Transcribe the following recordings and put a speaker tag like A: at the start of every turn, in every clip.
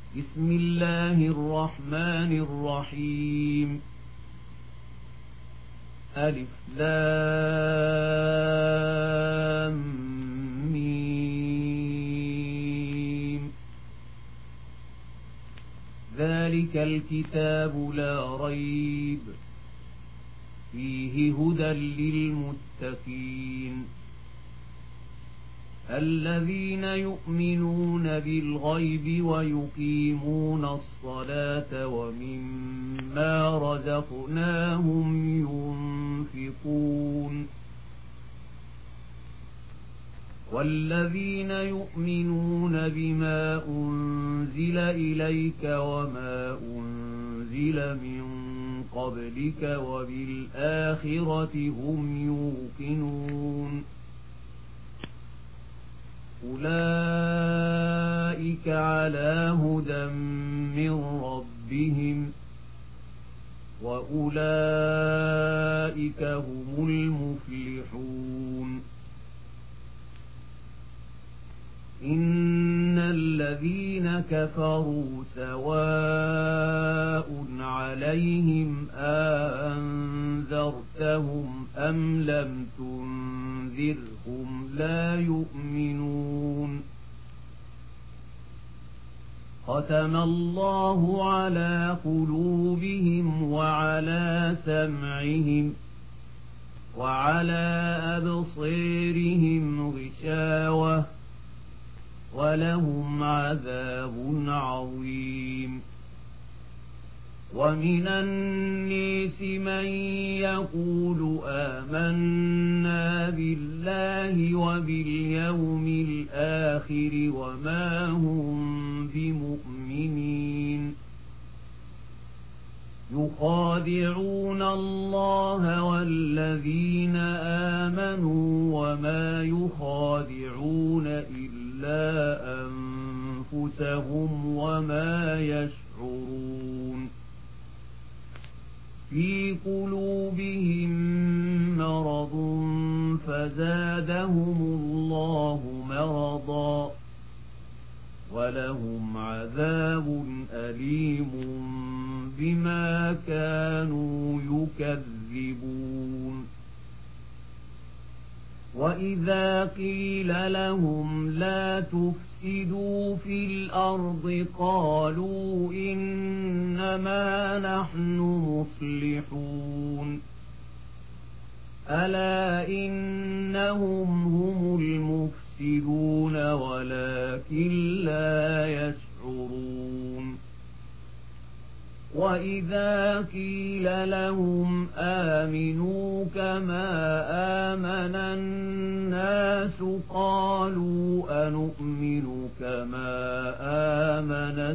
A: بسم الله الرحمن الرحيم. ألف لام ميم. ذلك الكتاب لا ريب فيه هدى للمتقين الذين يؤمنون بالغيب ويقيمون الصلاة ومما رزقناهم ينفقون والذين يؤمنون بما أنزل إليك وما أنزل من قبلك وبالآخرة هم يوقنون أولئك على هدى من ربهم وأولئك هم المفلحون. إن الذين كفروا سواء عليهم أنذرتهم أم لم تنذرهم لا يؤمنون. ختم الله على قلوبهم وعلى سمعهم وعلى أبصيرهم غشاوة ولهم عذاب عظيم. ومن الناس من يقول آمنا بالله وباليوم الآخر وما هم بمؤمنين يخادعون الله والذين آمنوا وما يخادعون إلا أنفسهم وما يشعرون. في قلوبهم مرض فزادهم الله مرضا ولهم عذاب أليم بما كانوا يكذبون. وإذا قيل لهم لا تفسدوا في الأرض قالوا إنما نحن مصلحون ألا إنهم هم المفسدون ولكن لا يشعرون. وإذا قيل لهم آمنوا كما آمن الناس قالوا أنؤمن كما آمن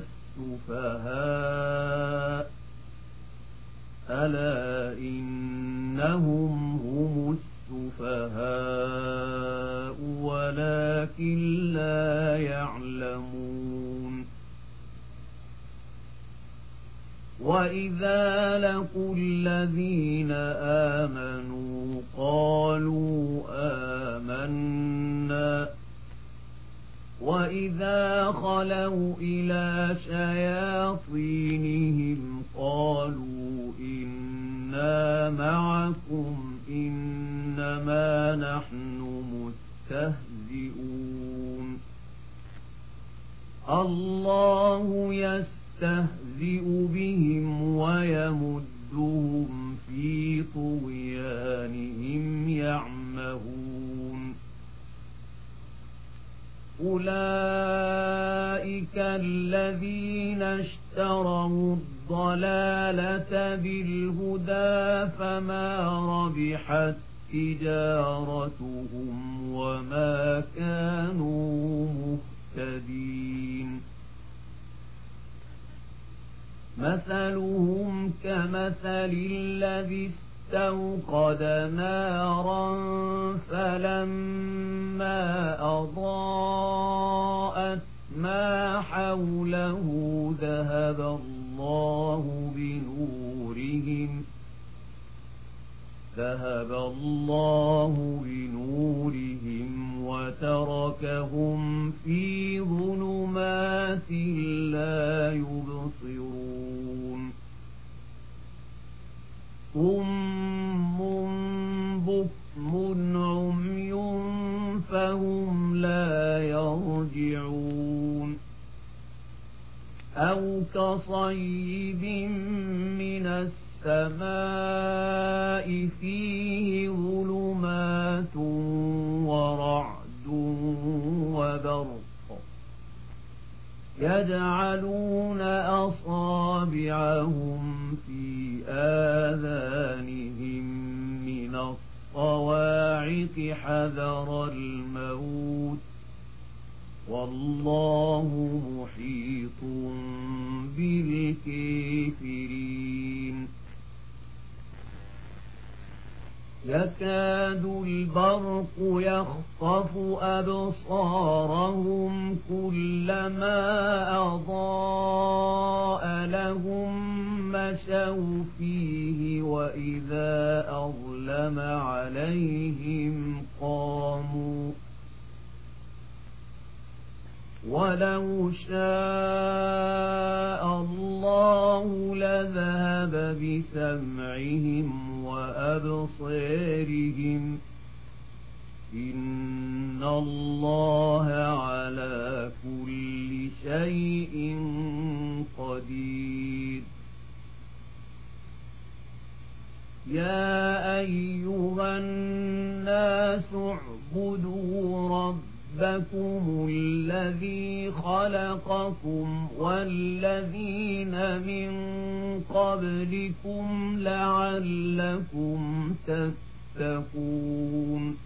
A: السفهاء ألا إنهم هم السفهاء ولكن لا يعلمون. وإذا لقوا الذين آمنوا قالوا آمنا وإذا خلوا إلى شياطينهم قالوا إنا معكم إنما نحن مستهزئون. الله يستهزئ بهم ويمدهم في طغيانهم يعمهون. أولئك الذين اشتروا الضلالة بالهدى فما ربحت تجارتهم وما كانوا مهتدين. مثلهم كمثل الذي استوقد نارا فلما أضاءت ما حوله ذهب الله بنورهم وتركهم في ظلمات لا أو كصيب من السماء فيه ظلمات ورعد وبرق يجعلون أصابعهم في آذانهم من الصواعق حذر الموت والله محيط بالكافرين يكاد البرق يخطف أبصارهم كلما أضاء لهم مشوا فيه وإذا أظلم عليهم قاموا ولو شاء الله لذهب بسمعهم وأبصارهم إن الله على كل شيء قدير يا أيها الناس اعبدوا ربكم الذي خلقكم والذين من قبلكم لعلكم تتقون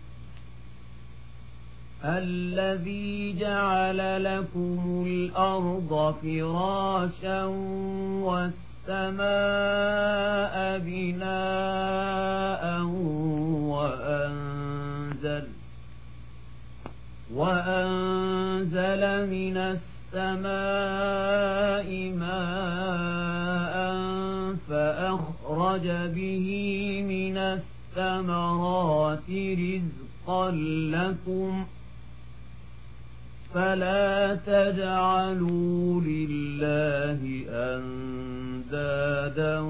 A: الذي جعل لكم الأرض فراشا والسماء بناء وأنزل من السماء ماء فأخرج به من الثمرات رزقا لكم فلا تجعلوا لله أندادا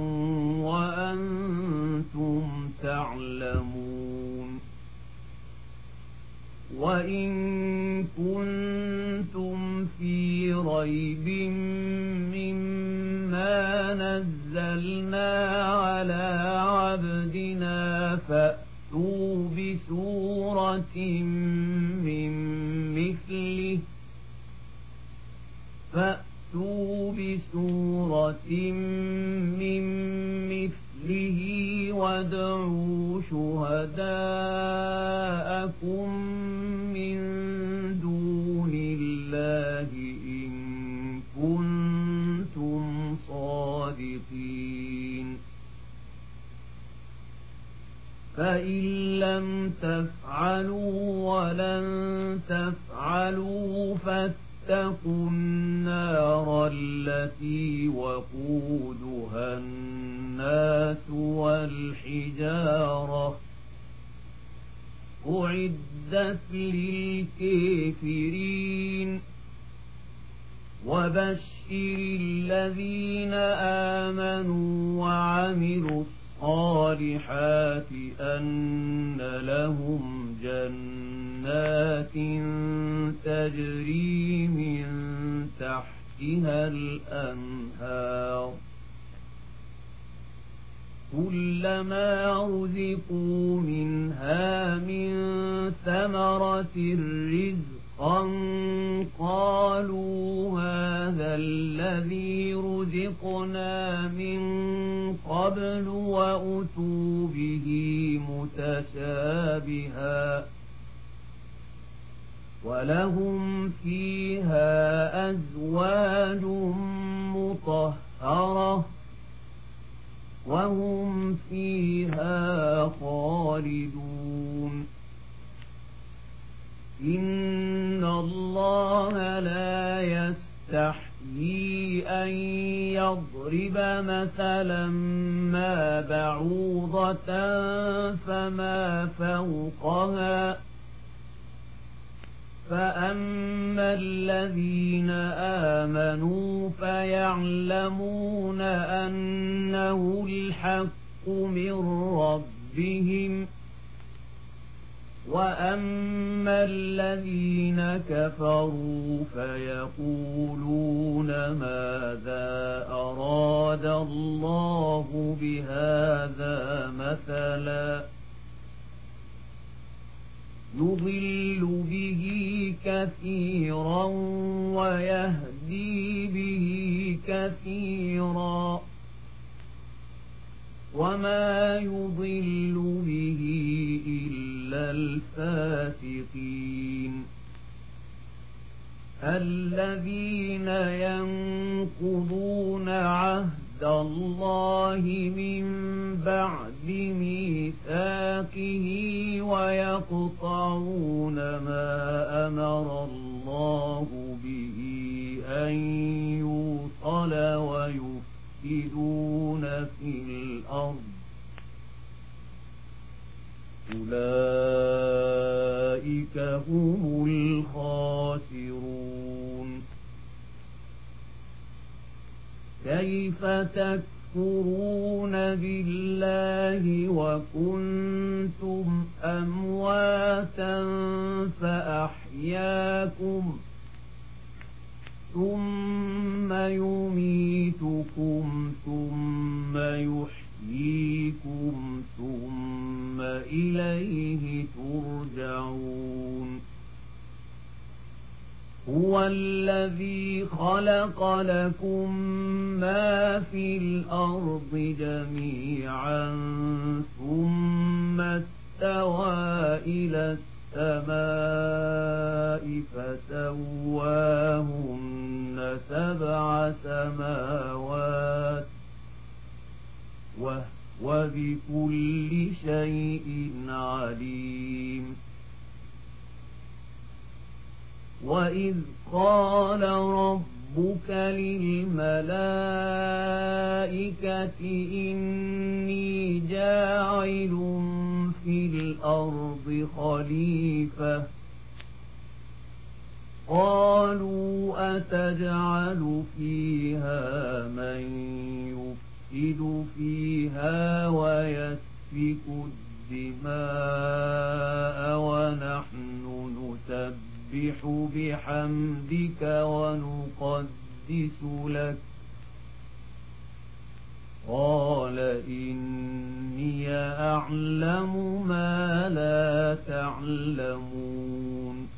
A: وأنتم تعلمون وإن كنتم في ريب مما نزلنا على عبدنا فأتوا بسورة من مثله وادعوا شهداءكم من دون الله إن كنتم صادقين فإن لم تفعلوا ولن تفعلوا فاتقوا النار التي وقودها الناس والحجارة أعدت للكافرين وبشر الذين آمنوا وعملوا الصالحات أن لهم جنات تجري من تحتها الأنهار كلما رزقوا منها من ثمرة رزقا قالوا هذا الذي رزقنا من قبل وأتوا به متشابها ولهم فيها أزواج مطهرة وهم فيها خالدون إن الله لا يستحيي أن يضرب مثلا ما بعوضة فما فوقها فأما الذين آمنوا فيعلمون أنه الحق من ربهم وأما الذين كفروا فيقولون ماذا أراد الله بهذا مثلا يضل به كثيرا ويهدي به كثيرا وما يضل به إلا الفاسقين الذين ينقضون عهد الله من بعد ميثاقه ويقطعون ما أمر الله به أن يوصل ويفسدون في الأرض أولئك هم الخاسرون كيف تكفرون بالله وكنتم أمواتا فأحياكم ثم يميتكم ثم يحييكم ثم إليه ترجعون هو الذي خلق لكم ما في الأرض جميعا ثم استوى إلى السماء فسواهن 7 سماوات وهو بكل شيء عليم وإذ قال ربك للملائكة إني جاعل في الأرض خليفة قالوا أتجعل فيها من يفسد فيها ويسفك الدماء ونحن نسبح بحمدك ونقدس لك قال إني أعلم ما لا تعلمون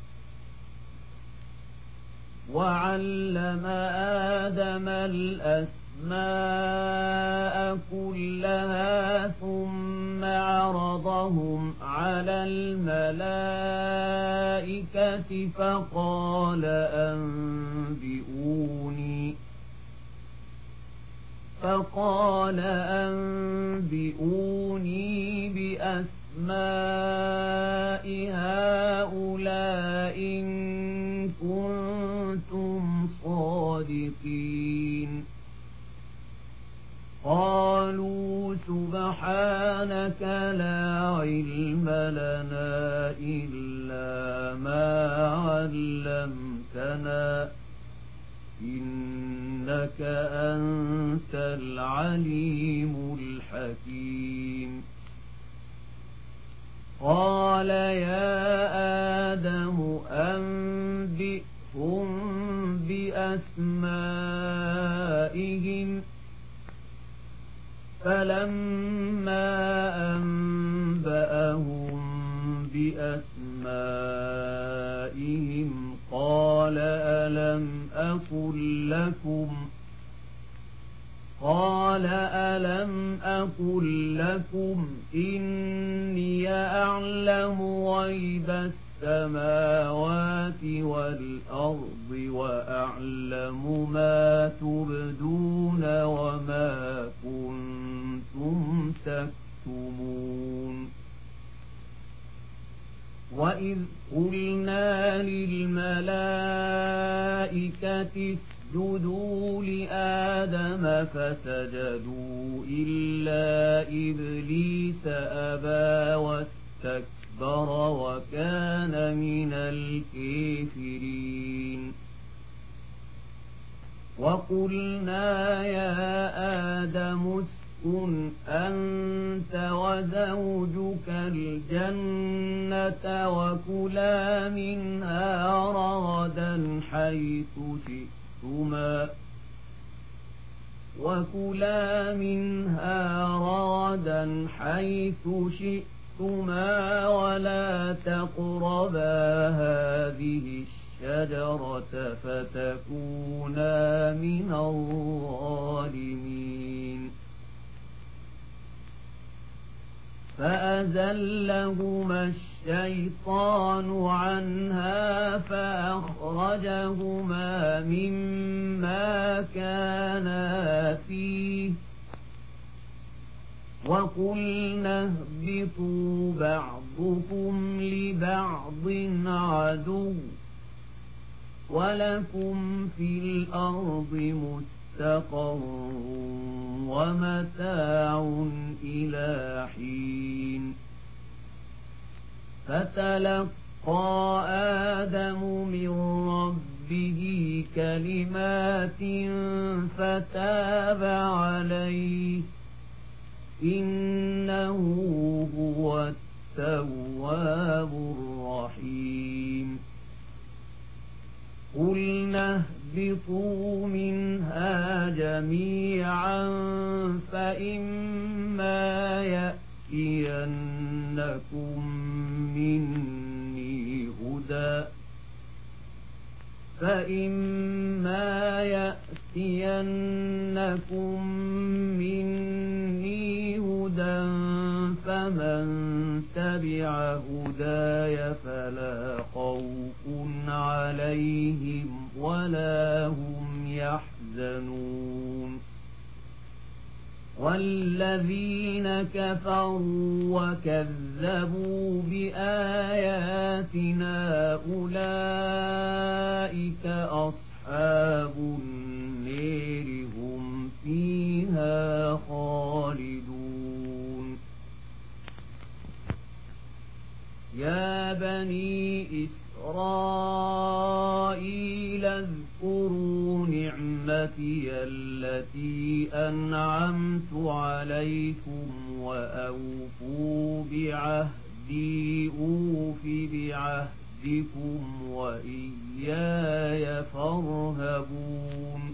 A: وعلم آدم الأسماء كلها ثم عرضهم على الملائكة فقال أنبئوني بأسماء هؤلاء إن كنتم صادقين قالوا سبحانك لا علم لنا إلا ما علمتنا إنك أنت العليم الحكيم قال يا آدم أنبئهم بأسمائهم فلما أنبأهم بأسمائهم قال ألم أقل لكم إني أعلم غيب السماوات والأرض وأعلم ما تبدون وما كنتم تكتمون وإذ قلنا للملائكة اسجدوا لآدم فسجدوا إلا إبليس أبى واستكبر وكان من الكافرين وقلنا يا آدم اسكن أنت وزوجك الجنة وكلا منها رغدا حيث شئتما ولا تقربا هذه الشجرة فتكونا من الظالمين فأزلهما الشيطان عنها فأخرجهما مما كانا فيه وقلنا اهبطوا بعضكم لبعض عدو ولكم في الأرض مستقر ومتاع إلى حين فتلقى آدم من ربه كلمات فتاب عليه إنه هو التواب الرحيم قلنا اهبطوا منها جميعا فإما يأتينكم مني هدى فمن تبع هداي فلا خوف عليهم ولا هم يحزنون والذين كفروا وكذبوا بآياتنا أولئك أصحاب النار هم فيها خالدون يا بني إسرائيل اذكروا نعمتي التي أنعمت عليكم وأوفوا بعهدي أوف بعهدكم وإياي فارهبون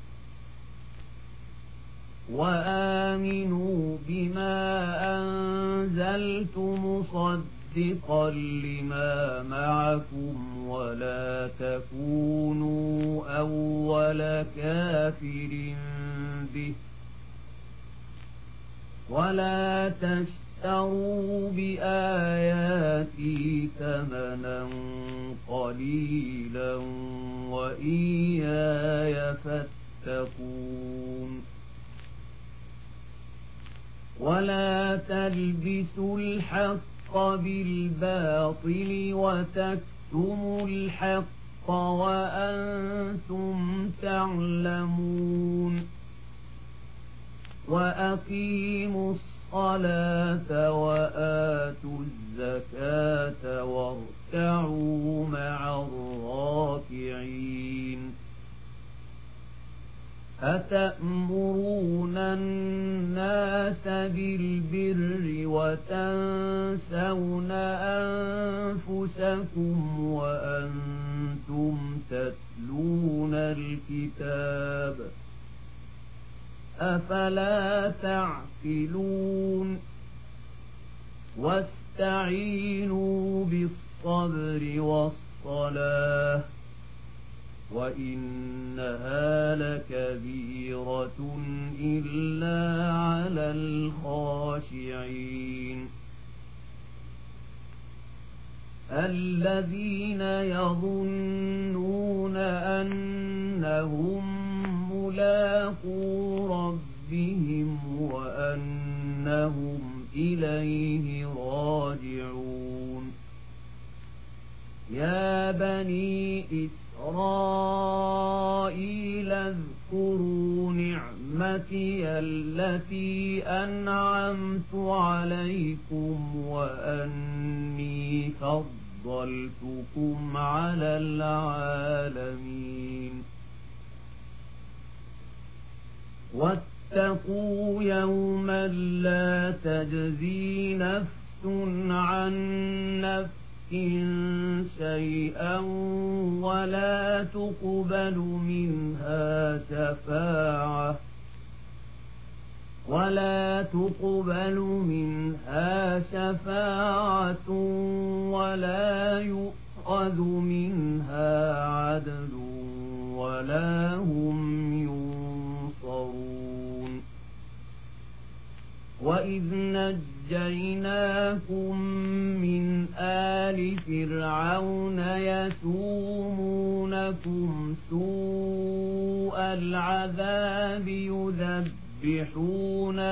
A: وآمنوا بما أنزلت مصدقا لما معكم ولا تكونوا أول كافر به ولا تشتروا بآياتي ثمنا قليلا وإياي فاتقون ولا تلبسوا الحق بالباطل وتكتموا الحق وأنتم تعلمون وأقيموا الصلاة وآتوا الزكاة واركعوا مع الراكعين أتأمرون الناس بالبر وتنسون أنفسكم وأنتم تتلون الكتاب أفلا تعقلون واستعينوا بالصبر والصلاة وإنها لكبيرة إلا على الخاشعين الذين يظنون أنهم ملاقو ربهم وأنهم إليه راجعون يا بني إسرائيل اذكروا نعمتي التي أنعمت عليكم وأني فضلتكم على العالمين واتقوا يوما لا تجزي نفس عن نفس شيئا ولا تقبل منها شفاعة ولا يؤخذ منها عدل ولا هم ينصرون. وإذ نجيناكم من آل فرعون يسومونكم سوء العذاب يذبحون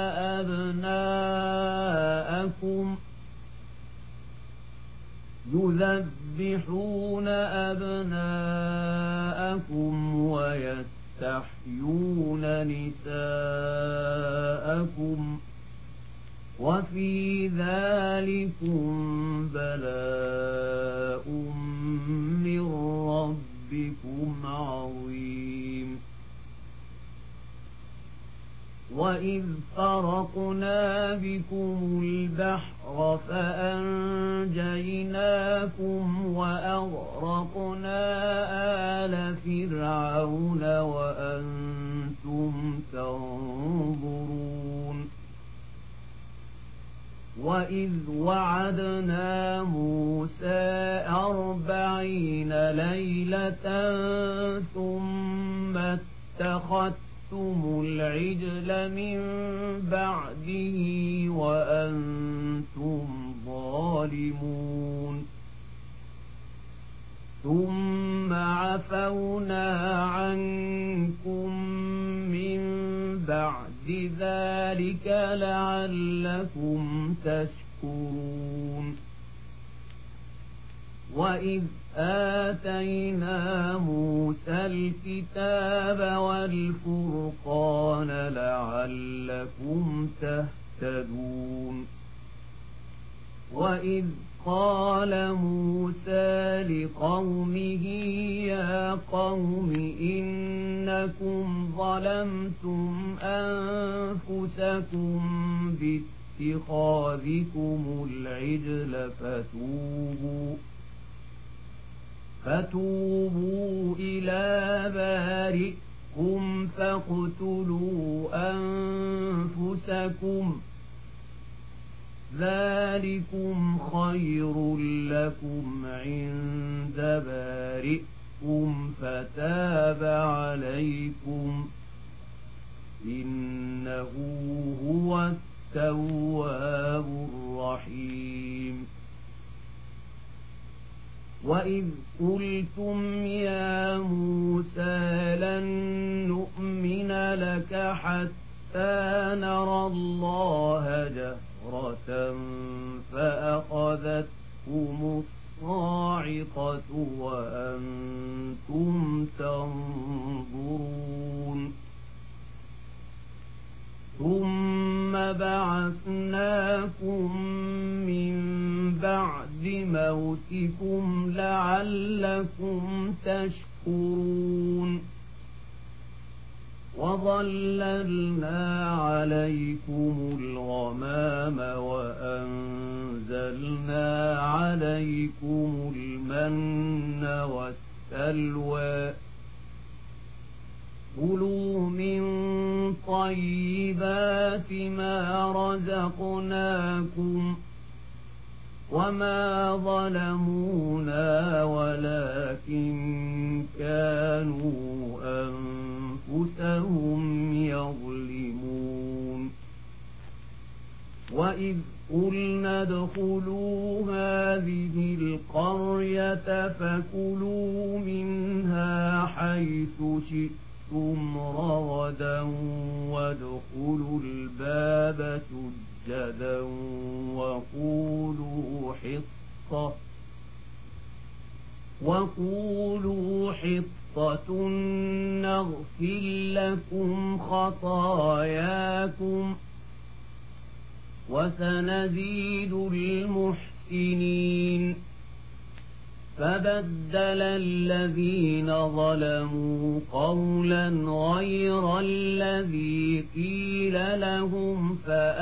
A: أبناءكم ويستحيون نساءكم وفي ذلكم بلاء من ربكم عظيم. وإذ فرقنا بكم البحر فأنجيناكم وأغرقنا آل فرعون وأنتم تنظرون. وإذ وعدنا موسى 40 ليلة ثم اتخذتم العجل من بعده وأنتم ظالمون. ثم عفونا عنكم من بعد ذلك لعلكم تشكرون. وإذ آتينا موسى الكتاب والفرقان لعلكم تهتدون. وإذ قال موسى لقومه يا قوم إنكم ظلمتم أنفسكم باتخاذكم العجل فتوبوا إلى بارئكم فاقتلوا أنفسكم ذلكم خير لكم عند بارئكم فتاب عليكم إنه هو التواب الرحيم. وإذ قلتم يا موسى لن نؤمن لك حتى نرى الله جهرة فأخذتكم الصاعقة وأنتم تنظرون. ثم بعثناكم من بعد موتكم لعلكم تشكرون. وظللنا عليكم الغمام وأنزلنا عليكم المن والسلوى كلوا من طيبات ما رزقناكم وما ظلمونا ولكن كانوا أنفسهم يظلمون. وإذ قلنا ادخلوا هذه القرية فكلوا منها حيث شئتم رغدا وادخلوا الباب سجدا وقولوا حطة نغفر لكم خطاياكم وسنزيد المحسنين. فبدل الذين ظلموا قولا غير الذي قيل لهم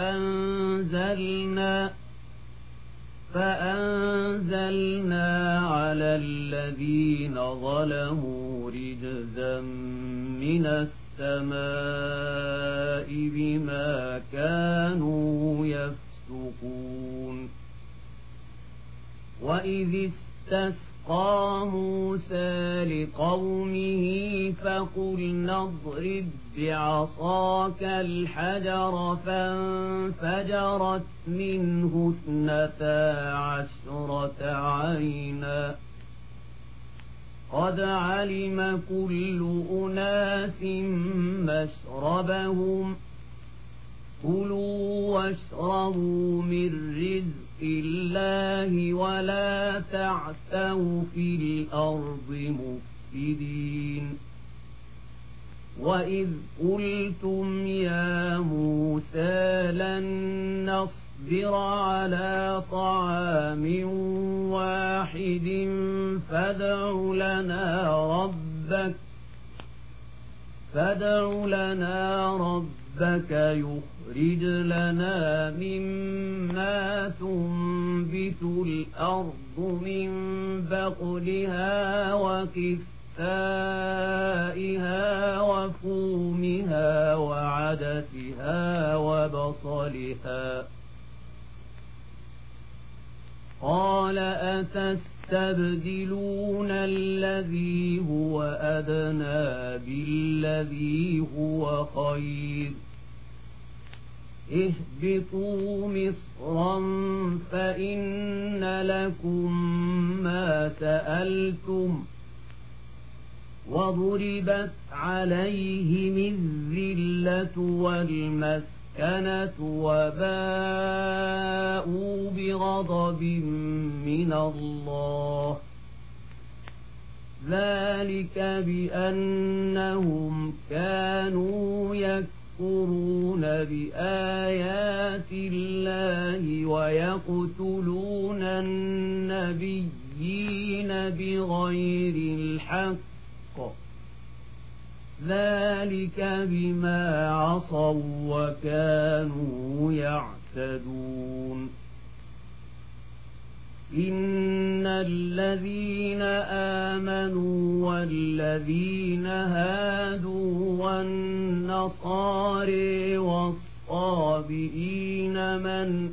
A: فأنزلنا على الذين ظلموا رجزا من السماء بما كانوا يفسقون وإذ استسقى موسى لقومه فقلنا اضرب بعصاك الحجر فانفجرت منه 12 عينا قد علم كل أناس مشربهم كلوا واشربوا من رزق الله ولا تعثوا في الأرض مفسدين وإذ قلتم يا موسى لن نصبر على طعام واحد فادع لنا ربك يخرج لنا مما تنبت الأرض من بقلها وقثائها وفومها وعدسها وبصلها قال أتستبدلون الذي هو أدنى بالذي هو خير اهبطوا مصرا فإن لكم ما سألتم وضربت عليهم الذلة والمسكنة وباءوا بغضب من الله ذلك بأنهم كانوا يكفرون بآيات الله ويقتلون النبيين بغير الحق ذلك بما عصوا وكانوا يعتدون إن الذين آمنوا والذين هادوا والنصارى والصابئين من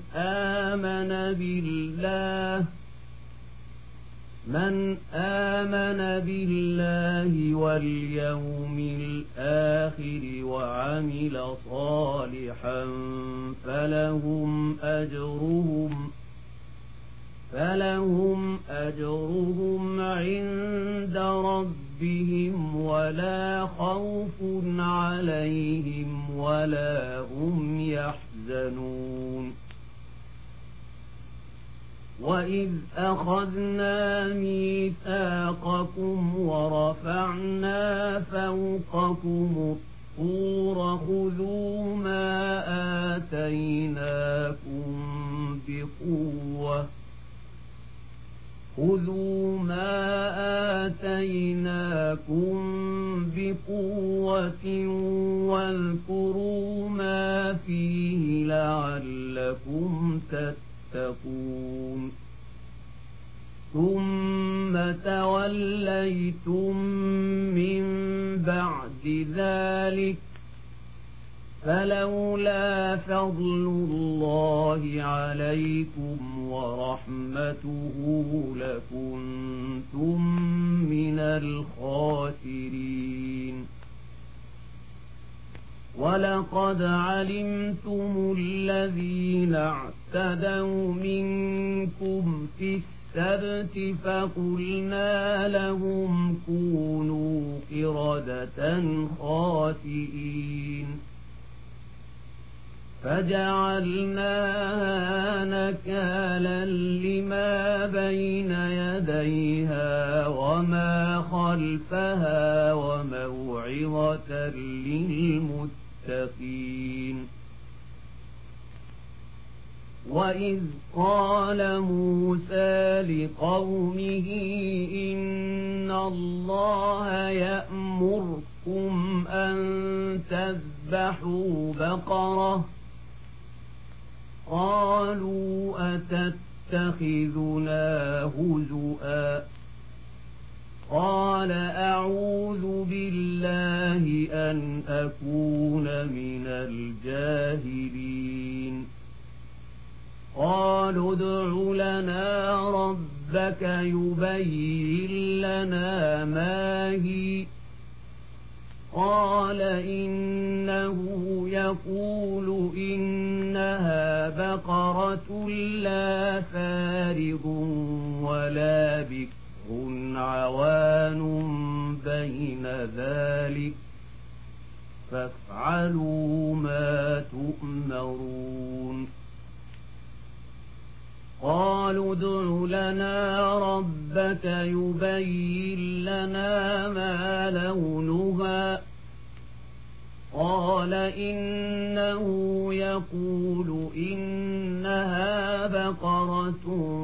A: آمن بالله واليوم الآخر وعمل صالحا فلهم أجرهم عند ربهم ولا خوف عليهم ولا هم يحزنون وإذ أخذنا ميثاقكم ورفعنا فوقكم الطور خذوا ما آتيناكم بقوة واذكروا ما فيه لعلكم تتقون ثم توليتم من بعد ذلك فلولا فضل الله عليكم ورحمته لكنتم من الخاسرين ولقد علمتم الذين اعتدوا منكم في السبت فقلنا لهم كونوا قردة خاسئين فجعلناها نكالا لما بين يديها وما خلفها وموعظة للمتقين وإذ قال موسى لقومه إن الله يأمركم أن تذبحوا بقرة قالوا أتتخذنا هزؤا قال أعوذ بالله أن أكون من الجاهلين قالوا ادع لنا ربك يبين لنا ما هي قال إنه يقول إنها بقرة لا فارض ولا بكر عوان بين ذلك فافعلوا ما تؤمرون قالوا ادع لنا ربك يبين لنا ما لونها قال إنه يقول إنها بقرة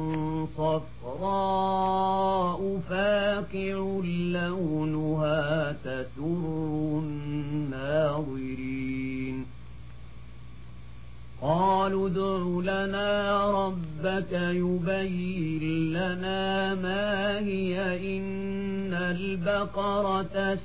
A: صفراء فاقع لونها تسر الناظرين قالوا ادع لنا ربك يبين لنا ما هي إن البقرة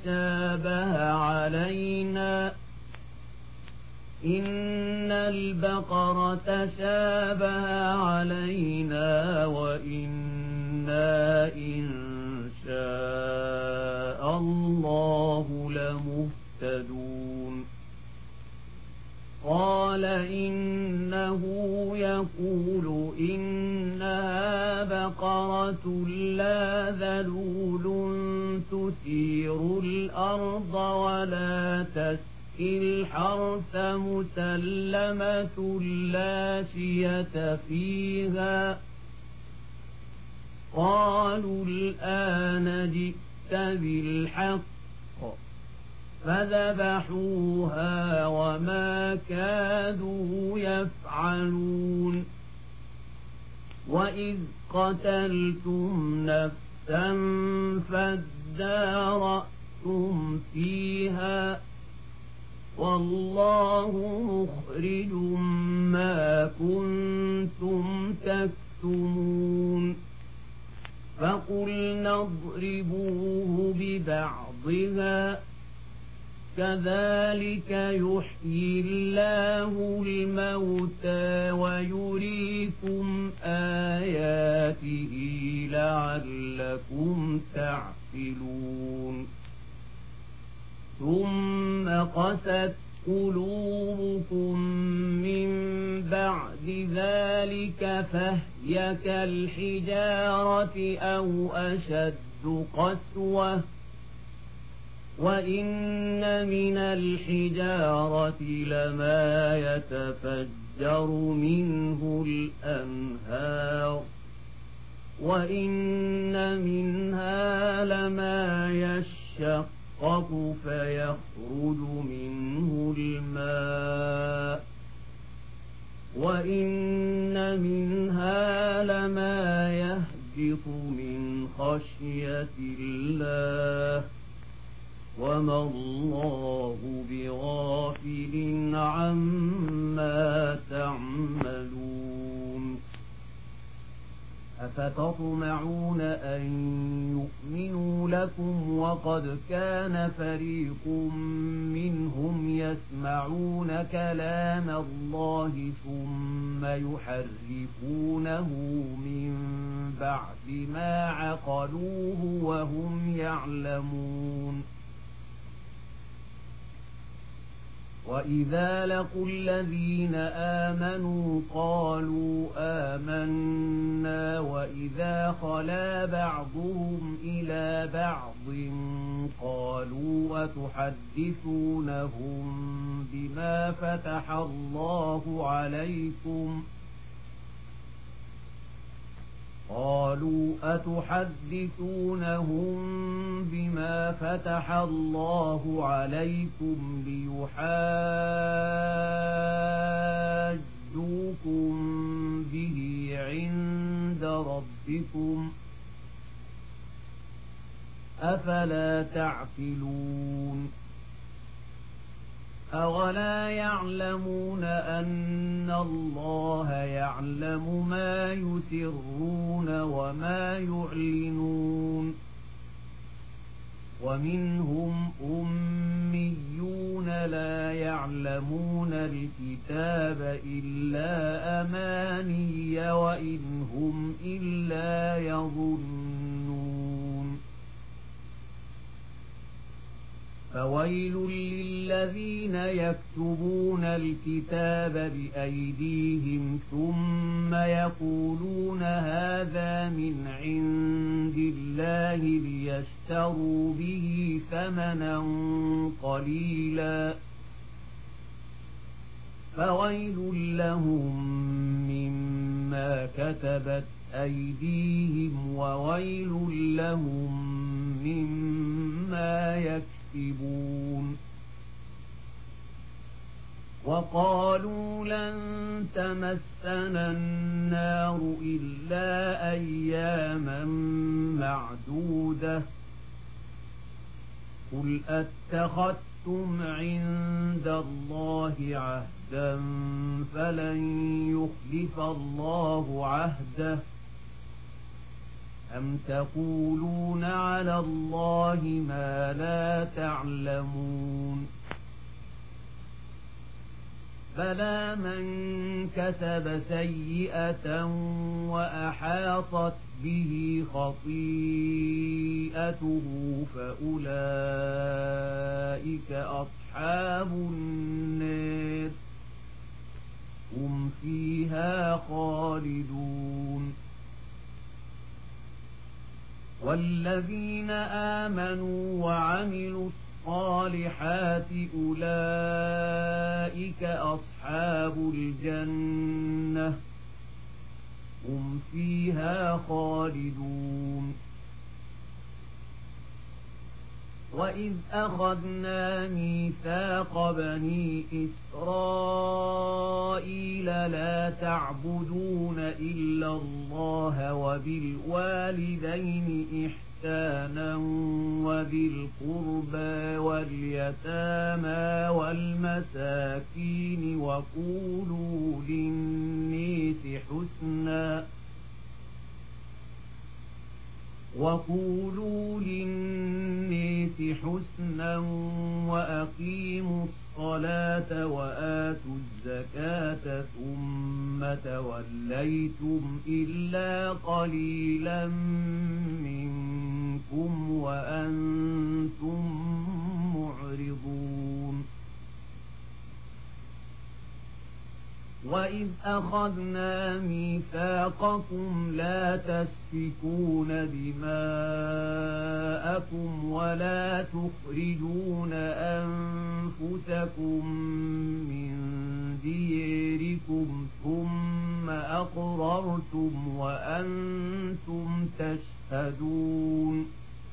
A: شابه علينا وإنا إن شاء الله لمهتدون قال إنه يقول إنها بقرة لا ذلول تثير الأرض ولا تسقي الحرث مسلمة لا شية فيها قالوا الآن جئت بالحق فذبحوها وما كادوا يفعلون وإذ قتلتم نفسا فادارأتم فيها والله مخرج ما كنتم تكتمون فقلنا اضربوه ببعضها كذلك يحيي الله الموتى ويريكم آياته لعلكم تعقلون ثم قست قلوبكم من بعد ذلك فهي كالحجارة أو أشد قسوة وإن من الحجارة لما يتفجر منه الأنهار وإن منها لما يشقق فيخرج منه الماء وإن منها لما يهبط من خشية الله وما الله بغافل عما تعملون أفتطمعون أن يؤمنوا لكم وقد كان فريق منهم يسمعون كلام الله ثم يحرفونه من بعد ما عقلوه وهم يعلمون وإذا لقوا الذين آمنوا قالوا آمنا وإذا خلا بعضهم إلى بعض قالوا أتحدثونهم بما فتح الله عليكم ليحاجوكم أفلا تعقلون أولا يعلمون أن الله يعلم ما يسرون وما يعلنون ومنهم أميون لا يعلمون الكتاب إلا أماني وإن هم إلا يظنون فويل للذين يكتبون الكتاب بأيديهم ثم يقولون هذا من عند الله ليشتروا به ثمنا قليلا فويل لهم مما كتبت أيديهم وويل لهم مما يكسبون وقالوا لن تمسنا النار إلا أياما معدودة قل أتخذتم عند الله عهدا فلن يخلف الله عهده أم تقولون على الله ما لا تعلمون بلى من كسب سيئة وأحاطت به خطيئته فأولئك أصحاب النار هم فيها خالدون والذين آمنوا وعملوا الصالحات أولئك أصحاب الجنة هم فيها خالدون وإذ أخذنا ميثاق بني إسرائيل لا تعبدون إلا الله وبالوالدين إحسانا وذي القربى واليتامى والمساكين وقولوا للناس حسنا وأقيموا الصلاة وآتوا الزكاة ثم توليتم إلا قليلا منكم وأنتم معرضون وإذ أخذنا ميثاقكم لا تسفكون دماءكم ولا تخرجون أنفسكم من ديركم ثم أقررتم وأنتم تشهدون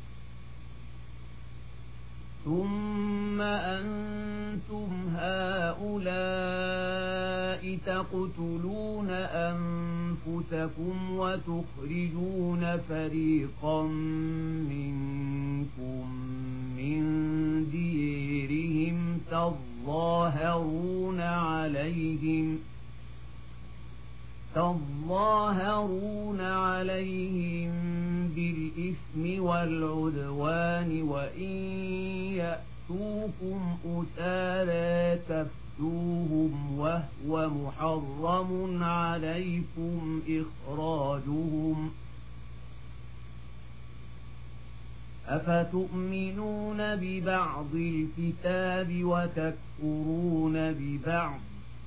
A: ثم أنتم هؤلاء تقتلون أنفسكم وتخرجون فريقا منكم من ديرهم تظاهرون عليهم بالإثم والعدوان وإن يأتوكم أسارى تفتوهم وهو محرم عليكم إخراجهم أفتؤمنون ببعض الكتاب وتكفرون ببعض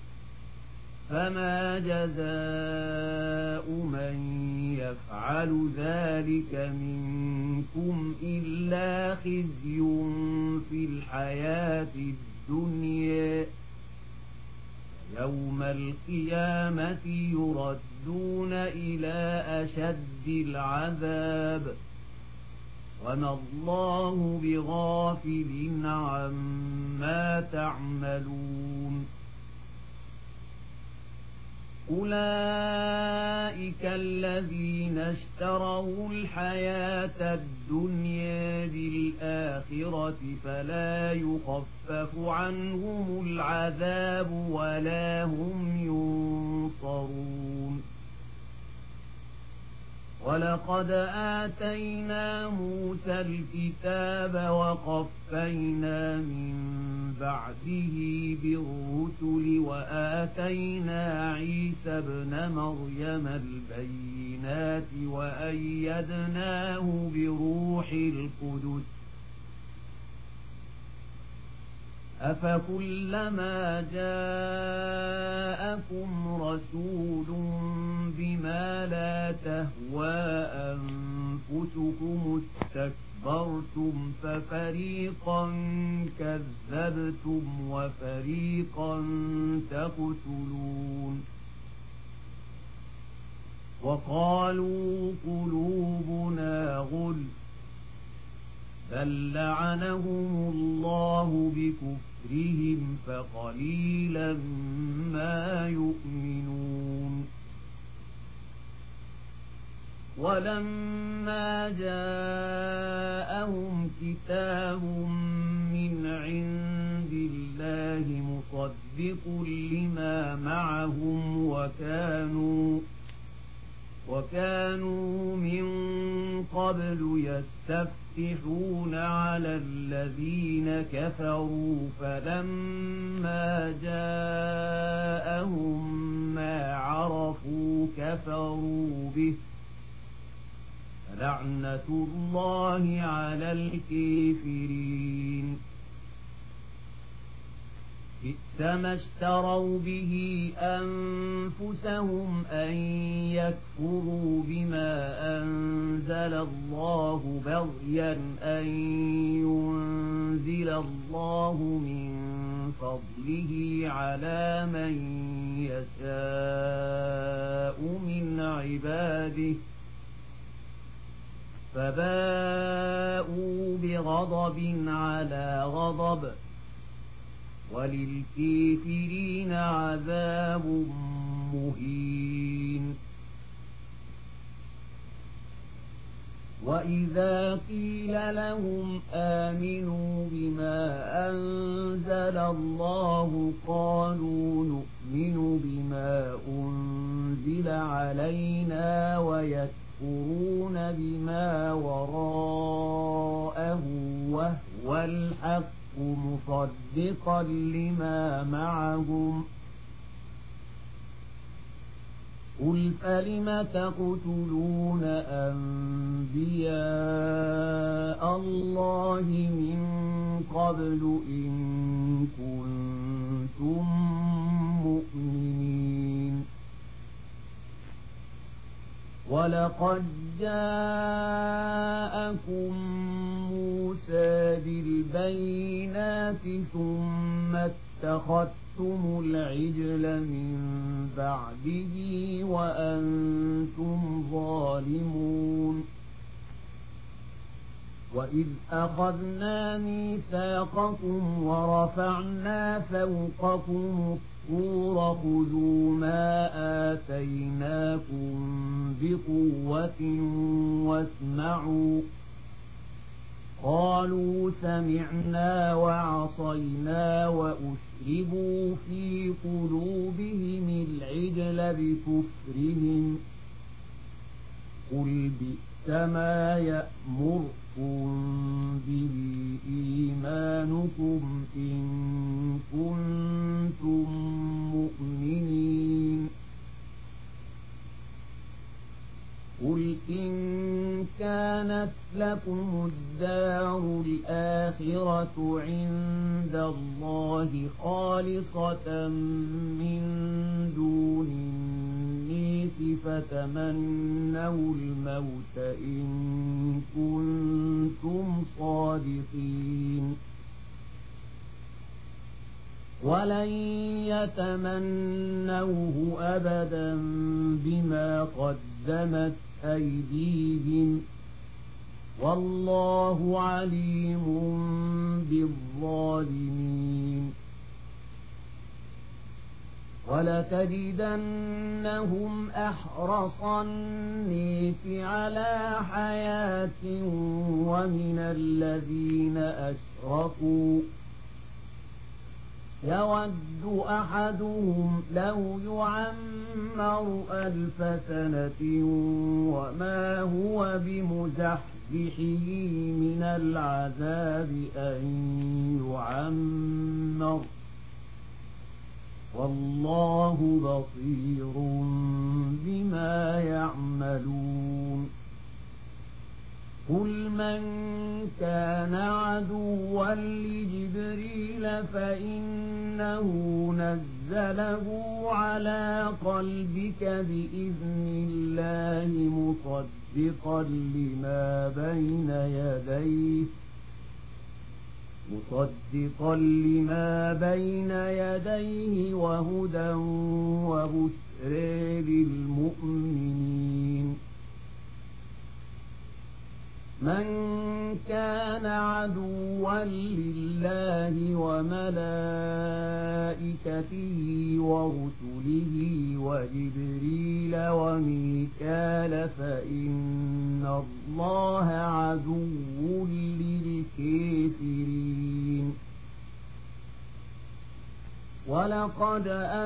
A: فما جزاء من يفعل ذلك منكم إلا خزي في الحياة الدنيا يوم القيامة يردون إلى أشد العذاب وما الله بغافل عما تعملون أولئك الذين اشتروا الحياة الدنيا بالآخرة فلا يخفف عنهم العذاب ولا هم ينصرون ولقد آتينا موسى الكتاب وقفينا من بعده بالرسل وآتينا عيسى ابن مريم البينات وأيدناه بروح القدس أفكلما جاءكم رسول بما لا تهوى أنفسكم استكبرتم ففريقا كذبتم وفريقا تقتلون وقالوا قلوبنا غلف بل لعنهم الله بكفرهم فقليلا ما يؤمنون ولما جاءهم كتاب من عند الله مصدق لما معهم وكانوا من قبل يستفتحون على الذين كفروا فلما جاءهم ما عرفوا كفروا به لعنة الله على الكافرين بئس ما اشتروا به أنفسهم أن يكفروا بما أنزل الله بغيا أن ينزل الله من فضله على من يشاء من عباده فباءوا بغضب على غضب وللكافرين عذاب مهين وإذا قيل لهم آمنوا بما أنزل الله قالوا نؤمن بما أنزل علينا ويكفرون بما وراءه وهو الحق مصدقا لما معهم قل فلم تقتلون أنبياء الله من قبل إن كنتم مؤمنين ولقد جاءكم موسى بالبينات ثم اتخذتم العجل من بعده وأنتم ظالمون وإذ أخذنا ميثاقكم ورفعنا فوقكم الطور خذوا ما آتيناكم بقوة واسمعوا قالوا سمعنا وعصينا وأشربوا في قلوبهم العجل بكفرهم قل بئس ما يأمركم به إيمانكم إن كنتم مؤمنين قل إن كانت لكم الدار الآخرة عند الله خالصة من دون الناس فتمنوا الموت إن كنتم صادقين ولن يتمنوه أبدا بما قدمت أيديهم والله عليم بالظالمين ولتجدنهم أحرص الناس على حياة ومن الذين أشركوا يود أحدهم لو يعمر 1000 سنة وما هو بمزحزحه من العذاب أن يعمر والله بصير بما يعملون قل من كان عدوا لجبريل فإنه نزله على قلبك بإذن الله مصدقا لما بين يديه وهدى وبشر للمؤمنين من كان عدوا لله وملائكته ورسله وجبريل وميكال فإن الله عدو للكافرين ولقد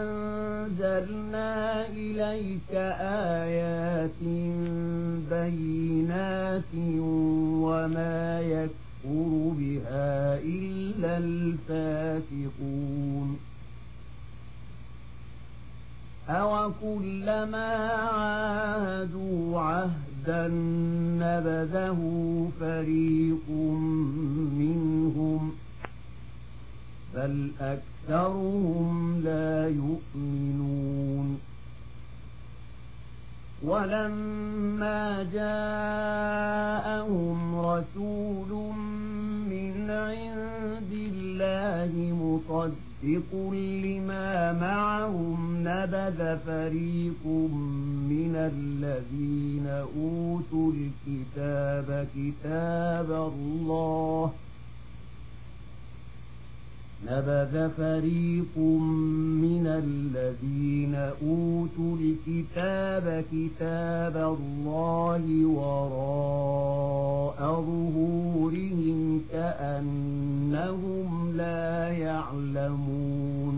A: أنزلنا إليك آيات بينات وما يكفر بها إلا الفاسقون أوكلما عاهدوا عهدا نبذه فريق منهم بل أكثرهم لا يؤمنون ولما جاءهم رسول من عند الله مصدق لما معهم نبذ فريق من الذين أوتوا الكتاب كتاب الله وراء ظهورهم كأنهم لا يعلمون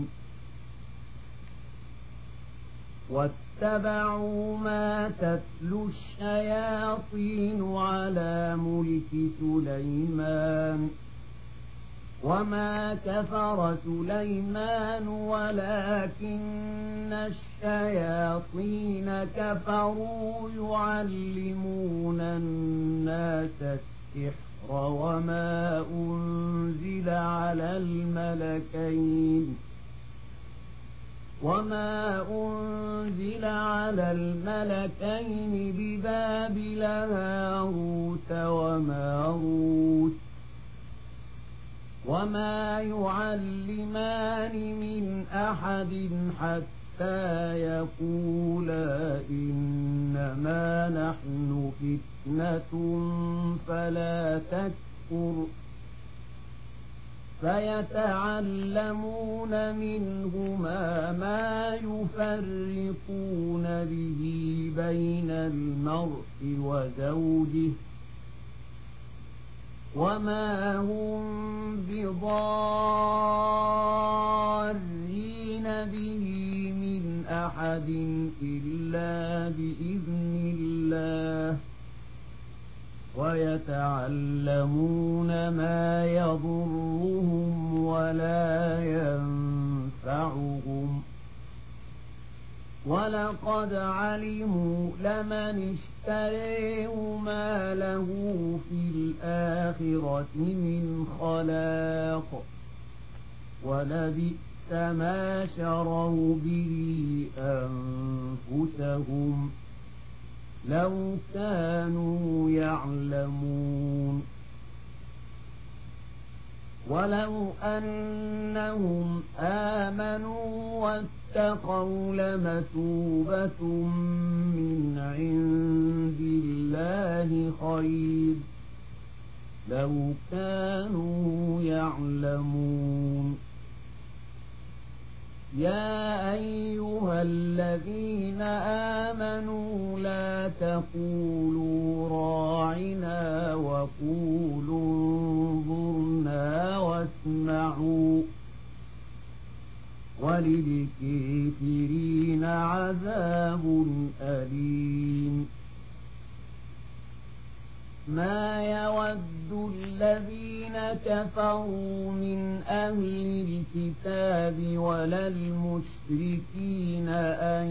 A: واتبعوا ما تتلو الشياطين على ملك سليمان وما كفر سليمان ولكن الشياطين كفروا يعلمون الناس السحر وما أنزل على الملكين ببابل هاروت وماروت وما يعلمان من أحد حتى يقولا إنما نحن فتنة فلا تكفر فيتعلمون منهما ما يفرقون به بين المرء وزوجه وما هم بضارين به من أحد إلا بإذن الله ويتعلمون ما يضرهم ولا ينفعهم ولقد علموا لمن اشتريه ما له في الآخرة من خلاق ولبئس ما شروا به أنفسهم لو كانوا يعلمون ولو أنهم آمنوا واتقوا لمثوبة من عند الله خير لو كانوا يعلمون يا أيها الذين آمنوا لا تقولوا راعنا وقولوا انظرنا واسمعوا وللكافرين عذاب أليم ما يود الذين كفروا من أهل الكتاب ولا المشركين أن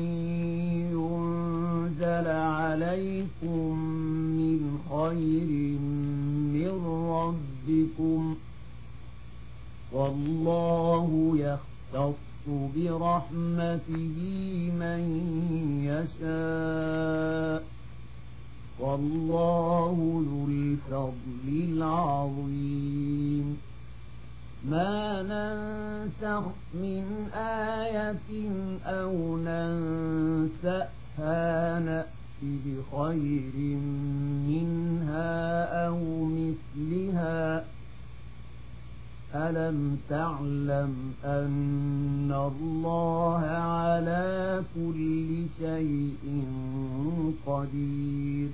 A: ينزل عليكم من خير من ربكم والله يختص برحمته من يشاء والله ذو الفضل العظيم ما ننسخ من آية أو ننسأها نأت بخير منها أو مثلها ألم تعلم أن الله على كل شيء قدير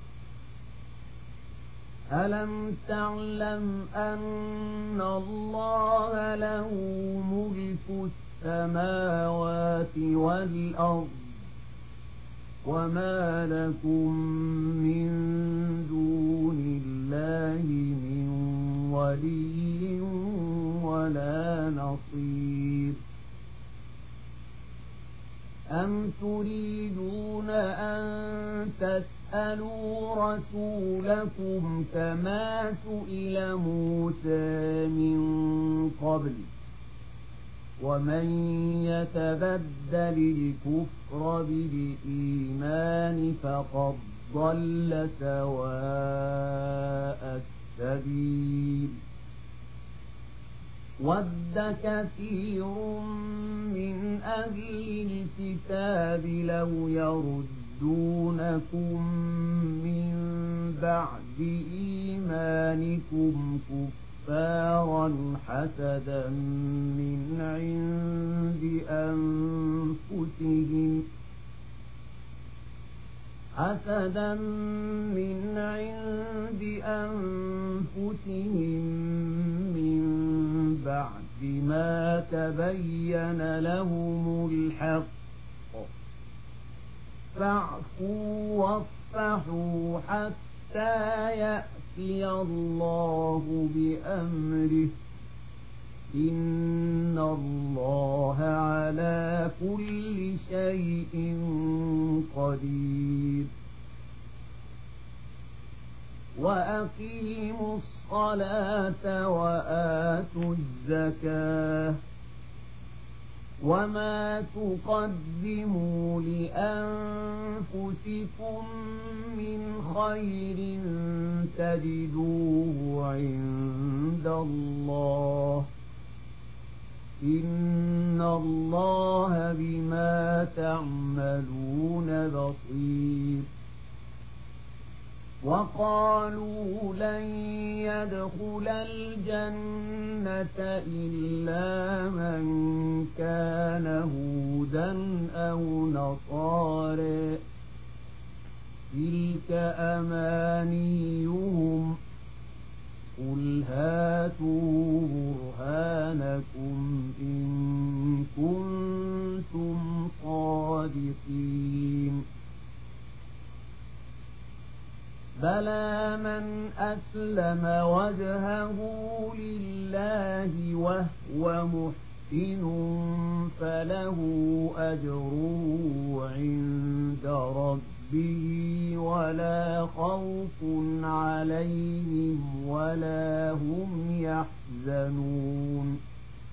A: ألم تعلم أن الله له ملك السماوات والأرض وما لكم من دون الله من ولي ولا نصير أم تريدون أن تسألوا رسولكم كما سئل موسى من قبل ومن يتبدل الكفر بالإيمان فقد ضل سواء السبيل ود كثير من أهل الكتاب لو يردونكم من بعد إيمانكم كفارا حسدا من عند أنفسهم من بعد ما تبين لهم الحق فاعفوا واصفحوا حتى يأتي الله بأمره إن الله على كل شيء قدير وأقيموا الصلاة وآتوا الزكاة وما تقدموا لأنفسكم من خير تجدوه عند الله إن الله بما تعملون بصير وقالوا لن يدخل الجنة إلا من كان هودا أو نصارى تلك أمانيهم قل هاتوا برهانكم إن كنتم صادقين بلى من أسلم وجهه لله وهو محسن فله أجره عند ربه ولا خوف عليهم ولا هم يحزنون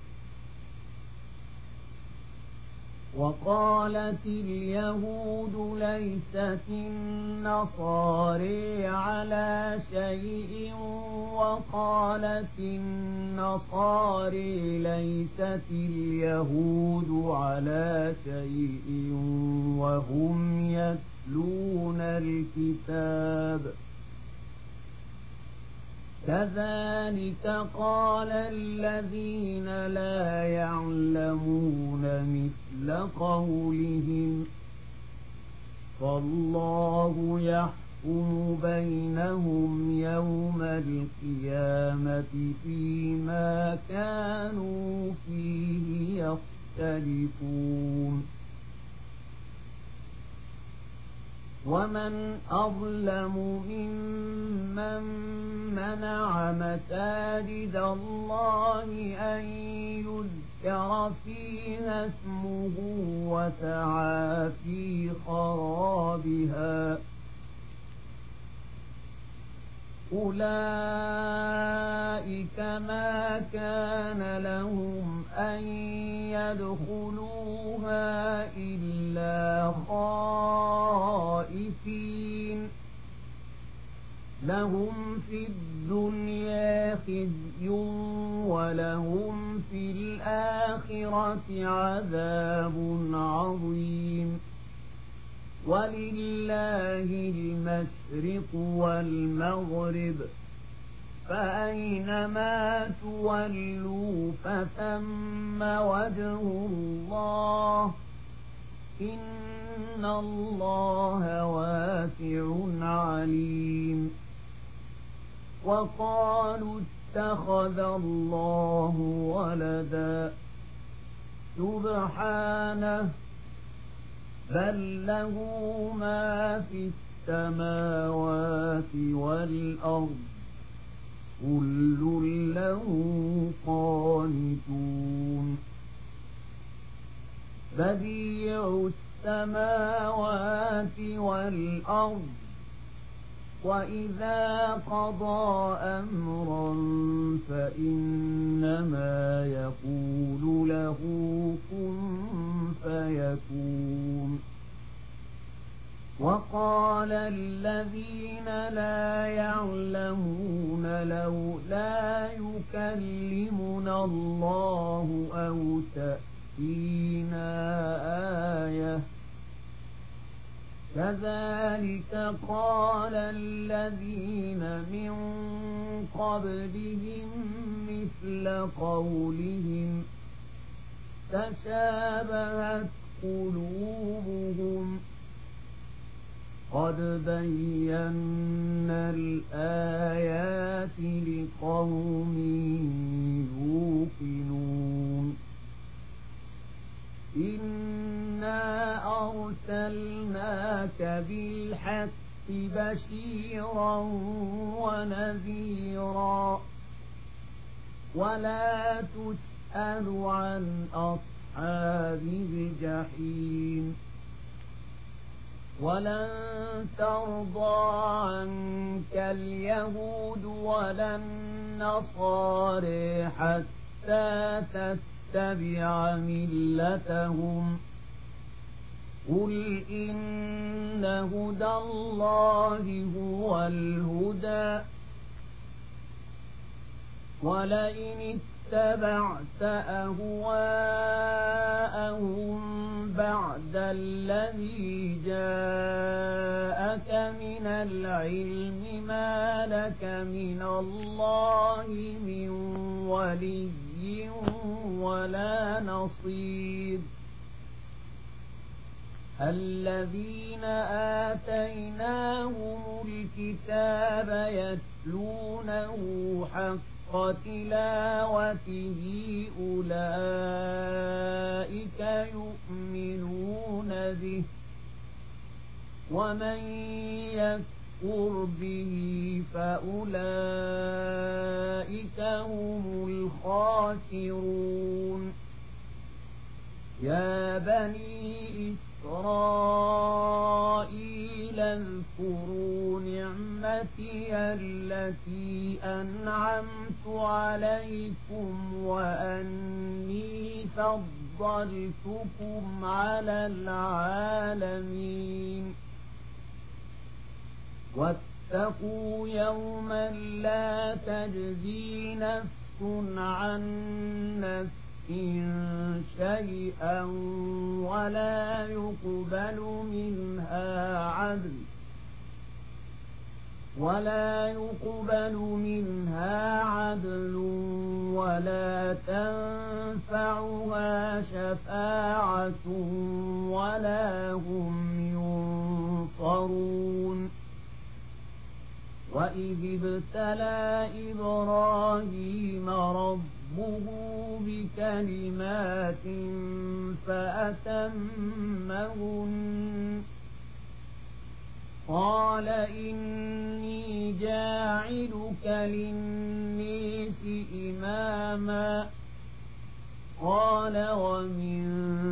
A: وقالت اليهود ليست النصارى على شيء وقالت النصارى ليست اليهود على شيء وهم يتلون الكتاب كذلك قال الذين لا يعلمون مثل قولهم فالله يحكم بينهم يوم القيامة فيما كانوا فيه يختلفون ومن أظلم ممن منع مساجد الله أن يذكر فيها اسمه وسعى في خرابها أولئك ما كان لهم أن يدخلوها إلا خائفين لهم في الدنيا خزي ولهم في الآخرة عذاب عظيم ولله المشرق والمغرب فأينما تولوا فثم وجه الله إن الله واسع عليم وقالوا اتخذ الله ولدا سبحانه بل له ما في السماوات والأرض كل له قانتون بديع السماوات والأرض وإذا قضى أمرا فإنما يقول له كن فيكون وقال الذين لا يعلمون لولا يكلمنا الله أو تأتينا آية كذلك قال الذين من قبلهم مثل قولهم تشابهت قلوبهم قد بينا الآيات لقوم يوقنون إنا أرسلناك بالحق بشيرا ونذيرا ولا تسأل عن أصحاب الجحيم ولن ترضى عنك اليهود ولا النصارى حتى تتبع ملتهم قل إن هدى الله هو الهدى ولئن اتبعت أهواءهم بعد الذي جاءك من العلم ما لك من الله من ولي ولا نصير الذين آتيناهم الكتاب يتلونه حق تلاوته أولئك يؤمنون به ومن يكفر به فأولئك هم الخاسرون يا بني إسرائيل اذكروا نعمتي التي أنعمت عليكم وأني فضلتكم على العالمين واتقوا يوما لا تجزي نفس عن نفس شيئا ولا يقبل منها عدل ولا يقبل منها عدل ولا تنفعها شفاعة ولا هم ينصرون وإذ ابتلى إبراهيم ربه بكلمات فأتمهن قال إني جاعلك للناس إماما قال ومن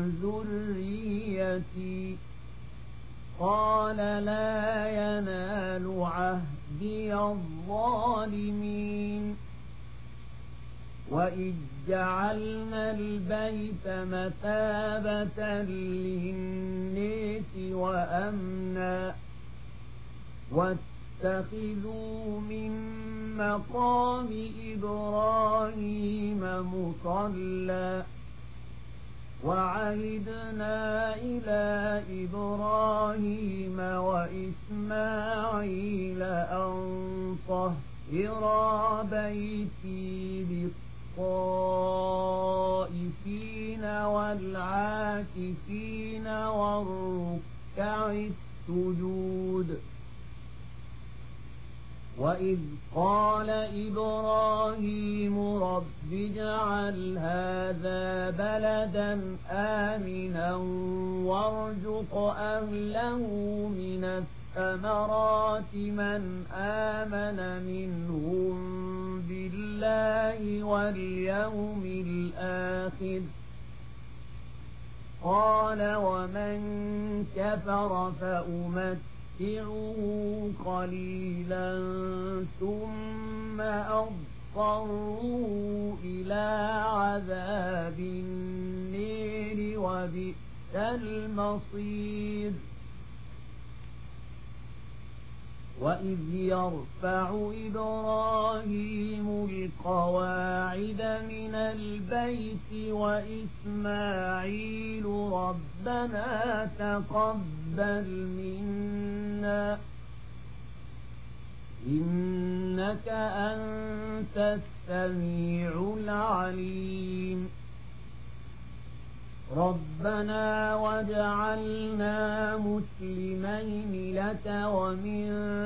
A: ذريتي قال لا ينال عهدي الظالمين وإذ جعلنا البيت مثابة للناس وأمنا واتخذوا من مقام إبراهيم مصلى وعهدنا إلى إبراهيم وإسماعيل أن طهرا بيتي للطائفين والعاكفين والركع السجود وإذ قال إبراهيم رب اجعل هذا بلدا آمنا وارزق أهله من الثمرات من آمن منهم بالله واليوم الآخر قال ومن كفر فأمتعه قليلا ثم أضطروا إلى عذاب النير وبئس المصير وإذ يرفع إبراهيم القواعد من البيت وإسماعيل ربنا تقبل منا إنك أنت السميع العليم ربنا واجعلنا مسلمين لك ومن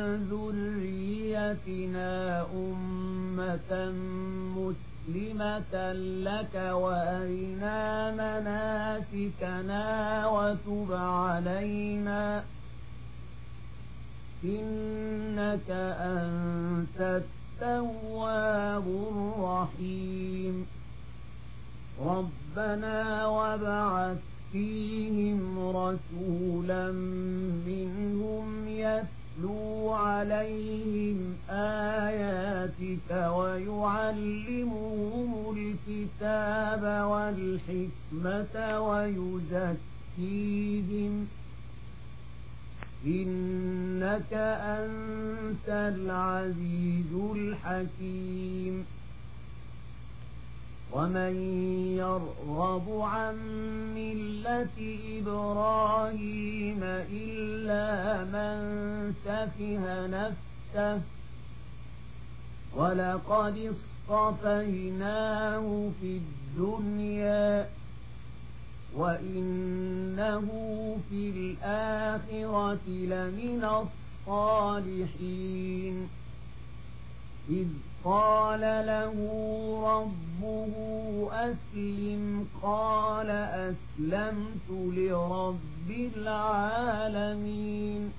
A: ذريتنا أمة مسلمة لك وأرنا مناسكنا وتب علينا إنك أنت التواب الرحيم ربنا وابعث فيهم رسولا منهم يتلو عليهم آياتك ويعلمهم الكتاب والحكمة ويزكيهم إنك أنت العزيز الحكيم ومن يرغب عن ملة إبراهيم إلا من سفه نفسه ولقد اصطفيناه في الدنيا وإنه في الآخرة لمن الصالحين إذ قال له ربه أسلم قال أسلمت لرب العالمين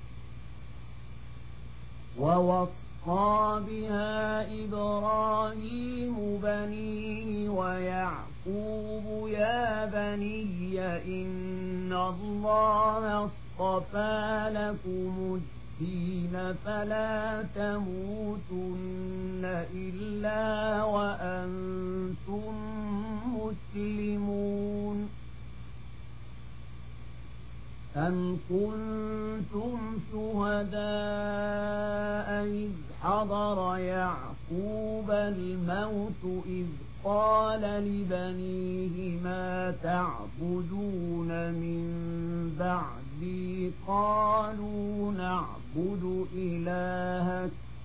A: ووصى بها إبراهيم بنيه ويعقوب يا بني إن الله اصطفى لكم الدين فلا تموتن إلا وأنتم مسلمون أم كنتم شهداء إذ حضر يعقوب الموت إذ قال لبنيه ما تعبدون من بعدي قالوا نعبد إلهك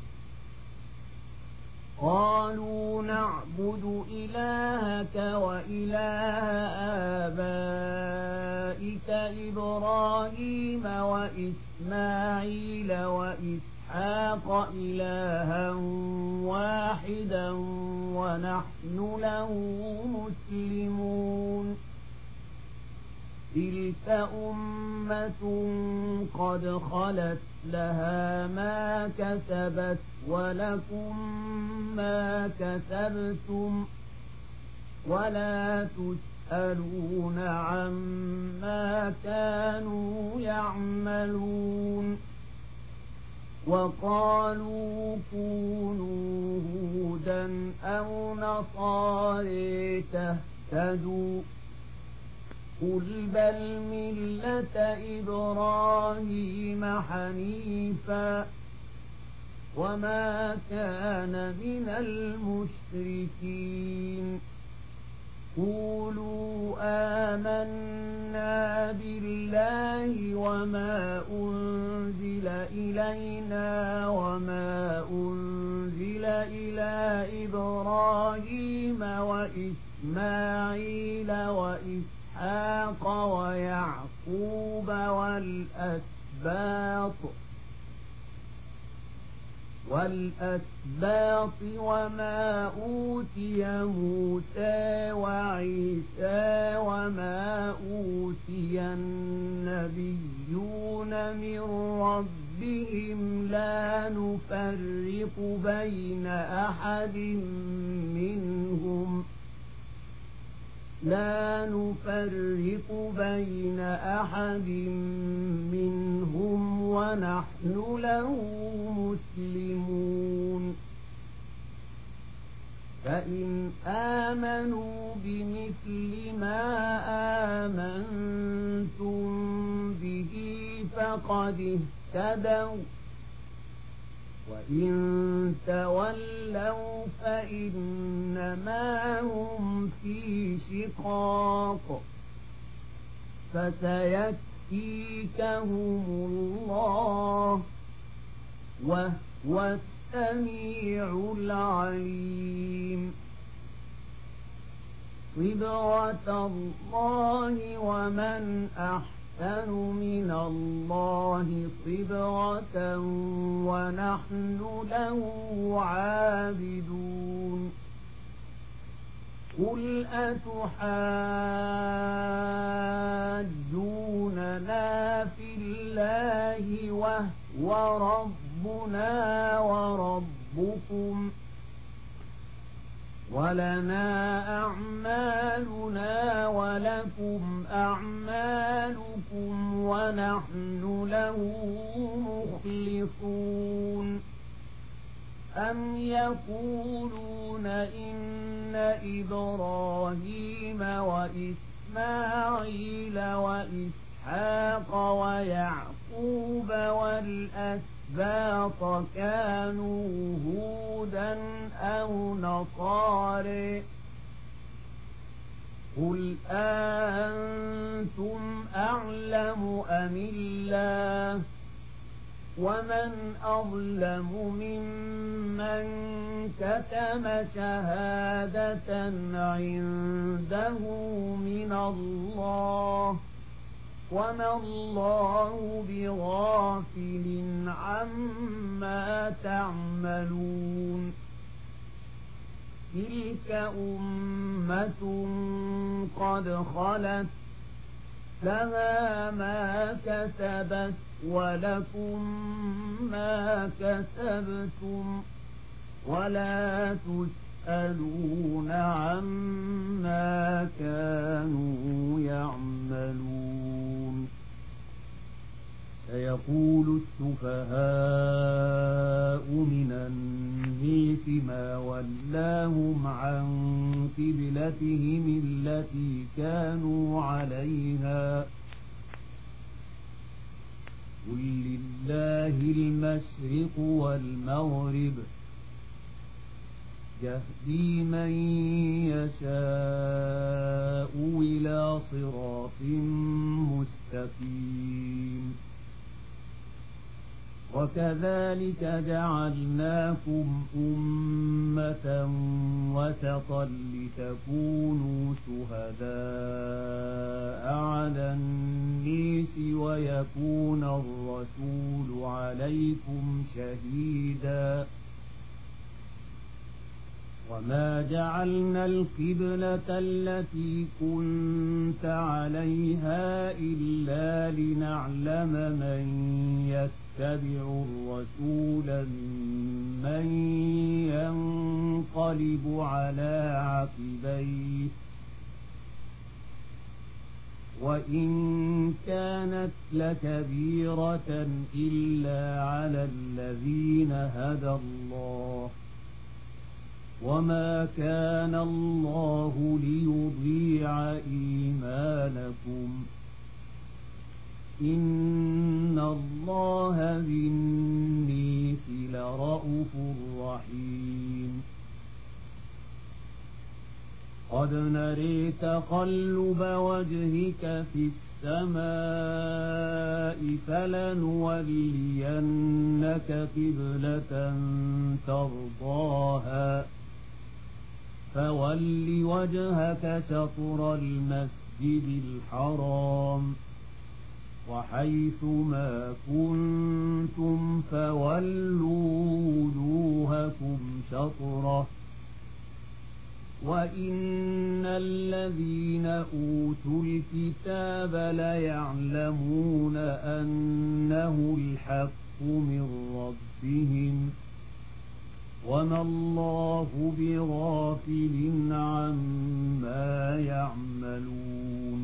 A: قالوا نعبد إلهك وإله آبائك إبراهيم وإسماعيل وإسحاق إلها واحدا ونحن له مسلمون تلك أمة قد خلت لها ما كسبت ولكم ما كسبتم ولا تسألون عما كانوا يعملون وقالوا كونوا هودا أو نصارى تهتدوا قل بل ملة إبراهيم حنيفا وما كان من المشركين قولوا آمنا بالله وما أنزل إلينا وما أنزل إلى إبراهيم وإسماعيل وإسحاق ويعقوب والأسباط وما أوتي موسى وعيسى وما أوتي النبيون من ربهم لا نفرق بين أحد منهم ونحن له مسلمون فإن آمنوا بمثل ما آمنتم به فقد اهتدوا وإن تولوا فإنما هم في شقاق فسيكفيكهم الله وهو السميع العليم صبغة الله ومن أحسن من الله صبغة ونحن له عابدون قل أتحاجوننا في الله وهو ربنا وربكم ولنا أعمالنا ولكم أعمالكم ونحن له مخلصون أم يقولون إن إبراهيم وإسماعيل وإسحاق ويعقوب والأسباط كانوا هودا أو نصارى قل أنتم أعلم أم الله ومن أظلم ممن كتم شهادة عنده من الله وما الله بغافل عما تعملون تلك أمة قد خلت لها ما كسبت ولكم ما كسبتم ولا تسألون عما كانوا يعملون سيقول السفهاء من الناس ما ولاهم عن قبلتهم التي كانوا عليها قل لله المشرق والمغرب يهدي من يشاء إلى صراط مستقيم وكذلك جعلناكم أمة وسطا لتكونوا شهداء على الناس ويكون الرسول عليكم شهيدا وما جعلنا القبلة التي كنت عليها إلا لنعلم من يتبع الرسول ممن ينقلب على عقبيه وإن كانت لكبيرة إلا على الذين هدى الله وما كان الله ليضيع إيمانكم إن الله بالناس لرءوف رحيم قد نري تقلب وجهك في السماء فلنولينك قبلة ترضاها فول وجهك شطر المسجد الحرام وحيث ما كنتم فولوا وجوهكم شطره وإن الذين أوتوا الكتاب ليعلمون أنه الحق من ربهم وما الله بغافل عما يعملون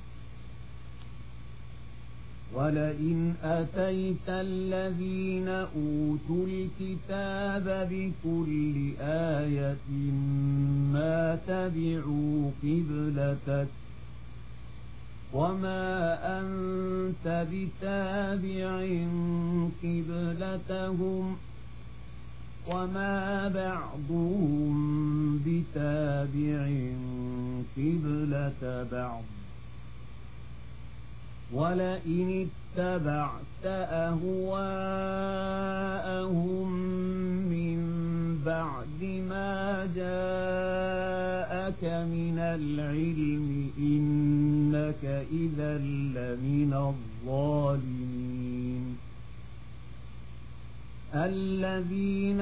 A: ولئن أتيت الذين أوتوا الكتاب بكل آية ما تبعوا قبلتك وما أنت بتابع قبلتهم وما بعضهم بتابع قبلة بعض ولئن اتبعت أهواءهم من بعد ما جاءك من العلم إنك إذا لمن الظالمين الذين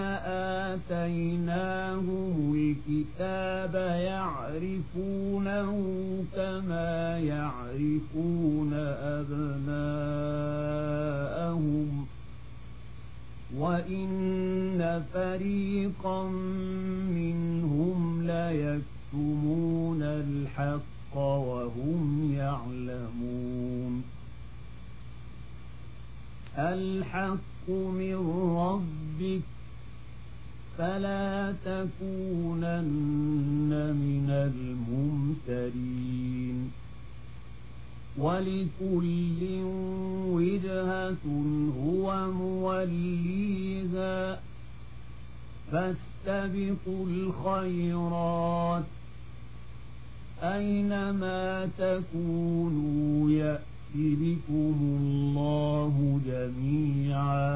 A: آتيناهم الكتاب يعرفونه كما يعرفون أبناءهم وإن فريقا منهم ليكتمون الحق وهم يعلمون الحق من ربك فلا تكونن من الممترين ولكل وجهة هو موليها فاستبقوا الخيرات أينما تكونوا يأتي بكم الله جميعا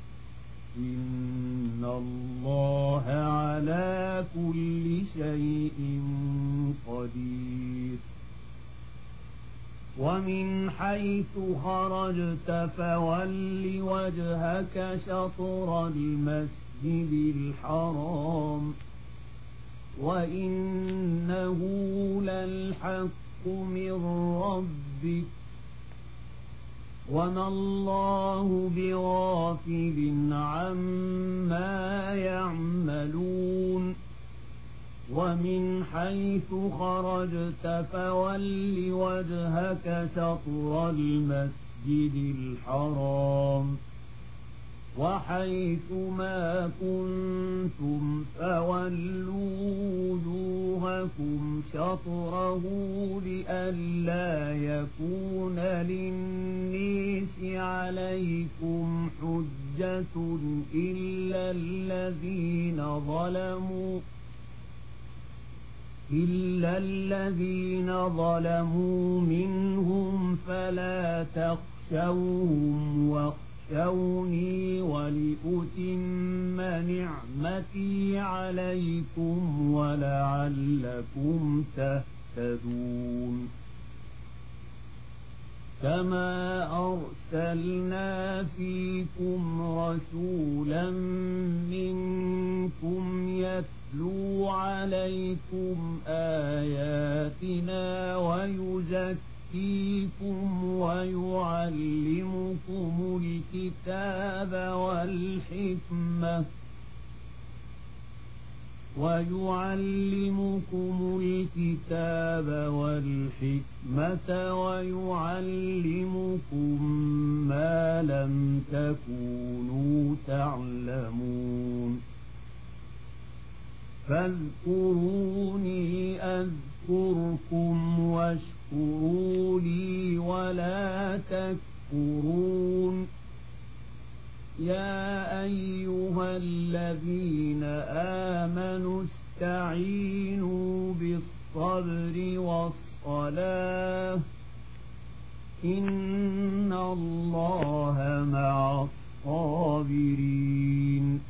A: إن الله على كل شيء قدير ومن حيث خرجت فول وجهك شطر المسجد الحرام وإنه للحق من ربك وما الله بغافل عما يعملون ومن حيث خرجت فول وجهك شطر المسجد الحرام وحيث ما كنتم فولوا وجوهكم شطره لئلا يكون للناس عليكم حجة إلا الذين ظلموا منهم فلا تخشوهم تخشوني ولأتم نعمتي عليكم ولعلكم تهتدون كما أرسلنا فيكم رسولا منكم يتلو عليكم آياتنا ويزكيكم ويعلمكم الكتاب والحكمة ويعلمكم ما لم تكونوا تعلمون فاذكروني أذكركم واشكروا لي ولا تكفرون يا أيها الذين آمنوا استعينوا بالصبر والصلاة إن الله مع الصابرين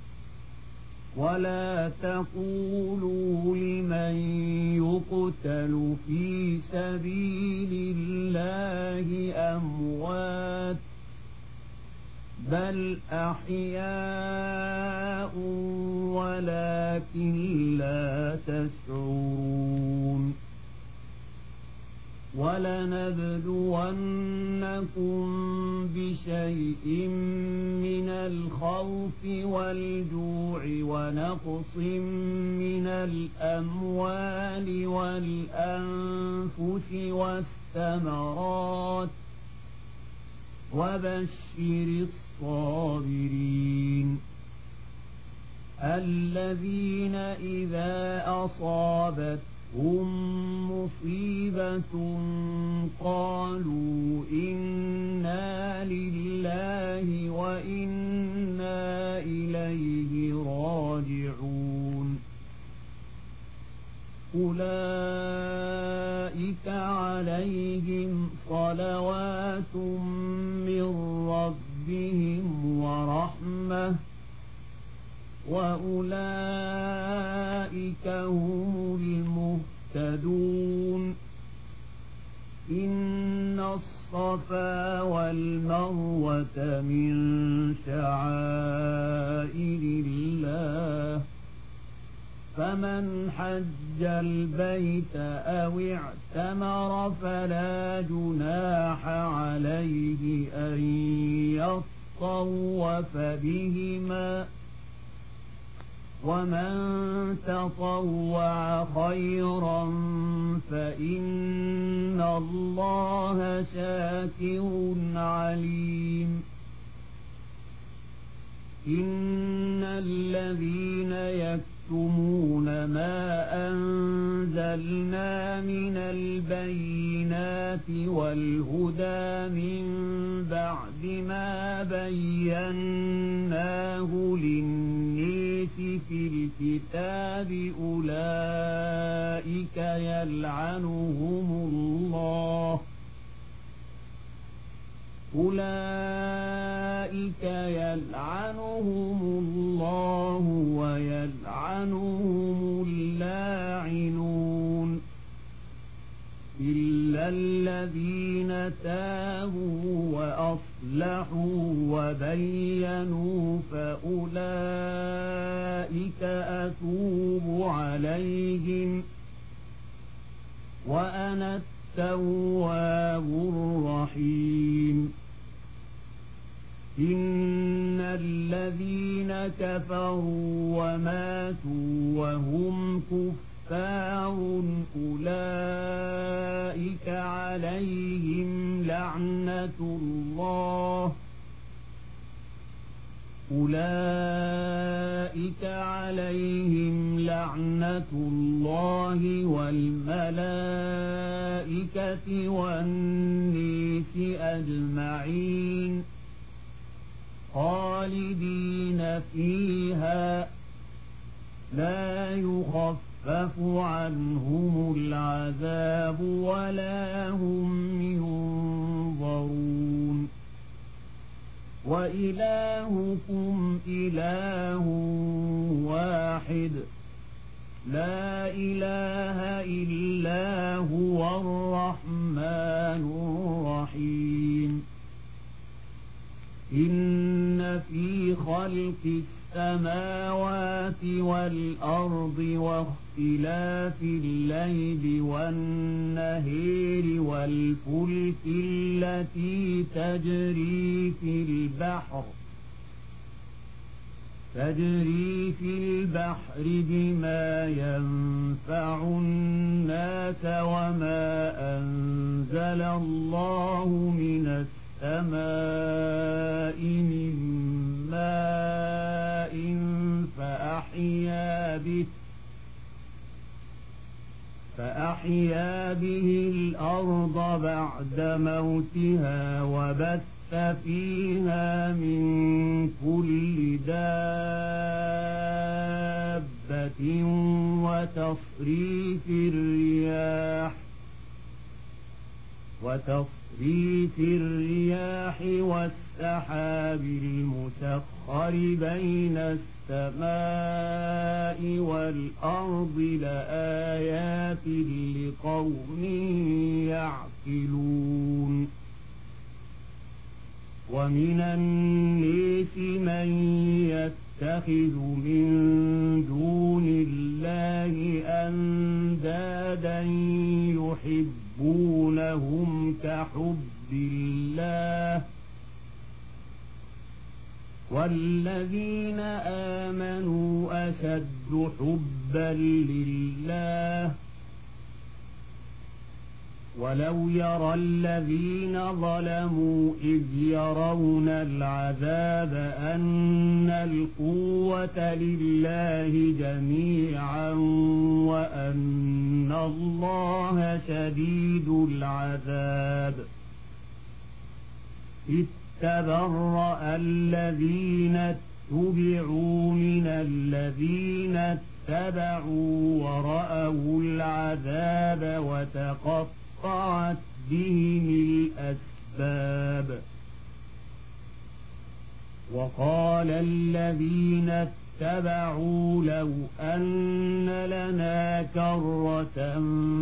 A: ولا تقولوا لمن يقتل في سبيل الله أموات بل أحياء ولكن لا تشعرون ولنبلونكم بشيء من الخوف والجوع ونقص من الأموال والأنفس والثمرات وبشر الصابرين الذين إذا أصابتهم مصيبة قالوا إنا لله وإنا إليه راجعون أولئك عليهم صلوات من ربهم ورحمة وأولئك هم المهتدون إن الصفا والمروة من شعائر الله فمن حج البيت أو اعتمر فلا جناح عليه أن يطوف بهما ومن تطوع خيرا فإن الله شاكر عليم إن الذين يكتمون ما أنزلنا من البينات والهدى من بعد ما بيناه للناس في الكتاب أولئك يلعنهم الله ويلعنهم اللاعنون إلا الذين تابوا وأصلحوا وبينوا فأولئك أتوب عليهم وأنا التواب الرحيم إن الذين كفروا وماتوا وهم كفار أولئك عليهم لعنة الله والملائكة والناس أجمعين خالدين فيها لا يخفف عنهم العذاب ولا هم ينظرون وإلهكم إله واحد لا إله إلا هو الرحمن الرحيم إن في خلق السماوات والأرض واختلاف الليل والنهار والفلك التي تجري في البحر بما ينفع الناس وما أنزل الله من السماء من ماء فأحيا به الأرض بعد موتها وبث فيها من كل دابة وتصريف الرياح والسحاب المسخر بين السماء والأرض لآيات لقوم يعقلون ومن الناس من يتخذ من دون الله أندادا يحبونهم كحب الله والذين آمنوا أشد حبا لله ولو يرى الذين ظلموا إذ يرون العذاب أن القوة لله جميعا وأن الله شديد العذاب تبرأ الذين اتبعوا من الذين اتبعوا ورأوا العذاب وتقطعت بهم الأسباب وقال الذين اتبعوا لو أن لنا كرة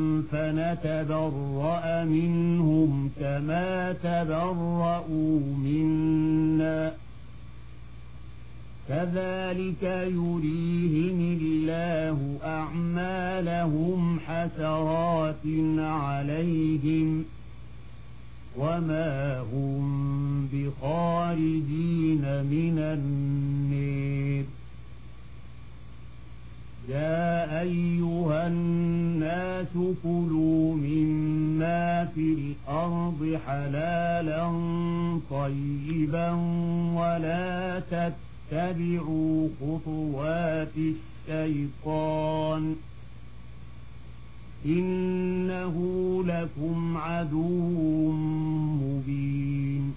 A: فنتبرأ منهم كما تبرأوا منا كذلك يريهم الله أعمالهم حسرات عليهم وما هم بخارجين من النار يا أيها الناس كلوا مما في الأرض حلالا طيبا ولا تتبعوا خطوات الشيطان إنه لكم عدو مبين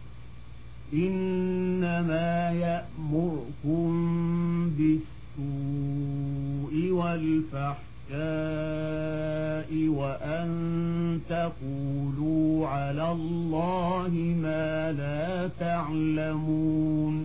A: إنما يأمركم بالسوء والفحشاء وأن تقولوا على الله ما لا تعلمون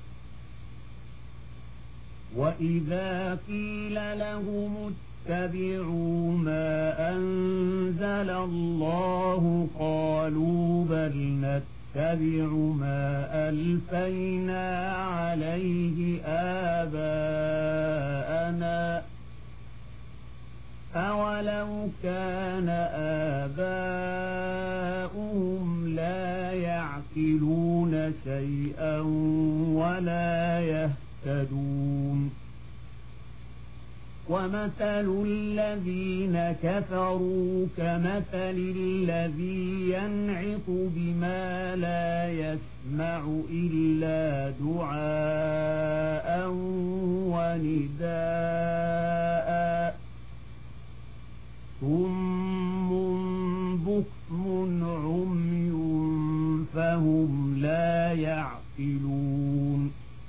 A: وإذا قيل لهم اتبعوا ما أنزل الله قالوا بل نتبع ما ألفينا عليه آباءنا أولو كان آباؤهم لا يعقلون شيئا ولا يهتدون ومثل الذين كفروا كمثل الذي ينعق بما لا يسمع إلا دعاء ونداء صم بكم عمي فهم لا يعقلون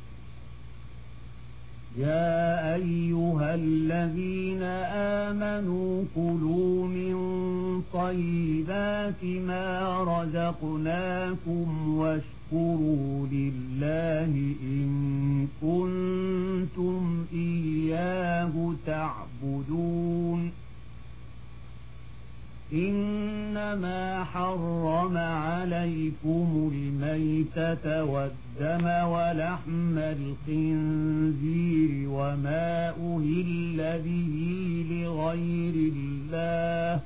A: يا أيها الذين آمنوا كلوا من طيبات ما رزقناكم واشكروا لله إن كنتم إياه تعبدون إنما حرم عليكم الميتة والدم ولحم الخنزير وما أهل به لغير الله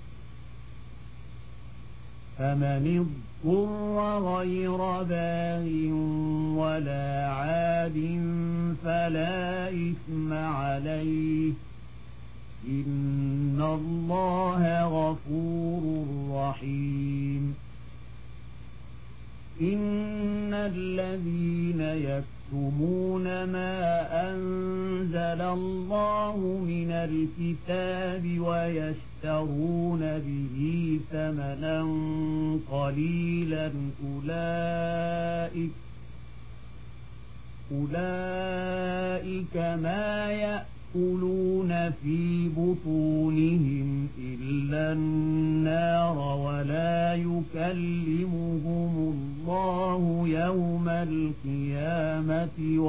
A: فمن اضطر غير باغ ولا عاد فلا إثم عليه إن الله غفور رحيم إن الذين يكتمون ما أنزل الله من الكتاب ويشترون به ثمنا قليلا أولئك ما يأكلون في بطونهم إلا النار ولا يكلمهم الله يوم القيامة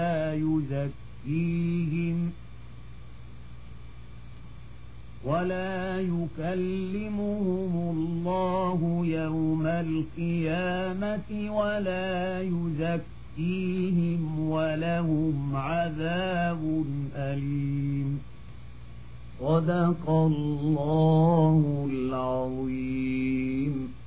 A: ولا يكلمهم الله يوم القيامة ولا يزكيهم ولهم عذاب أليم صدق الله العظيم.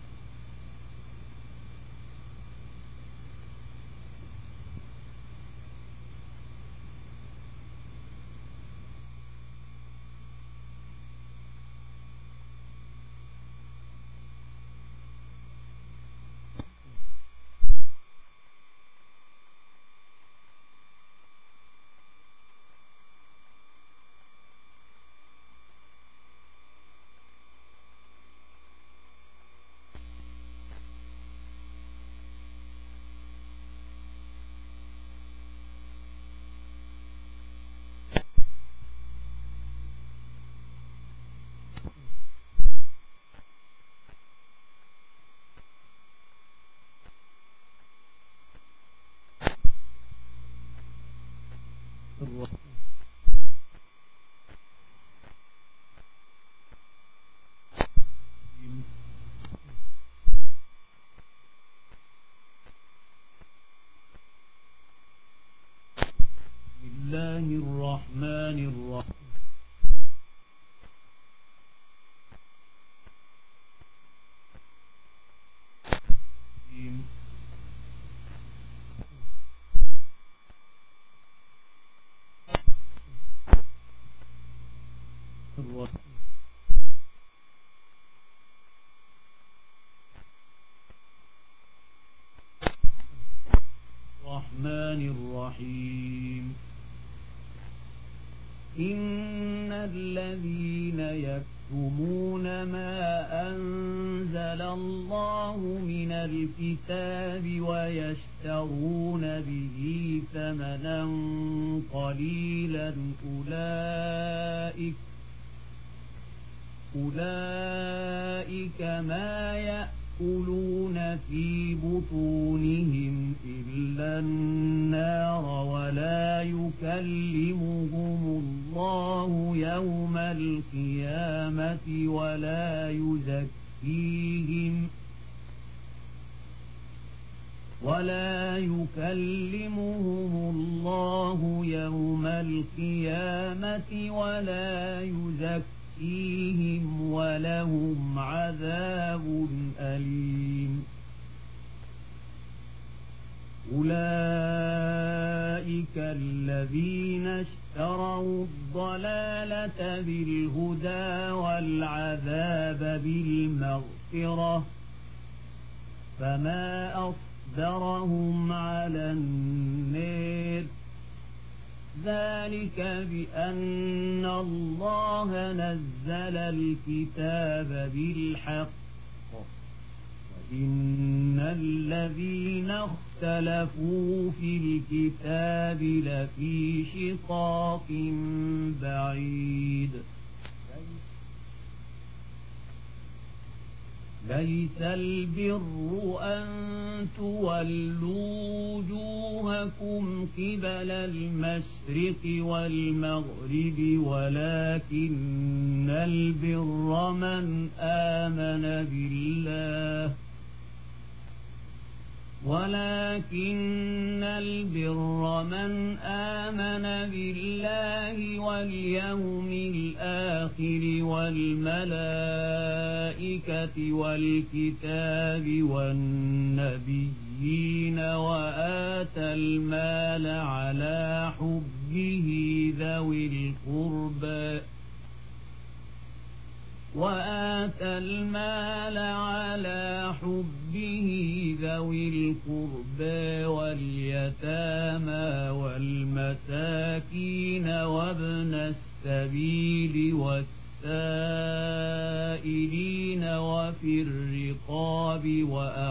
A: بسم الله الرحمن الرحيم. الرحمن الرحيم. إن الذين يكتمون ما أنزل الله من الكتاب ويشترون به ثمنا قليلا أولئك ما يأكلون في بطونهم إلا النار ولا يكلمهم الله يوم القيامة ولا يكلمهم الله يوم القيامة ولا يزكيهم ولهم عذاب أليم أولئك الذين اشتروا الضلالة بالهدى والعذاب بالمغفرة فما أصبرهم على النار ذلك بأن الله نزل الكتاب بالحق وإن الذين اختلفوا في الكتاب لفي شقاق بعيد ليس البر أن تولوا وجوهكم قبل المشرق والمغرب ولكن البر من آمن بالله واليوم الآخر والملائكة والكتاب والنبيين وآتى المال على حبه ذوي القربى واليتامى والمساكين وابن السبيل والسائلين وفي الرقاب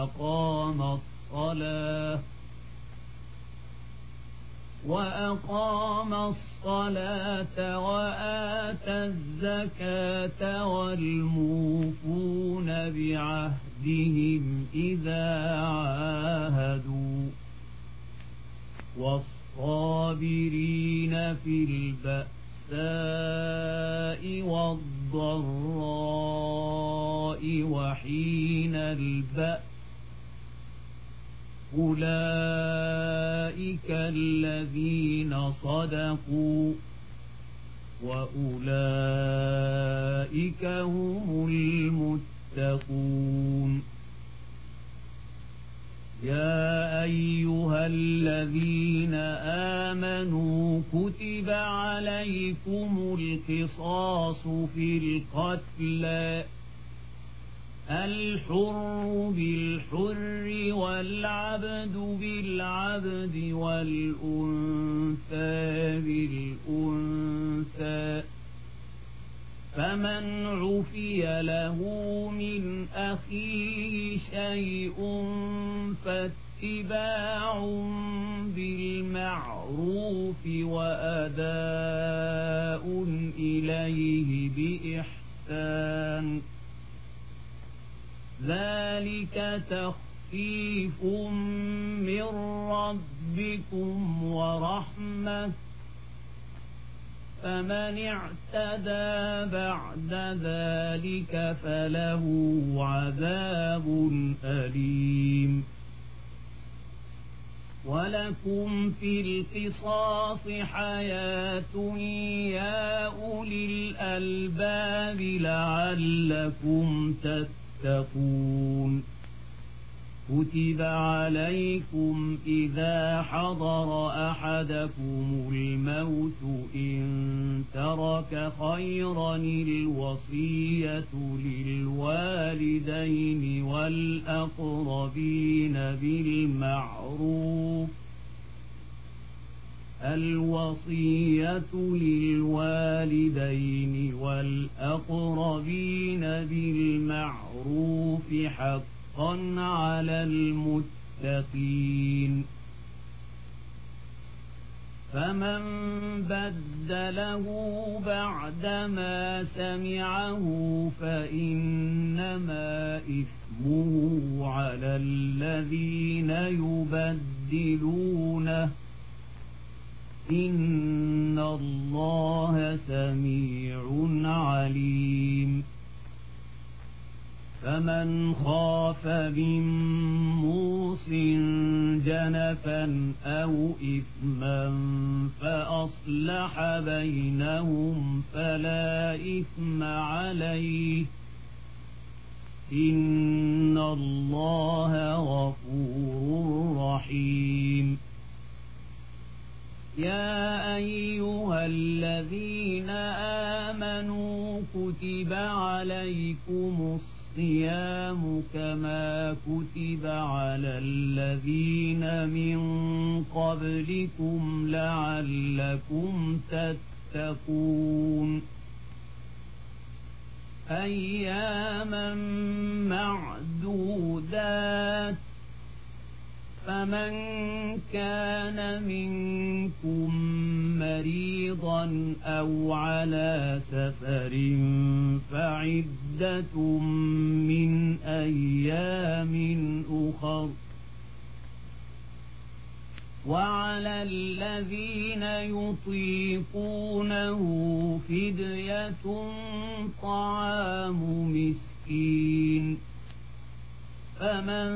A: وأقام الصلاة وآتى الزكاة والموفون بعهدهم إذا عاهدوا والصابرين في البأساء والضراء وحين البأس أولئك الذين صدقوا وأولئك هم المتقون يا أيها الذين آمنوا كتب عليكم القصاص في القتلى الحر بالحر والعبد بالعبد والأنثى بالأنثى فمن عفي له من أخيه شيء فاتباع بالمعروف وأداء إليه بإحسان ذلك تخفيف من ربكم ورحمة فمن اعتدى بعد ذلك فله عذاب أليم ولكم في القصاص حياة يا أولي الألباب لعلكم تتقون كتب عليكم إذا حضر أحدكم الموت إن ترك خيرا الوصية للوالدين والأقربين بالمعروف حقا على المتقين فمن بدله بعدما سمعه فإنما إثمه على الذين يبدلونه إن الله سميع عليم فمن خاف من موص جنفا أو إثما فأصلح بينهم فلا إثم عليه إن الله غفور رحيم يا أيها الذين آمنوا كتب عليكم الصيام كما كتب على الذين من قبلكم لعلكم تتقون أياما معدودات فمن كان منكم مريضا أو على سفر فعدة من أيام أخر وعلى الذين يطيقونه فدية طعام مسكين فمن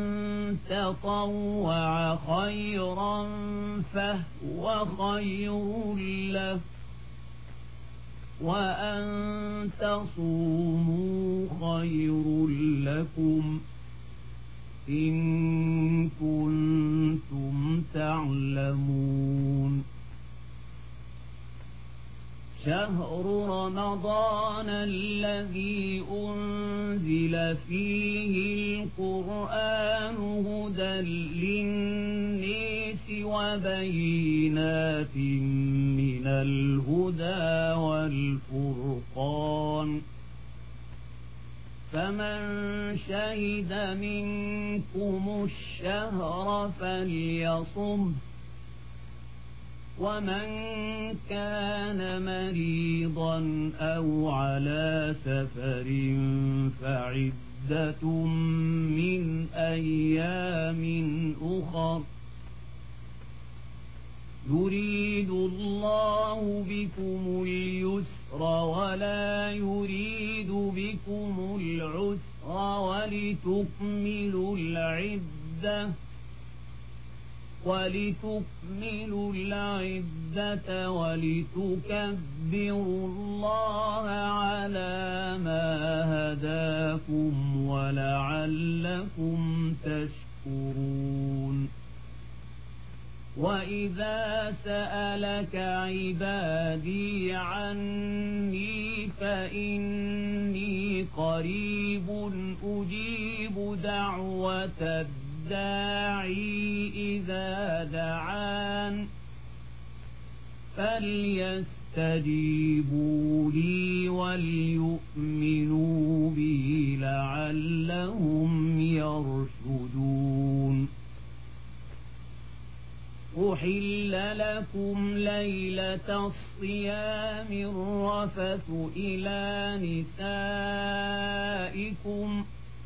A: تطوع خيرا فهو خير له وأن تصوموا خير لكم إن كنتم تعلمون شهر رمضان الذي أنزل فيه القرآن هدى للناس وبينات من الهدى والفرقان فمن شهد منكم الشهر فليصمه ومن كان مريضا أو على سفر فعدة من أيام أخر يريد الله بكم اليسر ولا يريد بكم العسر ولتكملوا العدة ولتكبروا الله على ما هداكم ولعلكم تشكرون وإذا سألك عبادي عني فإني قريب أجيب دعوة الداعي إذا دعان فليستجيبوا لي وليؤمنوا بي لعلهم يرشدون أحل لكم ليلة الصيام الرفث إلى نسائكم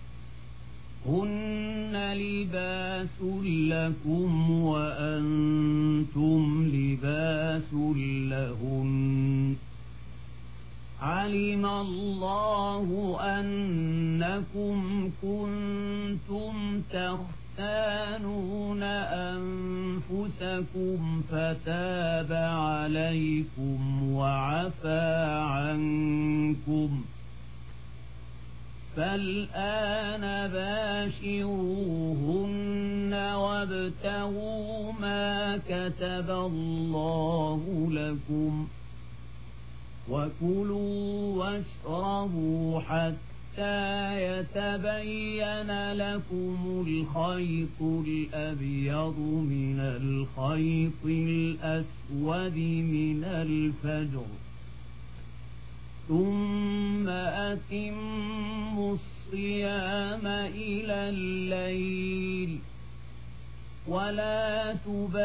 A: هن لباس لكم وأنتم لباس لهن علم الله أنكم كنتم تختانون أنفسكم فتاب عليكم وعفى عنكم فالآن باشروهن وابتغوا ما كتب الله لكم وكلوا واشربوا حتى يتبين لكم الخيط الأبيض من الخيط الأسود من الفجر ثم أتموا الصيام إلى الليل ولا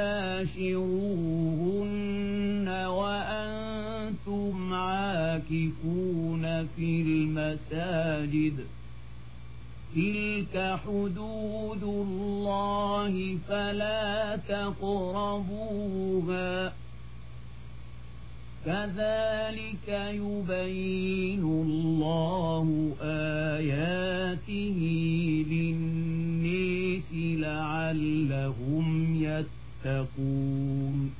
A: تباشروهن وأنتم عاكفون في المساجد تلك حدود الله فلا تقربوها كذلك يبين الله آياته للناس لعلهم يتقون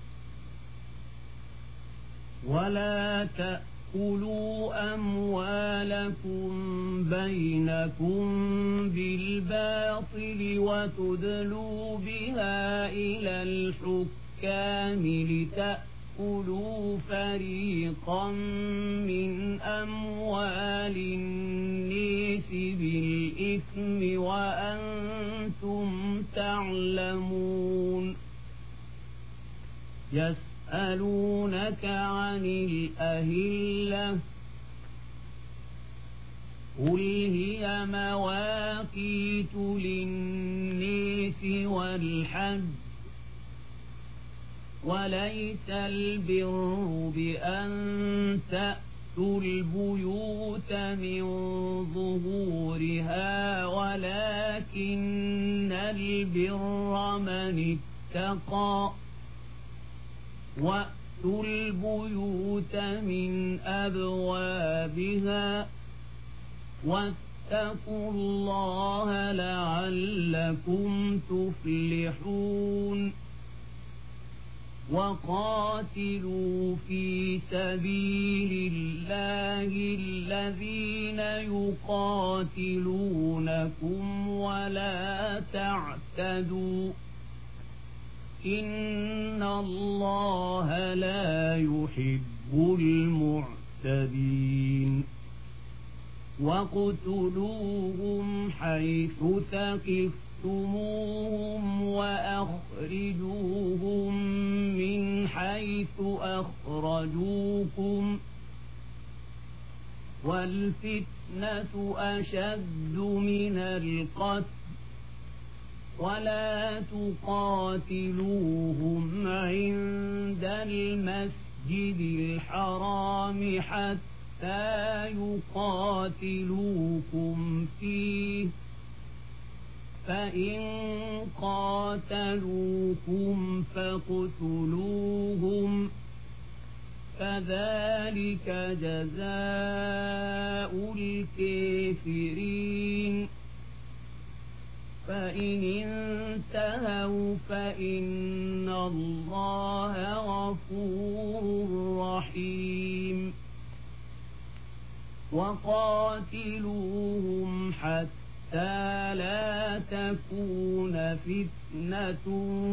A: ولا تأكلوا أموالكم بينكم بالباطل وتدلوا بها إلى الحكام لتأكلوا فريقا من أموال الناس بالإثم وأنتم تعلمون يسألونك عن الأهلة قل هي مواقيت للناس الحج وليس البر بأن تأتوا البيوت من ظهورها ولكن البر من اتقى وأتوا البيوت من أبوابها واتقوا الله لعلكم تفلحون وقاتلوا في سبيل الله الذين يقاتلونكم ولا تعتدوا إن الله لا يحب المعتدين واقتلوهم حيث ثقفتموهم وأخرجوهم من حيث أخرجوكم والفتنة أشد من القتل ولا تقاتلوهم عند المسجد الحرام حتى يقاتلوكم فيه فإن قاتلوكم فاقتلوهم كذلك جزاء الكافرين فإن انتهوا فإن الله غفور رحيم وقاتلوهم حتى لا تكون فتنة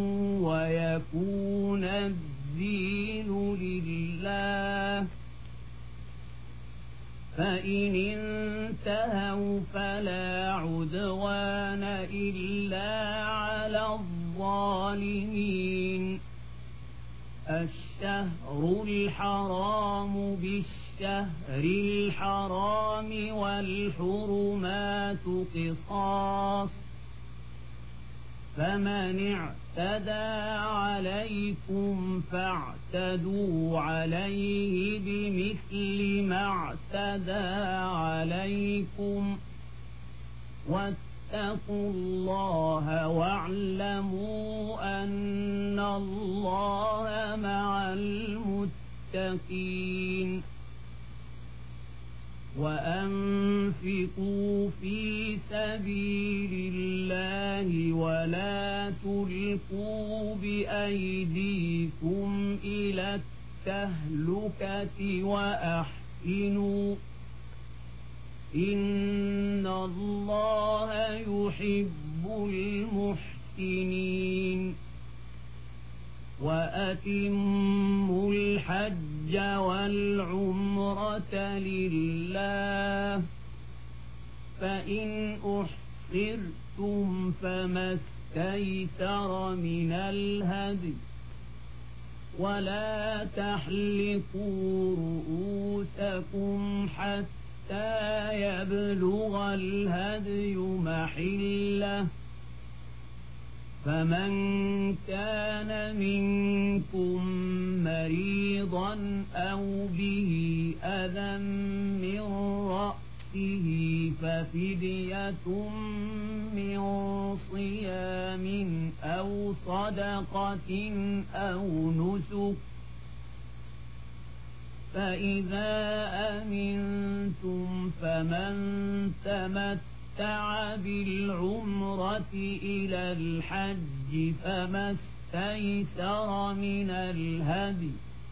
A: ويكون الدين لله فإن انتهوا فلا عدوان إلا على الظالمين الشهر الحرام بالشهر الحرام والحرمات قصاص فمن اعتدى عليكم فاعتدوا عليه بمثل ما اعتدى عليكم واتقوا الله واعلموا أن الله مع المتقين وأنفقوا في سبيل الله ولا تلقوا بأيديكم إلى التهلكة وأحسنوا إن الله يحب المحسنين وأتموا الحج والعمرة لله فإن أحصرتم فما استيسر من الهدي ولا تحلقوا رؤوسكم حتى يبلغ الهدي محله فمن كان منكم مريضا أو به أذى من رأسه ففدية من صيام أو صدقة أو نسك فإذا أمنتم فمن تمتع بالعمرة إلى الحج فما استيسر من الهدي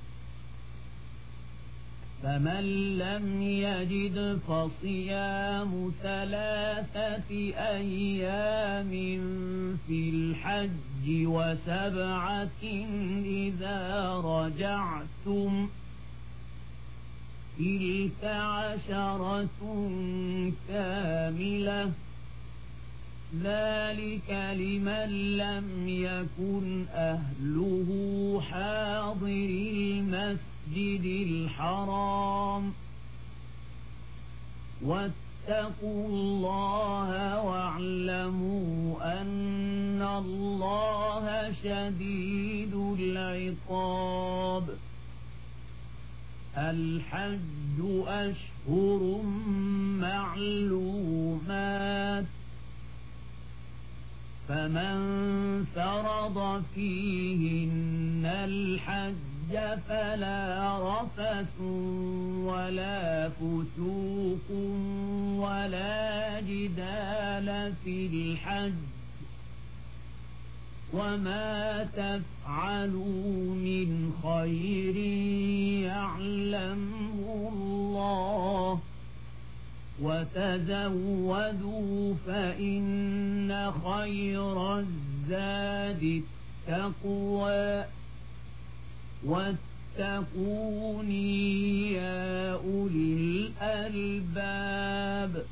A: فمن لم يجد فصيام 3 أيام في الحج و7 إذا رجعتم تلك 10 كاملة ذلك لمن لم يكن أهله حاضر المسجد الحرام واتقوا الله واعلموا أن الله شديد العقاب. الحج أشهر معلومات، فمن فرض فيهن الحج فلا رفث ولا فسوق ولا جدال في الحج، وما تفعلوا من خير يعلمه الله، وتزودوا فإن خير الزاد التقوى، واتقوني يا أولي الألباب.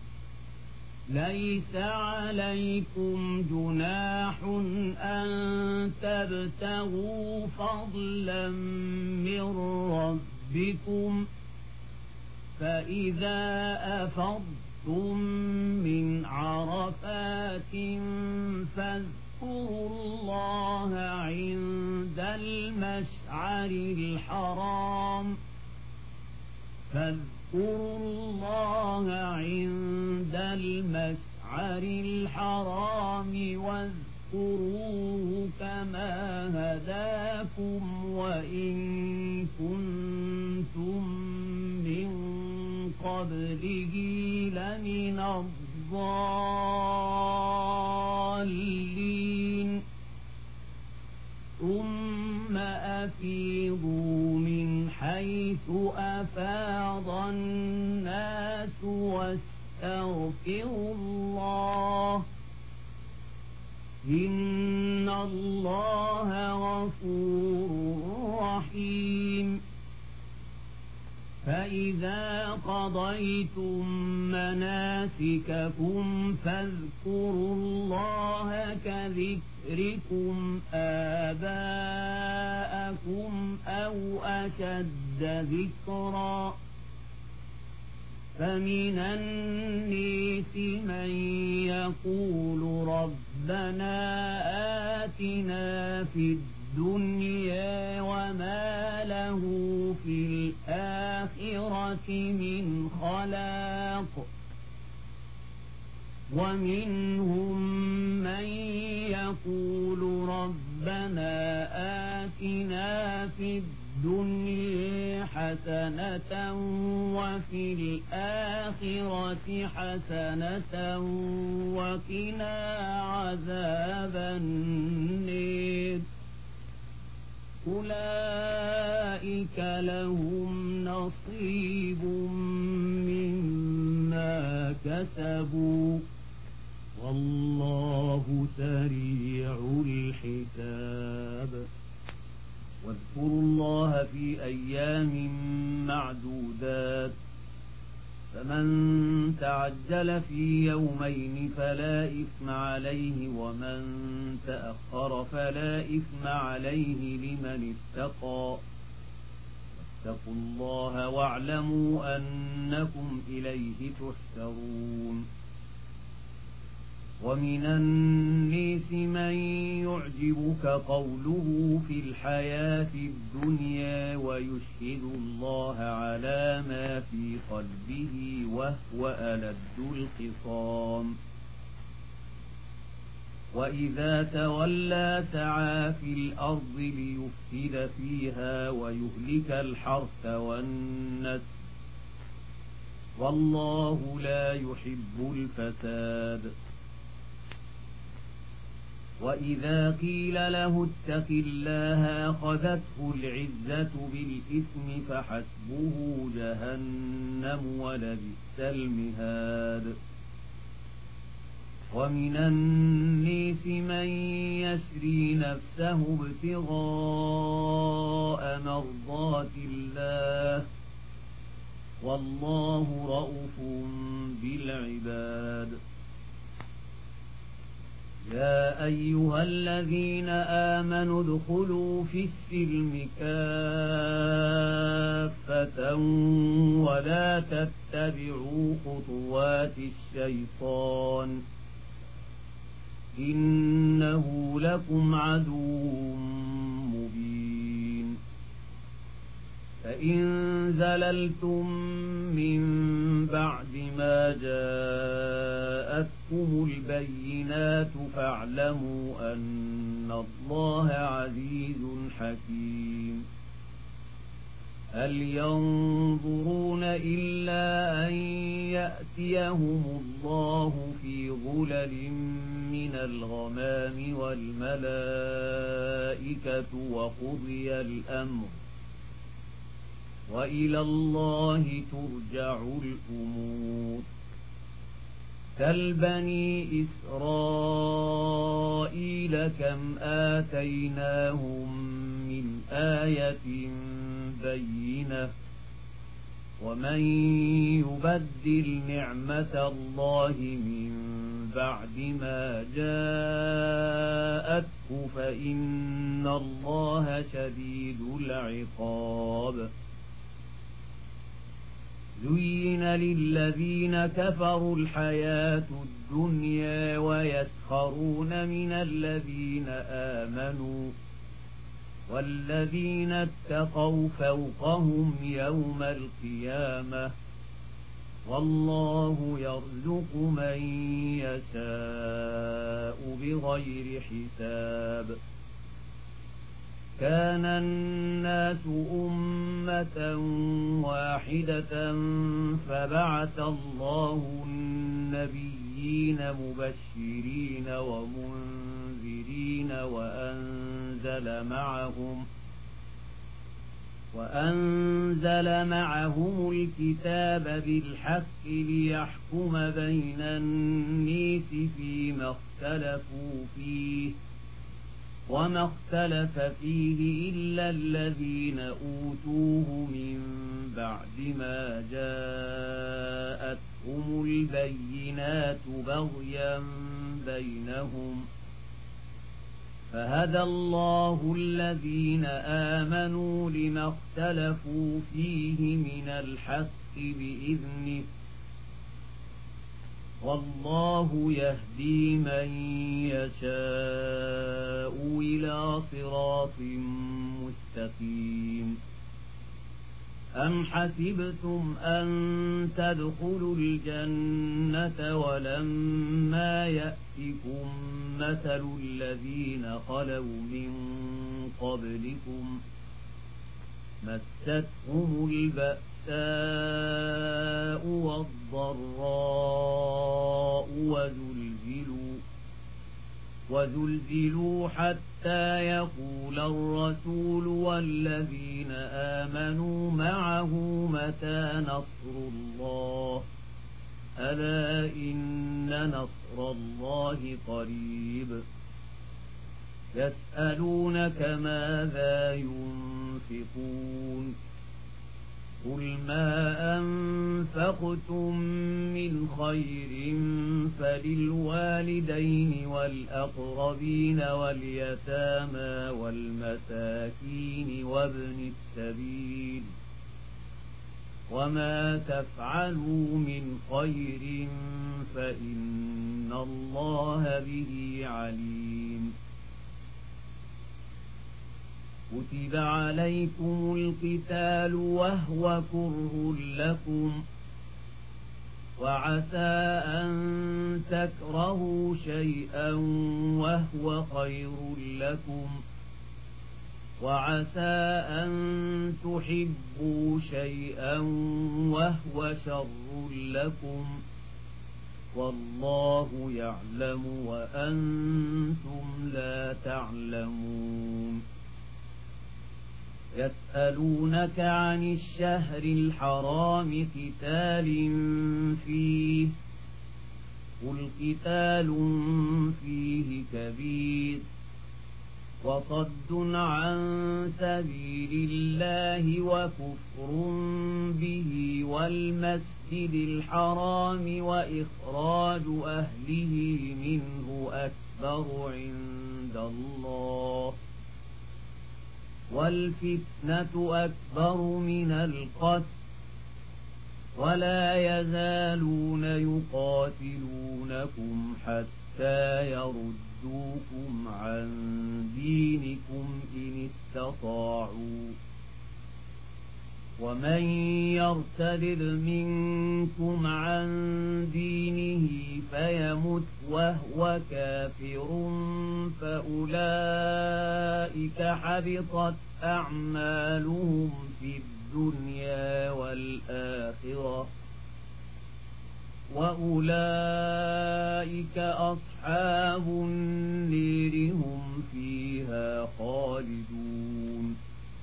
A: ليس عليكم جناح أن تبتغوا فضلا من ربكم، فإذا أفضتم من عرفات فاذكروا الله عند المشعر الحرام، فاذكروا الله عند المشعر الحرام واذكروه كما هداكم وإن كنتم من قبله لمن الضالين. ثم أفيضوا من حيث أفاض الناس واستغفروا الله، إن الله غفور رحيم. فإذا قضيتم مناسككم فاذكروا الله كذكركم آباءكم أو أشد ذكرا، فمن الناس من يقول ربنا آتنا في الدنيا وما له في الآخرة من خلاق، ومنهم من يقول ربنا آتنا في الدنيا حسنة وفي الآخرة حسنة وقنا عذاب النار. أولئك لهم نصيب مما كسبوا والله سريع الحساب. واذكروا الله في أيام معدودات، فمن تعجل في يومين فلا إثم عليه ومن تأخر فلا إثم عليه لمن اتقى. واتقوا الله واعلموا أنكم إليه تحشرون. ومن الناس من يعجبك قوله في الحياة الدنيا ويشهد الله على ما في قلبه وهو ألد الخصام. وإذا تولى سعى في الأرض ليفسد فيها ويهلك الحرث والنسل والله لا يحب الفساد. وإذا قيل له اتق الله أخذته العزة بالإثم فحسبه جهنم ولبئس المهاد. ومن الناس من يشري نفسه ابتغاء مرضات الله والله رؤوف بالعباد. يا أيها الذين آمنوا ادخلوا في السلم كافة ولا تتبعوا خطوات الشيطان إنه لكم عدو مبين فإن زللتم من بعد ما جاءتكم البينات فاعلموا أن الله عزيز حكيم هل ينظرون إلا أن يأتيهم الله في ظلل من الغمام والملائكة وقضي الأمر وإلى الله ترجع الأمور كالبني إسرائيل كم آتيناهم من آية بينة ومن يبدل نعمة الله من بعد ما جاءته فإن الله شديد العقاب زين للذين كفروا الحياة الدنيا ويسخرون من الذين آمنوا والذين اتقوا فوقهم يوم القيامة والله يرزق من يشاء بغير حساب كان الناس أمة واحدة فبعث الله النبيين مبشرين ومنذرين وأنزل معهم الكتاب بالحق ليحكم بين الناس فيما اختلفوا فيه وما اختلف فيه إلا الذين أوتوه من بعد ما جاءتهم البينات بغيا بينهم فهدى الله الذين آمنوا لما اختلفوا فيه من الحق بإذنه والله يهدي من يشاء إلى صراط مستقيم أم حسبتم أن تدخلوا الجنة ولما يأتكم مثل الذين خلوا من قبلكم مستهم البأساء والضراء وزلزلوا حتى يقول الرسول والذين آمنوا معه متى نصر الله ألا إن نصر الله قريب يسألونك ماذا ينفقون قل ما أنفقتم من خير فللوالدين والأقربين واليتامى والمساكين وابن السبيل وما تفعلوا من خير فإن الله به عليم كتب عليكم القتال وهو كره لكم وعسى أن تكرهوا شيئا وهو خير لكم وعسى أن تحبوا شيئا وهو شر لكم والله يعلم وأنتم لا تعلمون يسألونك عن الشهر الحرام قتال فيه قل قتال فيه كبير وصد عن سبيل الله وكفر به والمسجد الحرام وإخراج أهله منه أكبر عند الله والفتنة أكبر من القتل ولا يزالون يقاتلونكم حتى حتى يردوكم عن دينكم إن استطاعوا ومن يرتد منكم عن دينه فيمت وهو كافر فأولئك حبطت أعمالهم في الدنيا والآخرة وأولئك أصحاب النير هم فيها خالدون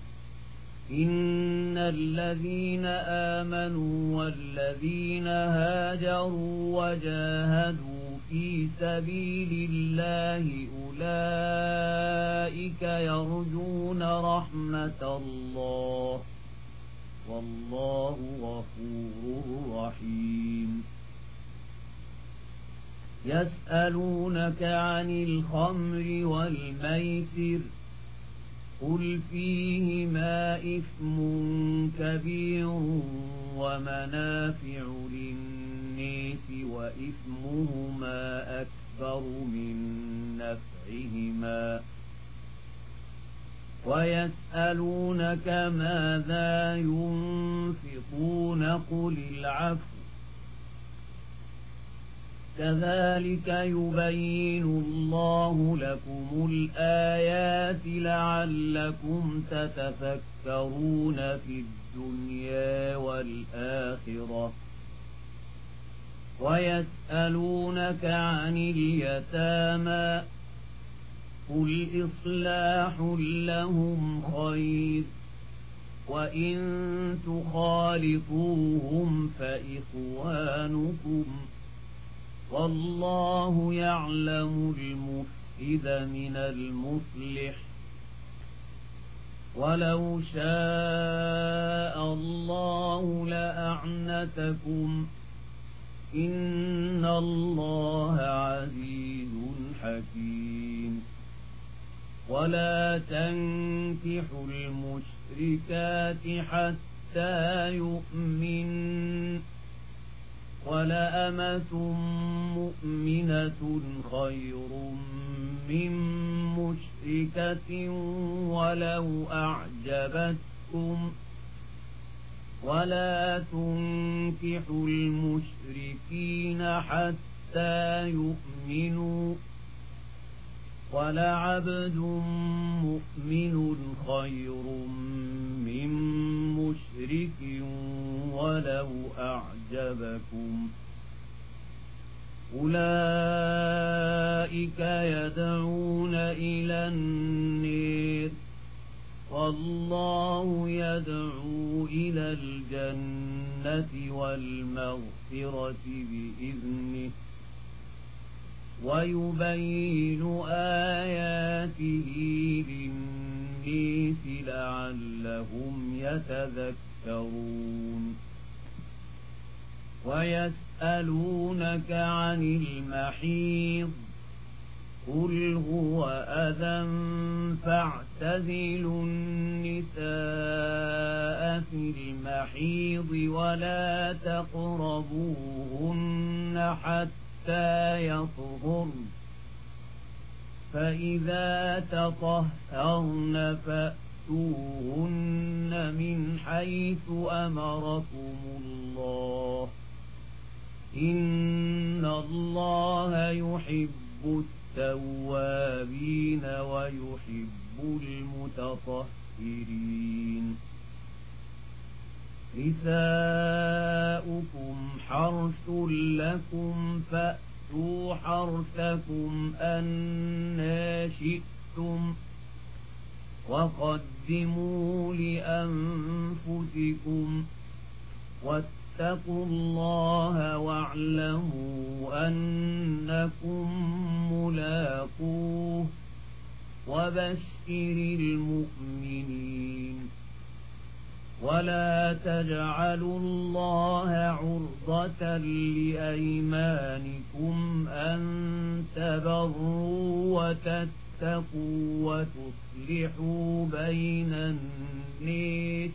A: إن الذين آمنوا والذين هاجروا وجاهدوا في سبيل الله أولئك يرجون رحمة الله والله غفور رحيم يسألونك عن الخمر والميسر قل فيهما إثم كبير ومنافع للناس وإثمهما أكبر من نفعهما ويسألونك ماذا ينفقون قل العفو كذلك يبين الله لكم الآيات لعلكم تتفكرون في الدنيا والآخرة ويسألونك عن اليتامى قل إصلاح لهم خير وإن تخالطوهم فإخوانكم والله يعلم المفسد من المصلح ولو شاء الله لأعنتكم إن الله عزيز حكيم ولا تنكحوا المشركات حتى يؤمنوا ولأمة مؤمنة خير من مشركة ولو أعجبتكم ولا تنكحوا المشركين حتى يؤمنوا ولعبد مؤمن خير من مشرك ولو أعجبكم أولئك يدعون إلى النار والله يدعو إلى الجنة والمغفرة بإذنه ويبين آياته للناس لعلهم يتذكرون ويسألونك عن المحيض قل هو أذى فاعتزلوا النساء في المحيض ولا تقربوهن حتى يطهرن فإذا تطهرن فأتوهن من حيث أمركم الله إن الله يحب التوابين ويحب المتطهرين نساؤكم حرث لكم فأتوا حرثكم أنى شئتم وقدموا لأنفسكم واتقوا الله واعلموا أنكم ملاقوه وبشر المؤمنين ولا تجعلوا الله عرضة لأيمانكم أن تبروا وتتقوا وتصلحوا بين الناس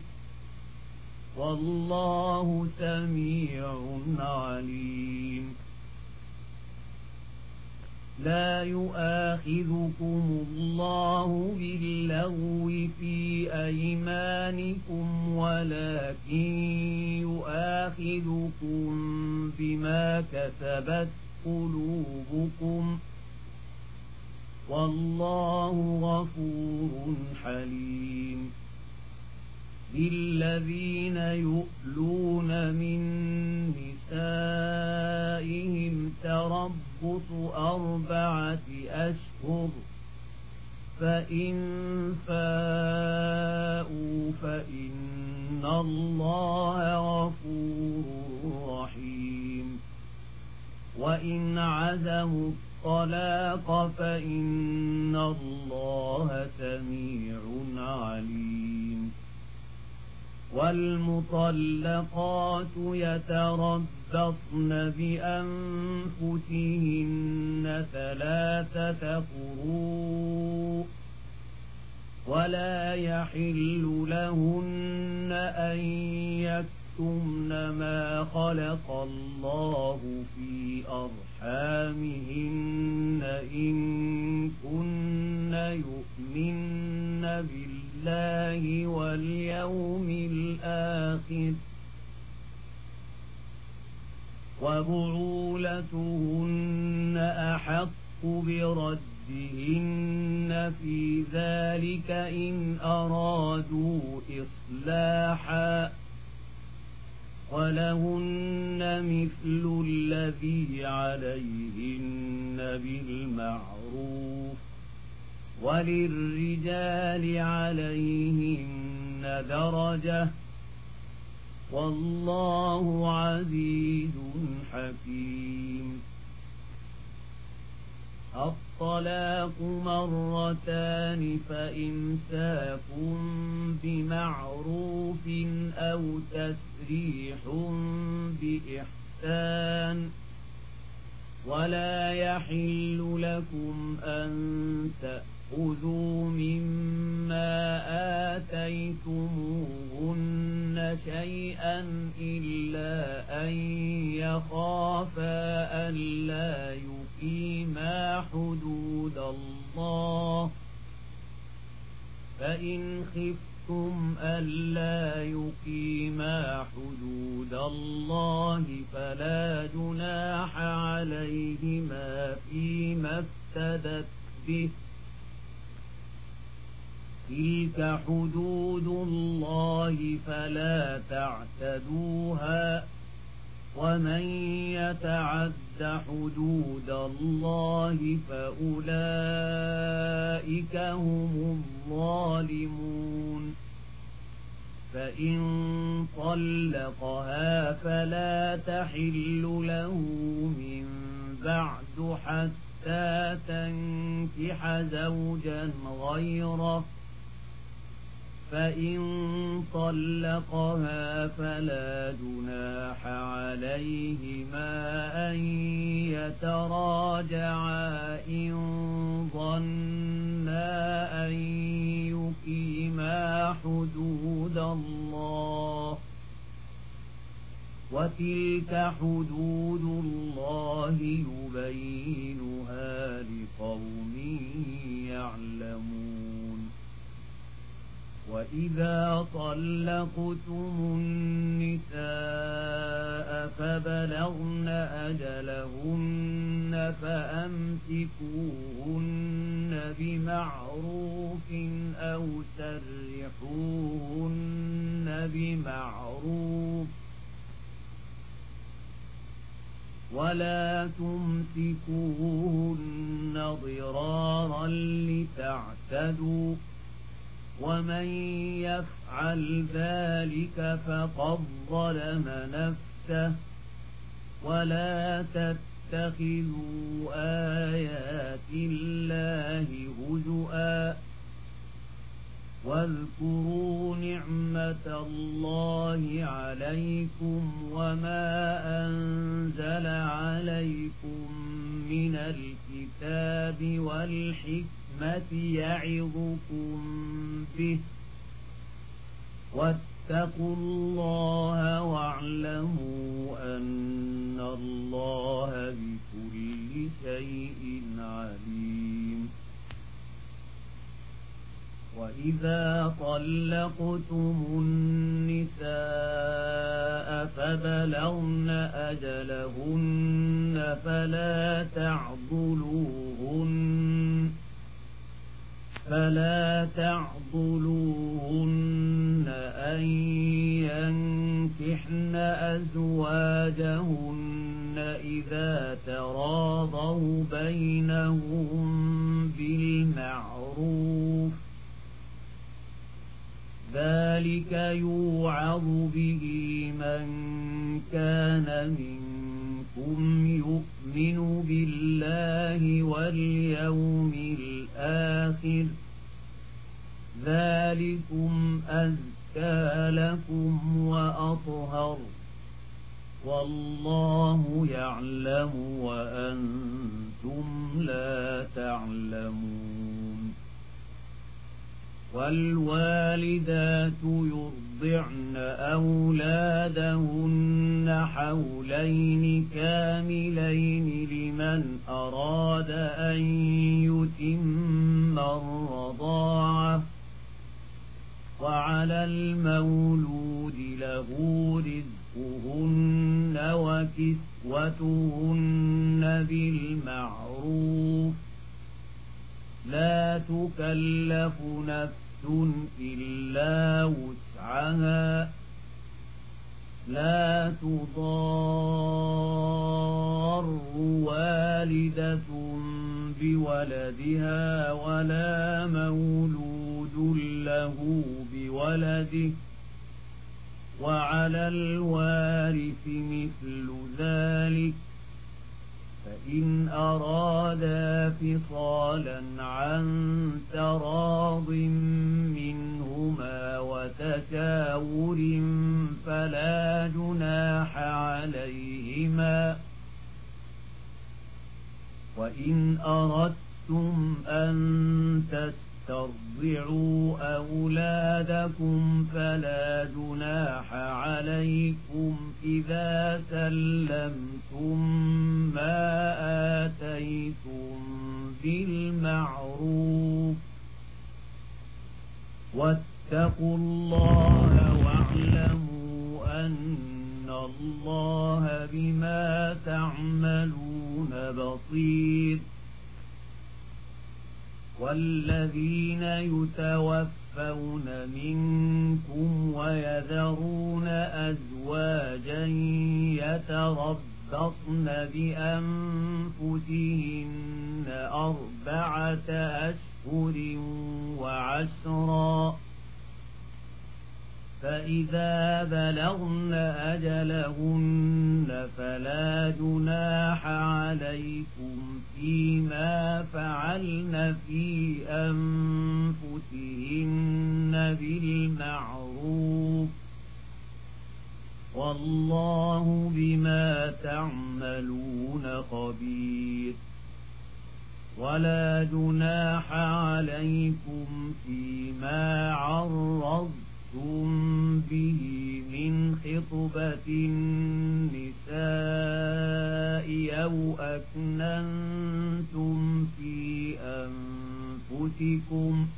A: والله سميع عليم لا يؤاخذكم الله باللغو في أيمانكم ولكن يؤاخذكم بما كسبت قلوبكم والله غفور حليم للذين يؤلون من نسائهم تربص 4 أشهر فإن فاءوا فإن الله غفور رحيم وإن عزموا الطلاق فإن الله سميع عليم والمطلقات يتربصن بأنفسهن 3 قروء ولا يحل لهن أن يكتمن ما خلق الله في أرحامهن إن كن يؤمن بالله واليوم الآخر وبعولتهن أحق بردهن في ذلك إن أرادوا إصلاحا ولهن مثل الذي عليهن بالمعروف وللرجال عليهن درجة والله عزيز حكيم الطلاق 2 فإمساك بمعروف أو تسريح بإحسان ولا يحل لكم أن تأخذوا مما آتيتموهن شيئا إلا أن يخافا ألا يقيما حدود الله فإن خفتم ألا يقيما حدود الله فلا جناح عليهما فيما افتدت به تلك حدود الله فلا تعتدوها ومن يتعد حدود الله فأولئك هم الظالمون فإن طلقها فلا تحل له من بعد حتى تنكح زوجا غيره فإن طلقها فلا جناح عليهما أن يتراجعا إن ظنا أن يقيما حدود الله وتلك حدود الله يبينها لقوم يعلمون وإذا طلقتم النساء فبلغن أجلهن فأمسكوهن بمعروف أو سرحوهن بمعروف ولا تمسكوهن ضرارا لتعتدوا ومن يفعل ذلك فقد ظلم نفسه ولا تتخذوا آيات الله هزؤا واذكروا نعمة الله عليكم وما أنزل عليكم من الكتاب والحكمة يعظكم به واتقوا الله واعلموا أن الله بكل شيء عليم وإذا طلقتم النساء فبلغن أجلهن فلا تعضلوهن أن ينكحن أزواجهن إذا تراضوا بينهم بالمعروف ذلك يوعظ به من كان منكم يؤمن بالله واليوم الآخر ذلكم أزكى لكم وأطهر والله يعلم وأنتم لا تعلمون والوالدات يرضعن أولادهن حولين كاملين لمن أراد أن يتم الرضاعة وعلى المولود له رزقهن وكسوتهن بالمعروف لا تكلف نفس إلا وسعها لا تضار والدة بولدها ولا مولود له بولده وعلى الوارث مثل ذلك فإن أرادا فصالا عن تراض منهما وتشاور فلا جناح عليهما وإن أردتم أن تسترضعوا أولادكم فلا جناح عليكم إذا سلمتم ما آتيتم بالمعروف واتقوا الله واعلموا أن الله بما تعملون بصير والذين يتوفون منكم ويذرون أزواجا يتربصن بأنفسهن 4 أشهر وعشرا فإذا بلغن أجلهن فلا جناح عليكم فيما فعلن في أنفسهن بالمعروف والله بما تعملون خبير ولا جناح عليكم فيما عرضتم به من خطبة النساء أو أكننتم في أنفسكم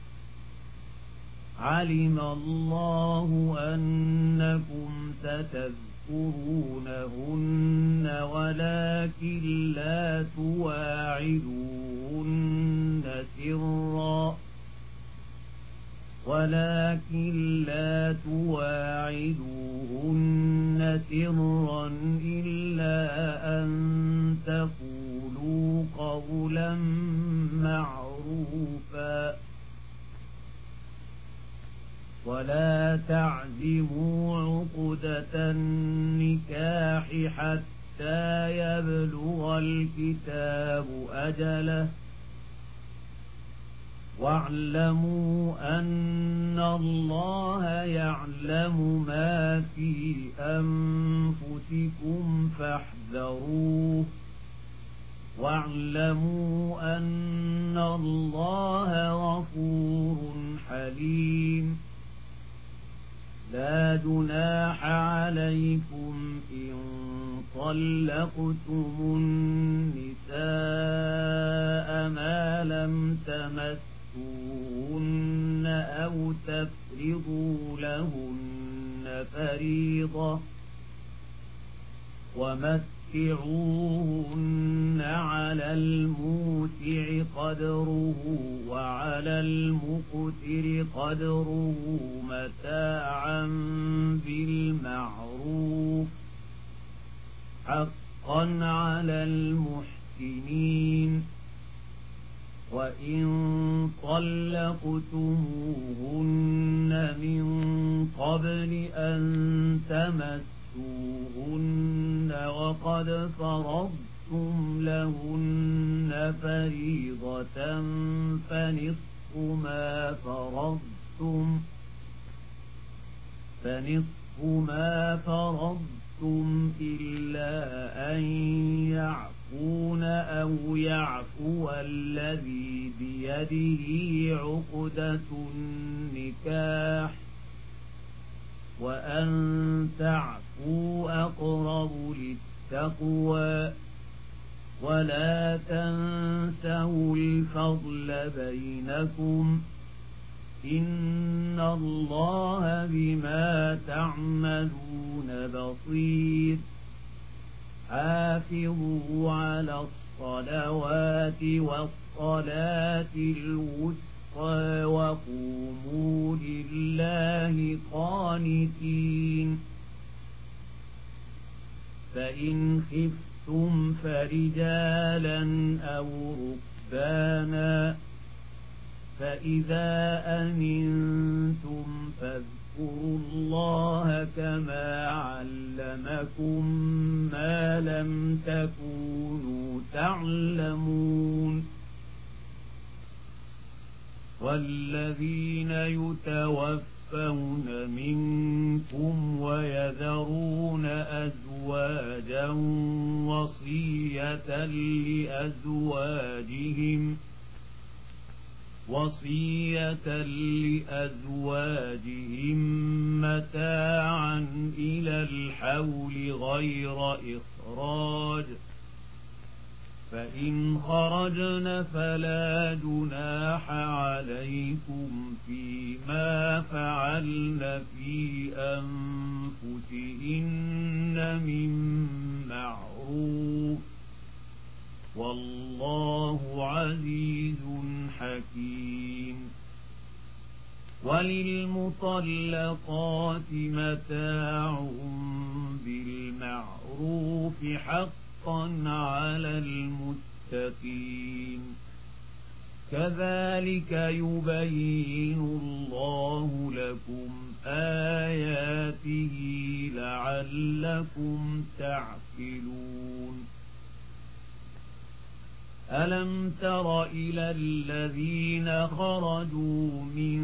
A: علم الله أنكم ستذكرونهن ولكن لا تواعدوهن سرا إلا أن تقولوا قولا معروفا ولا تعزموا عقدة النكاح حتى يبلغ الكتاب أجله واعلموا أن الله يعلم ما في أنفسكم فاحذروه واعلموا أن الله غفور حليم لا جناح عليكم إن طلقتم النساء ما لم تمسوهن أو تفرضوا لهن فريضة ومتعوهن على الموسع قدره وعلى المقتر قدره متاعا بالمعروف حقا على المحسنين. وإن طلقتموهن من قبل أن تمسوهن وقد فرضتم لهن فريضة فنصف ما فرضتم إلا أن يعفون أو يعفو الذي بيده عقدة النكاح وأن تعفوا أقرب للتقوى ولا تنسوا الفضل بينكم إن الله بما تعملون بصير. حافظوا على الصلوات والصلاة الوسطى وقوموا لله قانتين. فإن خفتم فرجالا أو ركبانا فإذا أمنتم فاذكروا الله كما علمكم ما لم تكونوا تعلمون. والذين يتوفون منكم ويذرون أزواجا وصية لأزواجهم متاعا إلى الحول غير إخراج فإن خرجن فلا جناح عليكم فيما فعلن في أنفسهن من معروف والله عزيز حكيم. وللمطلقات متاع بالمعروف حقا على المتقين. كذلك يبين الله لكم آياته لعلكم تعقلون. ألم تر إلى الذين خرجوا من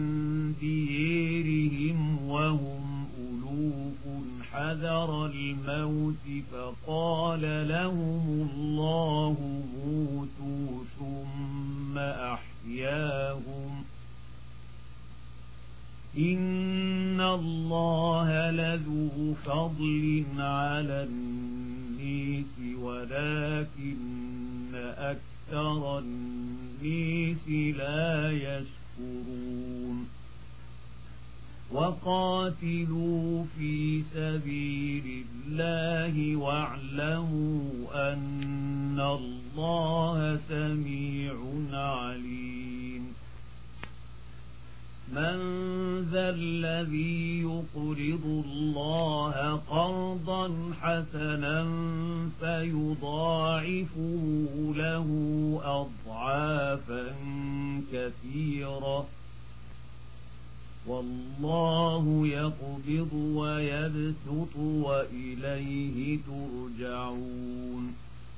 A: ديرهم وهم ألوف حذر الموت فقال لهم الله موتوا ثم أحياهم إن الله لذو فضل على الناس ولكن أكثر الناس لا يشكرون. وقاتلوا في سبيل الله واعلموا أن الله سميع عليم. من ذا الذي يقرض الله قرضا حسنا فيضاعفه له أضعافا كثيرة والله يقبض ويبسط وإليه ترجعون.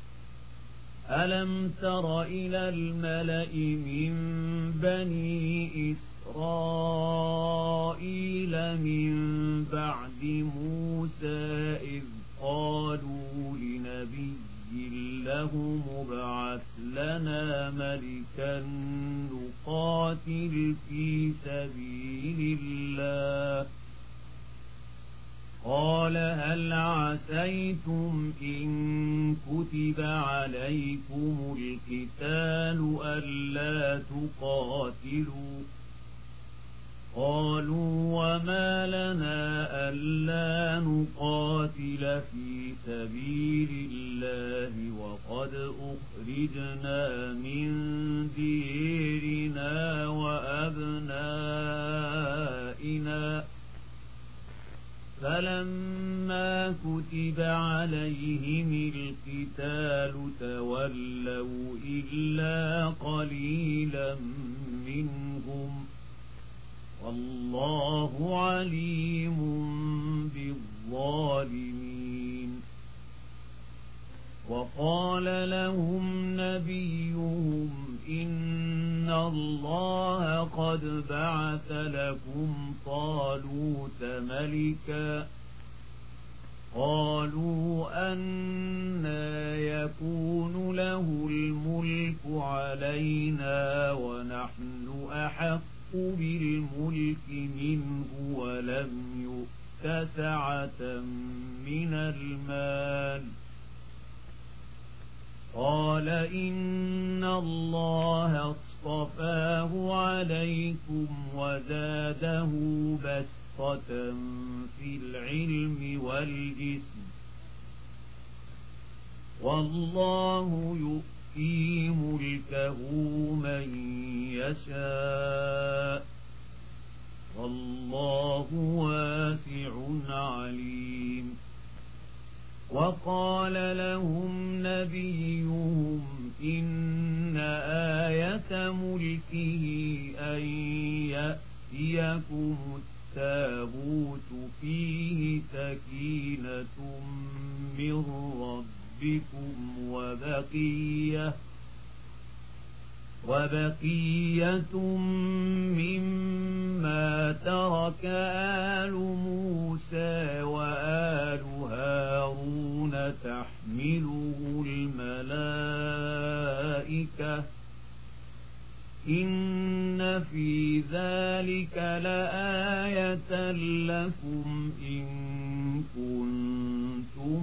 A: ألم تر إلى الملأ من بني إسرائيل من بعد موسى إذ قالوا لنبي له مبعث لنا ملكا نقاتل في سبيل الله قال هل عسيتم إن كتب عليكم القتال ألا تقاتلوا قالوا وما لنا ألا نقاتل في سبيل الله وقد أخرجنا من ديرنا وأبنائنا فلما كتب عليهم القتال تولوا إلا قليلا منهم والله عليم بالظالمين وقال لهم نبيهم إن الله قد بعث لكم طالوت ملكا قالوا أنى يكون له الملك علينا ونحن أحق بالملك منه ولم يؤت سعة من المال قال إن الله اصطفاه عليكم وزاده بسطة في العلم والجسم والله يؤتي ملكه من يشاء والله واسع عليم وقال لهم نبيهم إن آية ملكه أن يأتيكم التابوت فيه سكينة من ربكم وبقية مما ترك آل موسى وآل هارون تحمله الملائكة إن في ذلك لآية لكم إن كنتم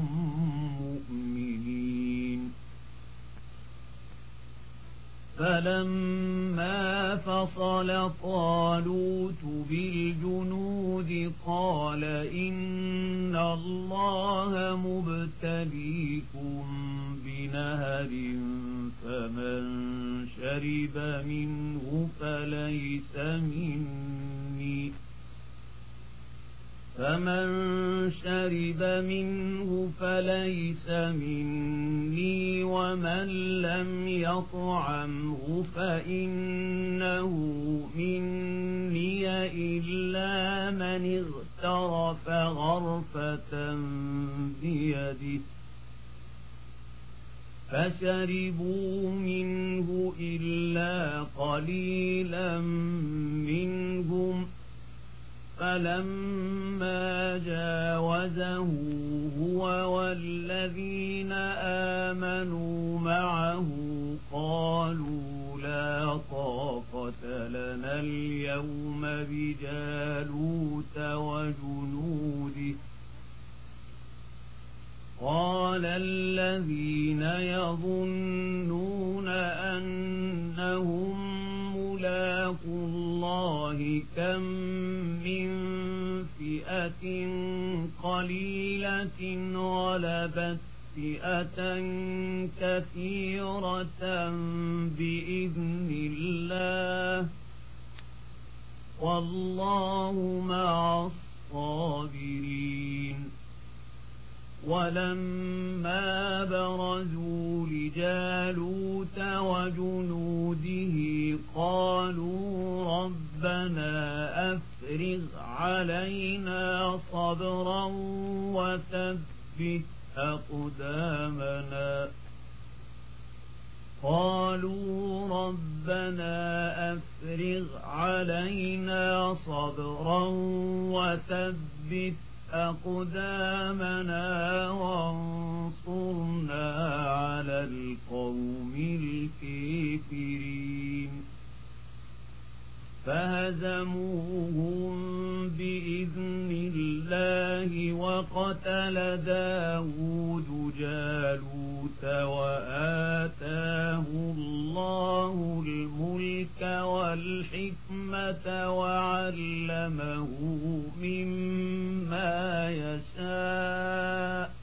A: مؤمنين فلما فصل طالوت بالجنود قال إن الله مبتليكم بنهر فمن شرب منه فليس مني ومن لم يطعمه فإنه مني إلا من اغترف غرفة بيده فشربوا منه إلا قليلا منهم فلما جاوزه هو والذين آمنوا معه قالوا لا طاقة لنا اليوم بجالوت وجنوده قال الذين يظنون أنهم ملاقو الله كم من فئة قليلة غلبت فئة كثيرة بإذن الله والله مع الصابرين ولما برزوا لجالوت وجنوده قالوا ربنا أفرغ علينا صبرا وثبت أقدامنا وانصرنا على القوم الكافرين فهزموهم بإذن الله وقتل داود جالوت وآتاه الله الملك والحكمة وعلمه مما يشاء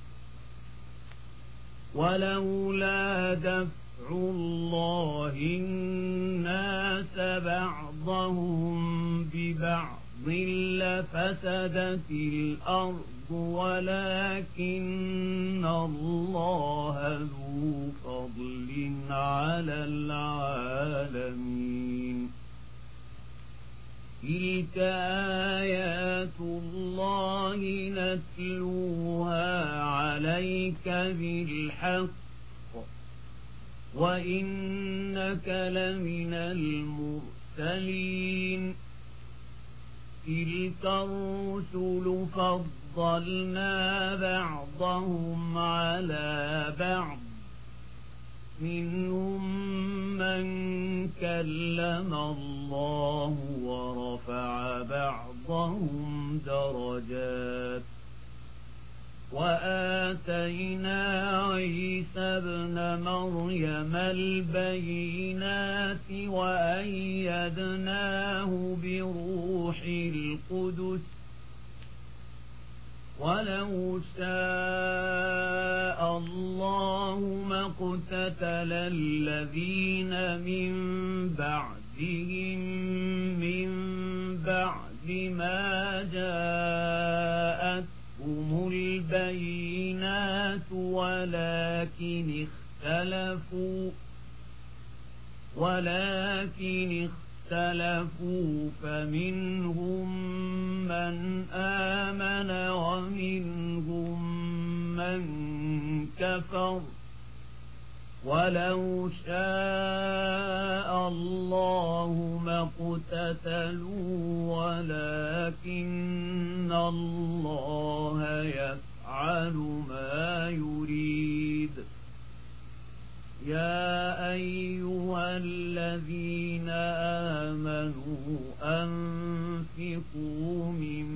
A: ولولا دفع الله الناس بعضهم ببعض لفسدت الأرض ولكن الله ذو فضل على العالمين تلك آيات الله نتلوها عليك بالحق وإنك لمن المرسلين تلك الرسل فضلنا بعضهم على بعض منهم من كلم الله ورفع بعضهم درجات وآتينا عيسى ابن مريم البينات وأيدناه بروح القدس ولو شاء الله ما اقتتل الذين من بعدهم من بعد ما جاءتهم البينات ولكن اختلفوا فمنهم من آمن ومنهم من كفر ولو شاء الله ما اقتتلوا ولكن الله يفعل ما يريد يا أيها الذين آمنوا أنفقوا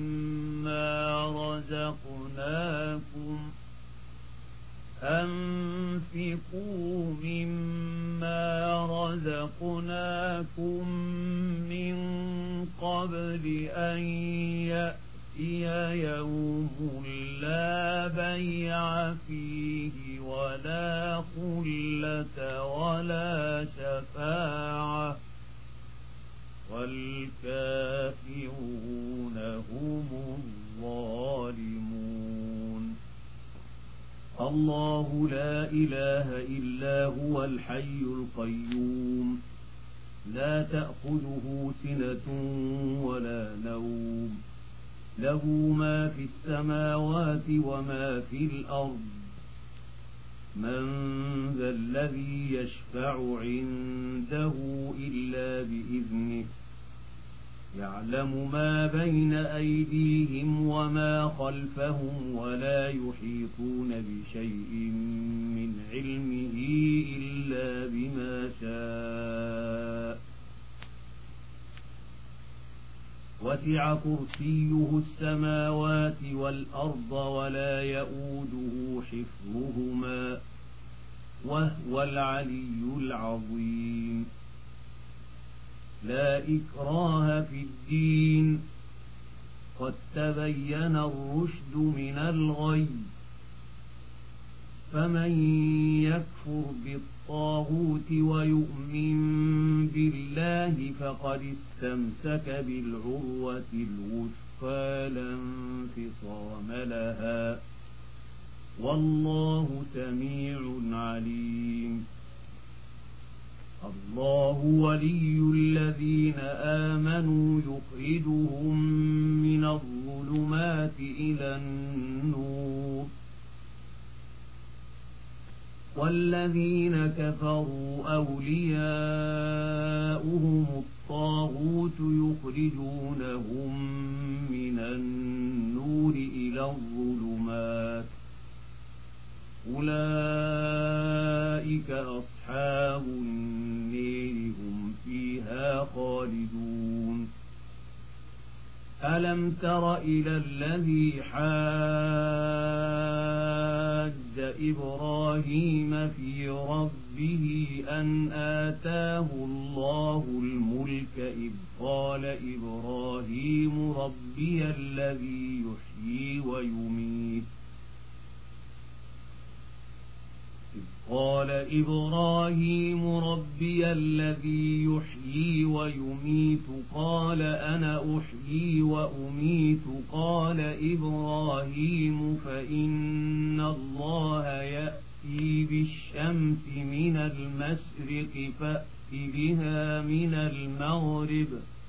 A: مما رزقناكم من قبل أن يأتي يوم لا بيع فيه ولا خلة ولا شفاعة والكافرون هم الظالمون الله لا إله إلا هو الحي القيوم لا تأخذه سنة ولا نوم له ما في السماوات وما في الأرض من ذا الذي يشفع عنده إلا بإذنه يعلم ما بين أيديهم وما خلفهم ولا يحيطون بشيء من علمه إلا بما شاء وسع كرسيه السماوات والأرض ولا يؤوده حفظهما وهو العلي العظيم لا إكراه في الدين قد تبين الرشد من الغي فمن يكفر بالطاغوت ويؤمن بالله فقد استمسك بالعروة الوثقى لا انفصام لها والله سميع عليم الله ولي الذين آمنوا يخرجهم من الظلمات إلى النور والذين كفروا أولياؤهم الطاغوت يخرجونهم من النور إلى الظلمات أولئك أصحاب النير هم فيها خالدون ألم تر إلى الذي حاج إبراهيم في ربه أن آتاه الله الملك إذ قال إبراهيم ربي الذي يحيي ويميت قال إبراهيم ربي الذي يحيي ويميت قال أنا أحيي وأميت قال إبراهيم فإن الله يأتي بالشمس من المشرق فأت بها من المغرب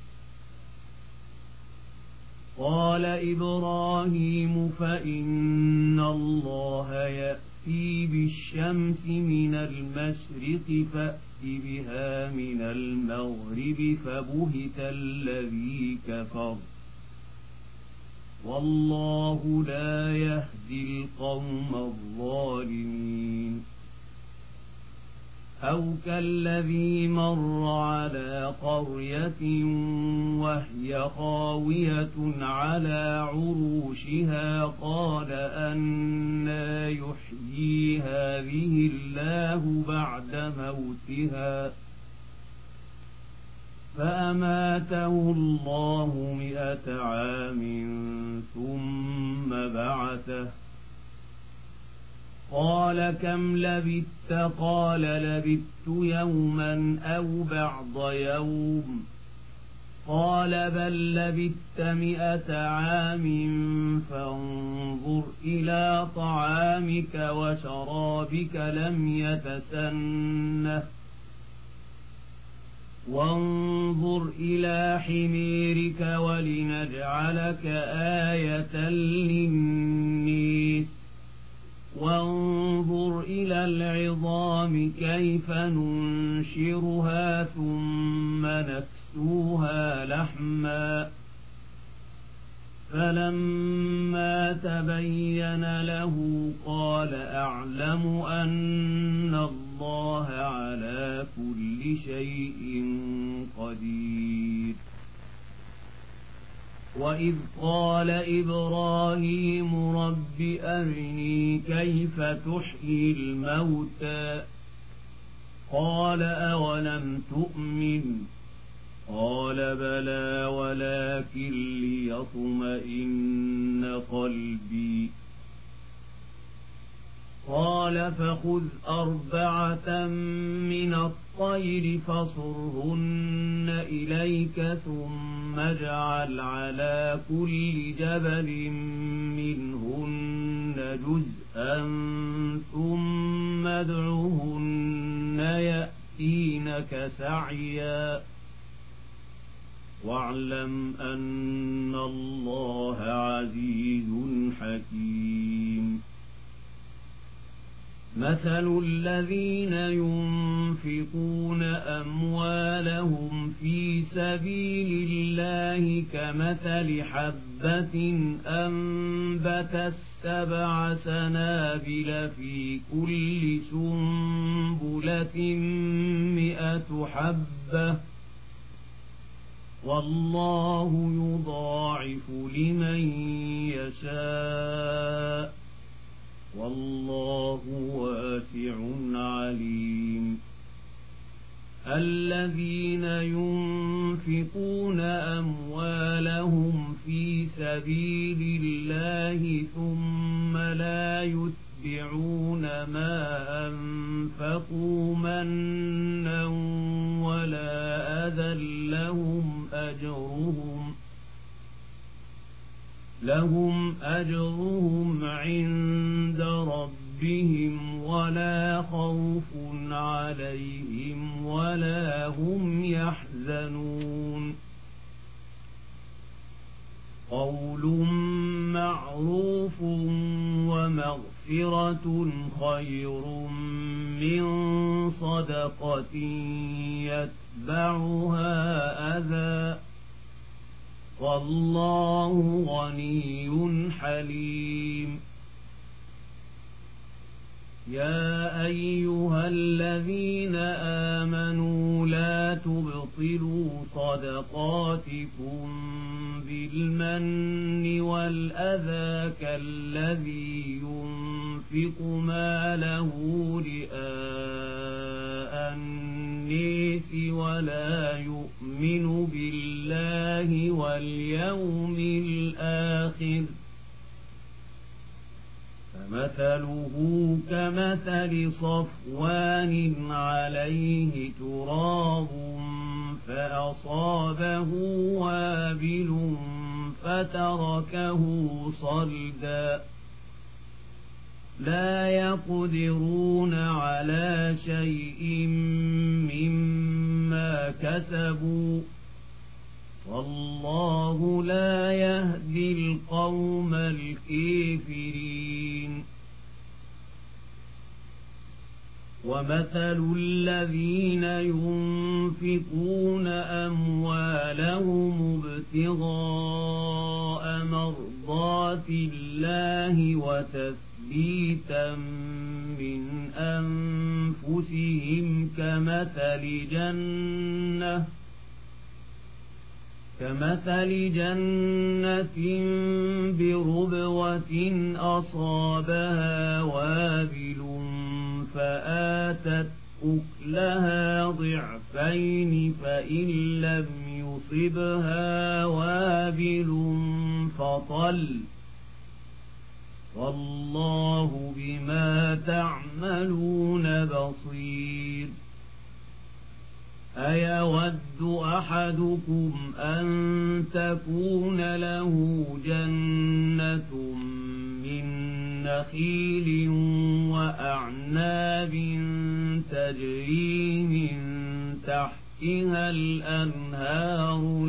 A: قال إبراهيم فإن الله يأتي بالشمس من المشرق فأت بها من المغرب فبهت الذي كفر والله لا يهدي القوم الظالمين أو كالذي مر على قرية وهي خاوية على عروشها قال أنى يحيي هذه الله بعد موتها فأماته الله 100 عام ثم بعثه قال كم لبثت قال لبثت يوما أو بعض يوم قال بل لبثت 100 عام فانظر إلى طعامك وشرابك لم يتسنه وانظر إلى حميرك ولنجعلك آية للناس وانظر إلى العظام كيف ننشرها ثم نكسوها لحما فلما تبين له قال أعلم أن الله على كل شيء قدير وإذ قال إبراهيم رب أرني كيف تحيي الموتى قال أولم تؤمن قال بلى ولكن ليطمئن قلبي قال فخذ 4 من الطير فصرهن إليك ثم اجعل على كل جبل منهن جزءا ثم ادعهن يأتينك سعيا واعلم أن الله عزيز حكيم مثل الذين ينفقون أموالهم في سبيل الله كمثل حبة أنبتت 7 سنابل في كل سنبلة 100 حبة والله يضاعف لمن يشاء والله واسع عليم الذين ينفقون أموالهم في سبيل الله ثم لا يتبعون ما أنفقوا منا ولا أذى لهم أجرهم عند ربهم ولا خوف عليهم ولا هم يحزنون قول معروف ومغفرة خير من صدقة يتبعها أذى والله غني حليم يا أيها الذين آمنوا لا تبطلوا تبطلوا صدقاتكم بالمن والأذى كالذي ينفق ماله رئاء الناس ولا يؤمن بالله واليوم الآخر فمثله كمثل صفوان عليه تراب فأصابه وابل فتركه صلدا لا يقدرون على شيء مما كسبوا والله لا يهدي القوم الكافرين ومثل الذين ينفقون أموالهم ابتغاء مرضات الله وتثبيتا من أنفسهم كمثل جنة بربوة أصابها وابل فآتت أكلها ضعفين فإن لم يصبها وابل فطل والله بما تعملون بصير أيود أحدكم أن تكون له جنة من نخيل وأعناب تجري من تحتها الأنهار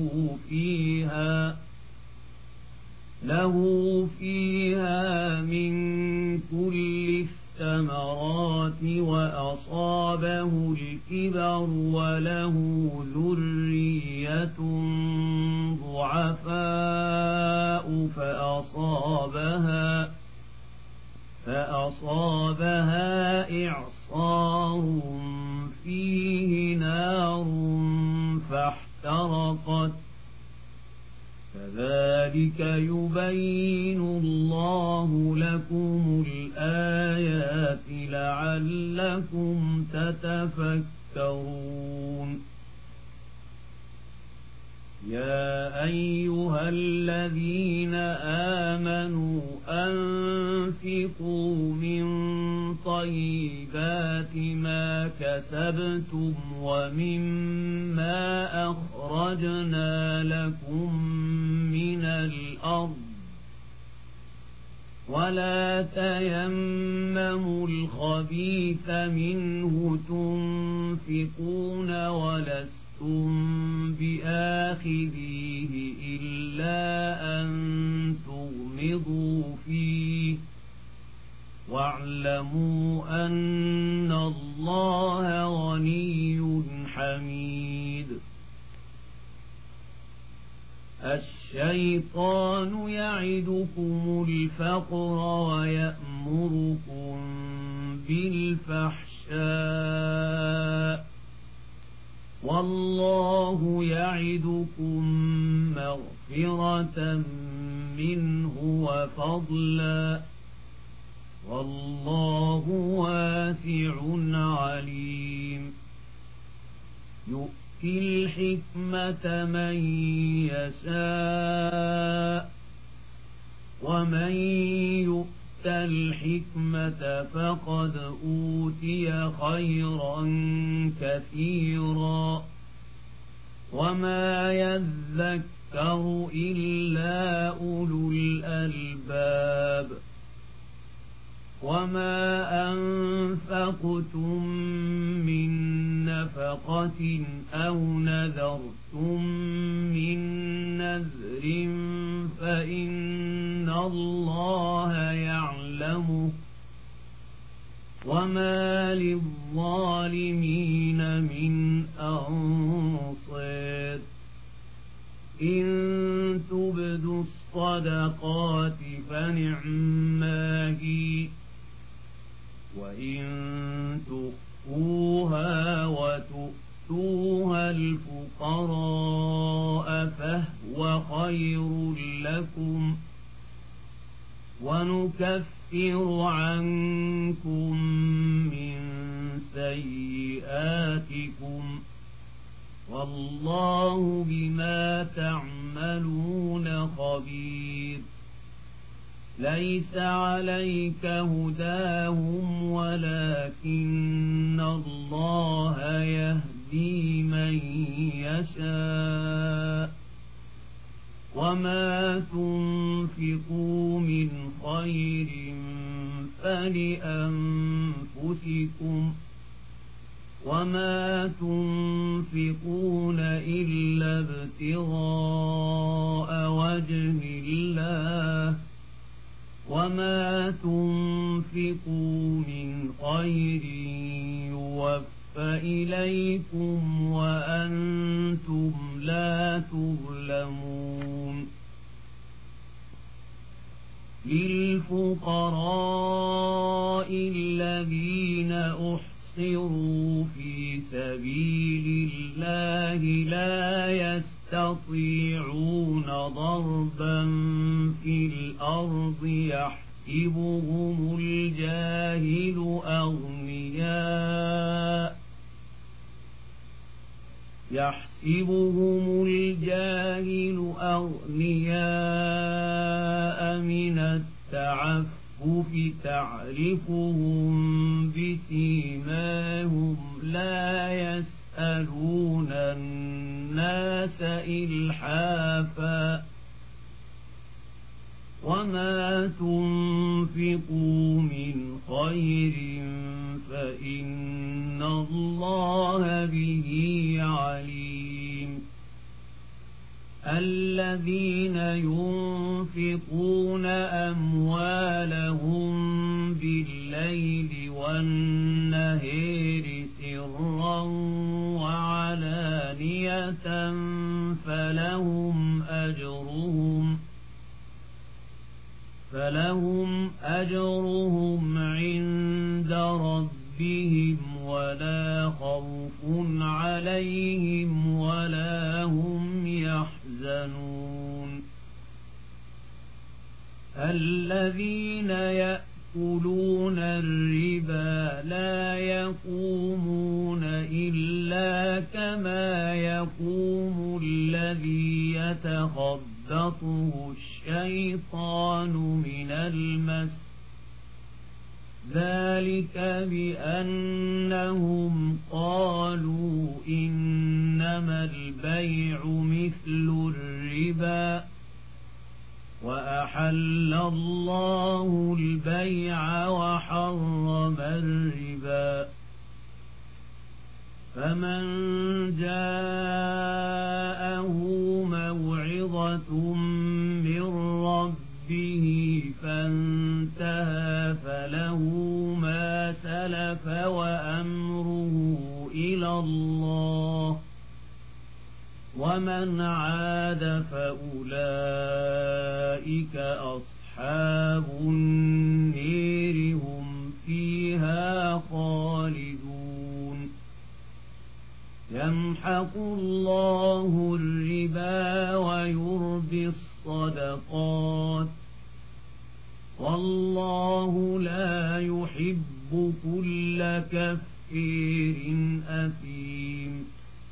A: له فيها من كل الثمرات وأصابه الكبر وله ذرية ضعفاء فأصابها إعصار فيه نار فاحترقت كذلك يبين الله لكم الآيات لعلكم تتفكرون يا أيها الذين آمنوا أنفقوا من طيبات ما كسبتم ومما أخرجنا لكم من الأرض ولا تيمموا الخبيث منه تنفقون ولستم بآخذيه إلا أن تغمضوا فيه واعلموا أن الله غني حميد الشيطان يعدكم الفقر ويأمركم بالفحشاء والله يعدكم مغفرة منه وفضلا والله واسع عليم يؤتي الحكمة من يشاء ومن يؤت الحكمة فقد أوتي خيرا كثيرا وما يذكر إلا أولو الألباب وما أنفقتم من نفقة أو نذرتم من نذر فإن الله يعلمه وما للظالمين من أنصير إن تبدوا الصدقات فنعما هي وإن تخفوها وتؤتوها الفقراء فهو خير لكم ونكفر عنكم من سيئاتكم والله بما تعملون خبير ليس عليك هداهم ولكن الله يهدي من يشاء وما تنفقوا من خير فلأنفسكم وما تنفقون إلا ابتغاء وجه الله وما تنفقوا من خير يوفى إليكم وأنتم لا تظلمون للفقراء الذين أحصروا في سبيل الله لا يستطيعون ضربا في الأرض يحسبهم الجاهل أغنياء من التعفف تعرفهم بسيماهم لا يسألون الناس إلحافا وما تنفقوا من خير فإن الله به عليم الذين ينفقون أموالهم بالليل والنهار سرا وعلانية فلهم أجرهم عند ربهم ولا خوف عليهم ولا هم يحزنون الذين يأكلون الربا لا يقومون إلا كما يقوم الذي يتخبطه الشيطان من المس ذلك بأنهم قالوا إنما البيع مثل الربا وأحل الله البيع وحرم الربا فمن جاءه موعظة من ربه فانتهى فله ما سلف وأمره إلى الله ومن عاد فأولئك أصحاب النير هم فيها خالدون يمحق الله الربا ويربي الصدقات والله لا يحب كل كفير أثيم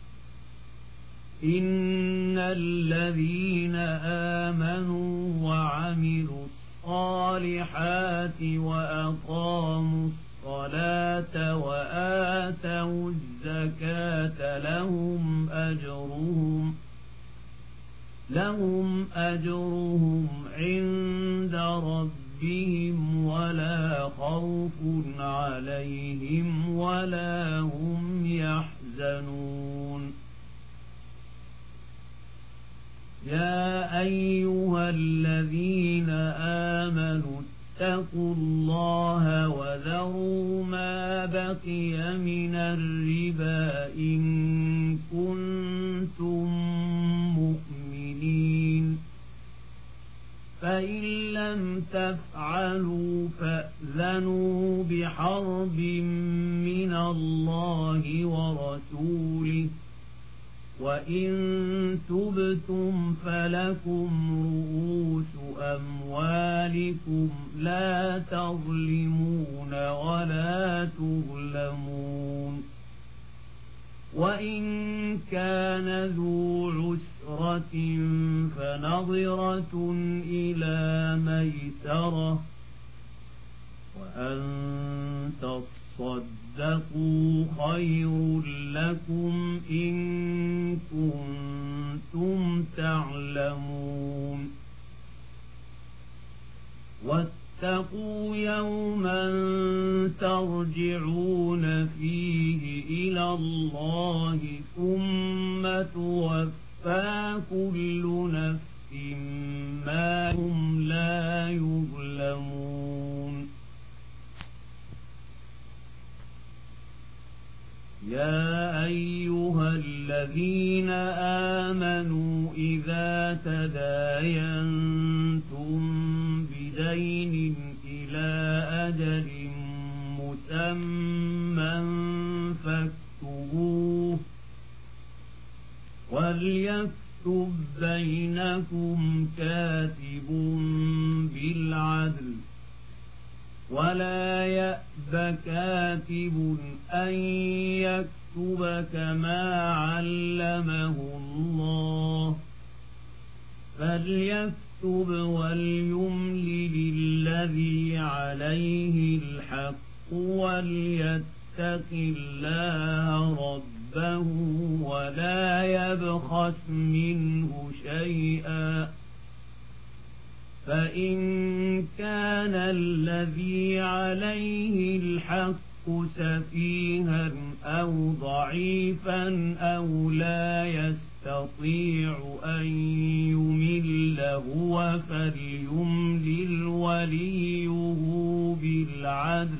A: إن الذين آمنوا وعملوا الصالحات وأقاموا الصلاة وآتوا الزكاة لهم أجرهم عند ربهم ولا خوف عليهم ولا هم يحزنون يا أيها الذين آمنوا اتقوا الله وذروا ما بقي من الربا إن كنتم مؤمنين فإن لم تفعلوا فأذنوا بحرب من الله ورسوله وإن تبتم فلكم رؤوس أموالكم لا تظلمون ولا تظلمون وإن كان ذو عسرة فنظرة إلى ميسرة وأن تصدقوا خير لكم إن كنتم تعلمون واتقوا يوما ترجعون فيه إلى الله ثم توفى كل نفس ما هم لا يظلمون يا أيها الذين آمنوا إذا تداينتم بدين إلى أجل مسمى فاكتبوه وليكتب بينكم كاتب بالعدل ولا يأب كاتب أن يكتب كما علمه الله فليكتب وليملل الذي عليه الحق وليتق الله ربه ولا يبخس منه شيئا فإن كان الذي عليه الحق سفيها أو ضعيفا أو لا يستطيع أن يمل هو فليملل وليه بالعدل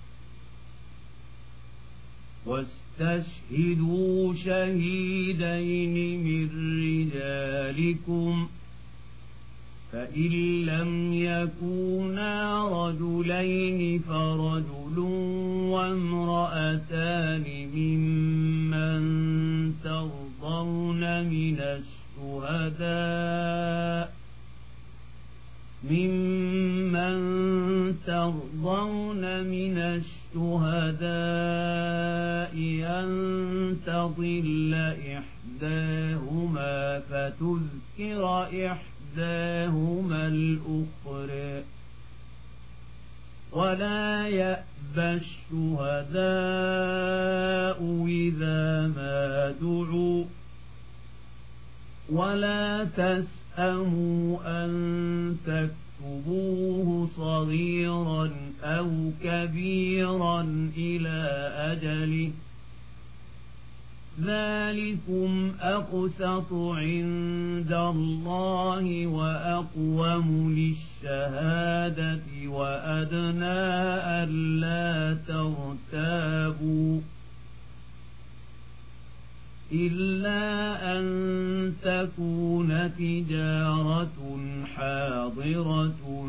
A: واستشهدوا شهيدين من رجالكم فإن لم يكونا رجلين فرجل وامرأتان ممن ترضون من الشهداء أن تضل إحداهما فتذكر إحداهما الأخرى ولا يأبى الشهداء إذا ما دعوا ولا تسأموا أن تكتبوه صغيرا أو كبيرا إلى أجله ذلكم أقسط عند الله وأقوم للشهادة وأدنى ألا ترتابوا إلا أن تكون تجارة حاضرة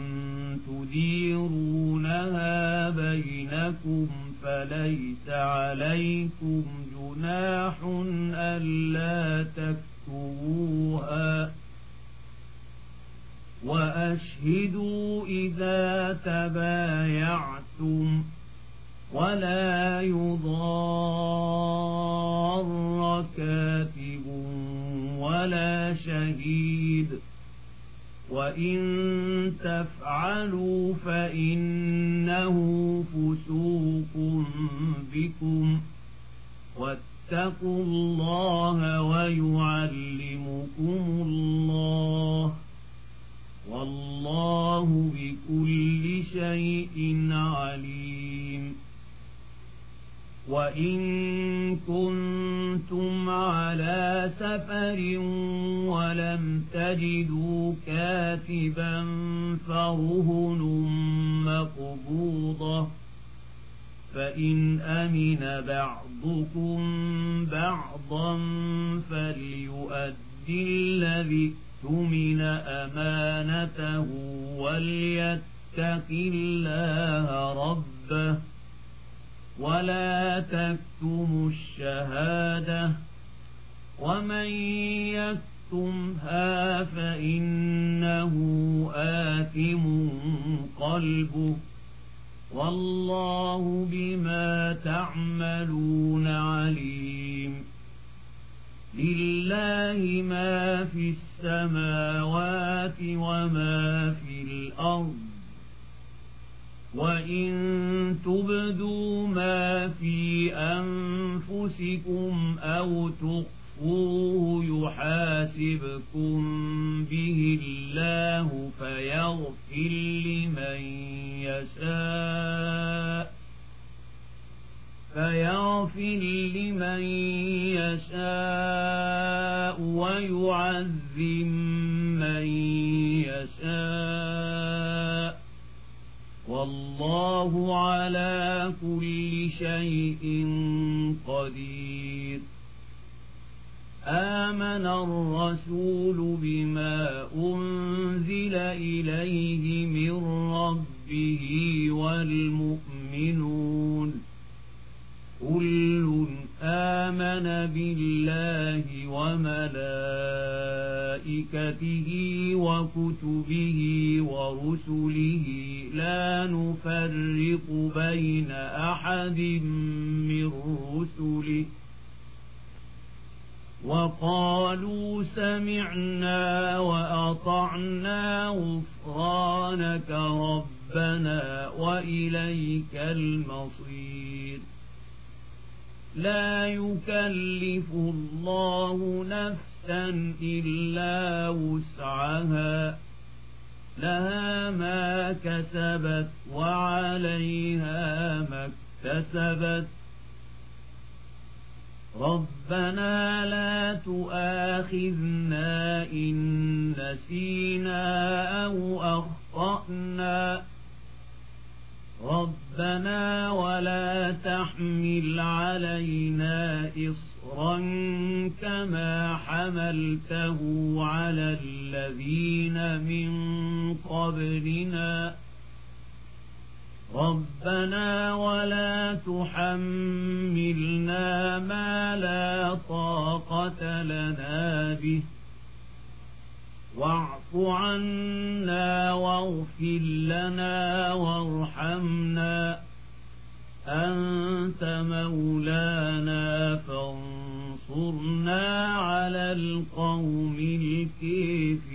A: تديرونها بينكم فليس عليكم جناح ألا تكتبوها وأشهدوا إذا تبايعتم ولا يضار كاتب ولا شهيد وإن تفعلوا فإنه فسوق بكم واتقوا الله ويعلمكم الله والله بكل شيء عليم وإن كنتم على سفر ولم تجدوا كاتبا فرهن مقبوضة فإن أمن بعضكم بعضا فليؤدي الذي اؤتمن أمانته وليتق الله ربه ولا تكتموا الشهادة ومن يكتمها فإنه آثم قلبه والله بما تعملون عليم لله ما في السماوات وما في الأرض وإن تبدوا ما في أنفسكم أو تخفوه يحاسبكم به الله فيغفر لمن يشاء ويعذب من يشاء والله على كل شيء قدير آمن الرسول بما أنزل إليه من ربه والمؤمنون كل آمن بالله وملائكته وكتبه ورسله لا نفرق بين أحد من رسله وقالوا سمعنا وأطعنا غفرانك ربنا وإليك المصير لا يكلف الله نفسا إلا وسعها لها ما كسبت وعليها ما اكتسبت ربنا لا تؤاخذنا إن نسينا أو أخطأنا ربنا ولا تحمل علينا إصرا كما حملته على الذين من قبلنا ربنا ولا تحملنا ما لا طاقة لنا به واعف عنا واغفر لنا وارحمنا أنت مولانا فانصرنا على القوم الكافرين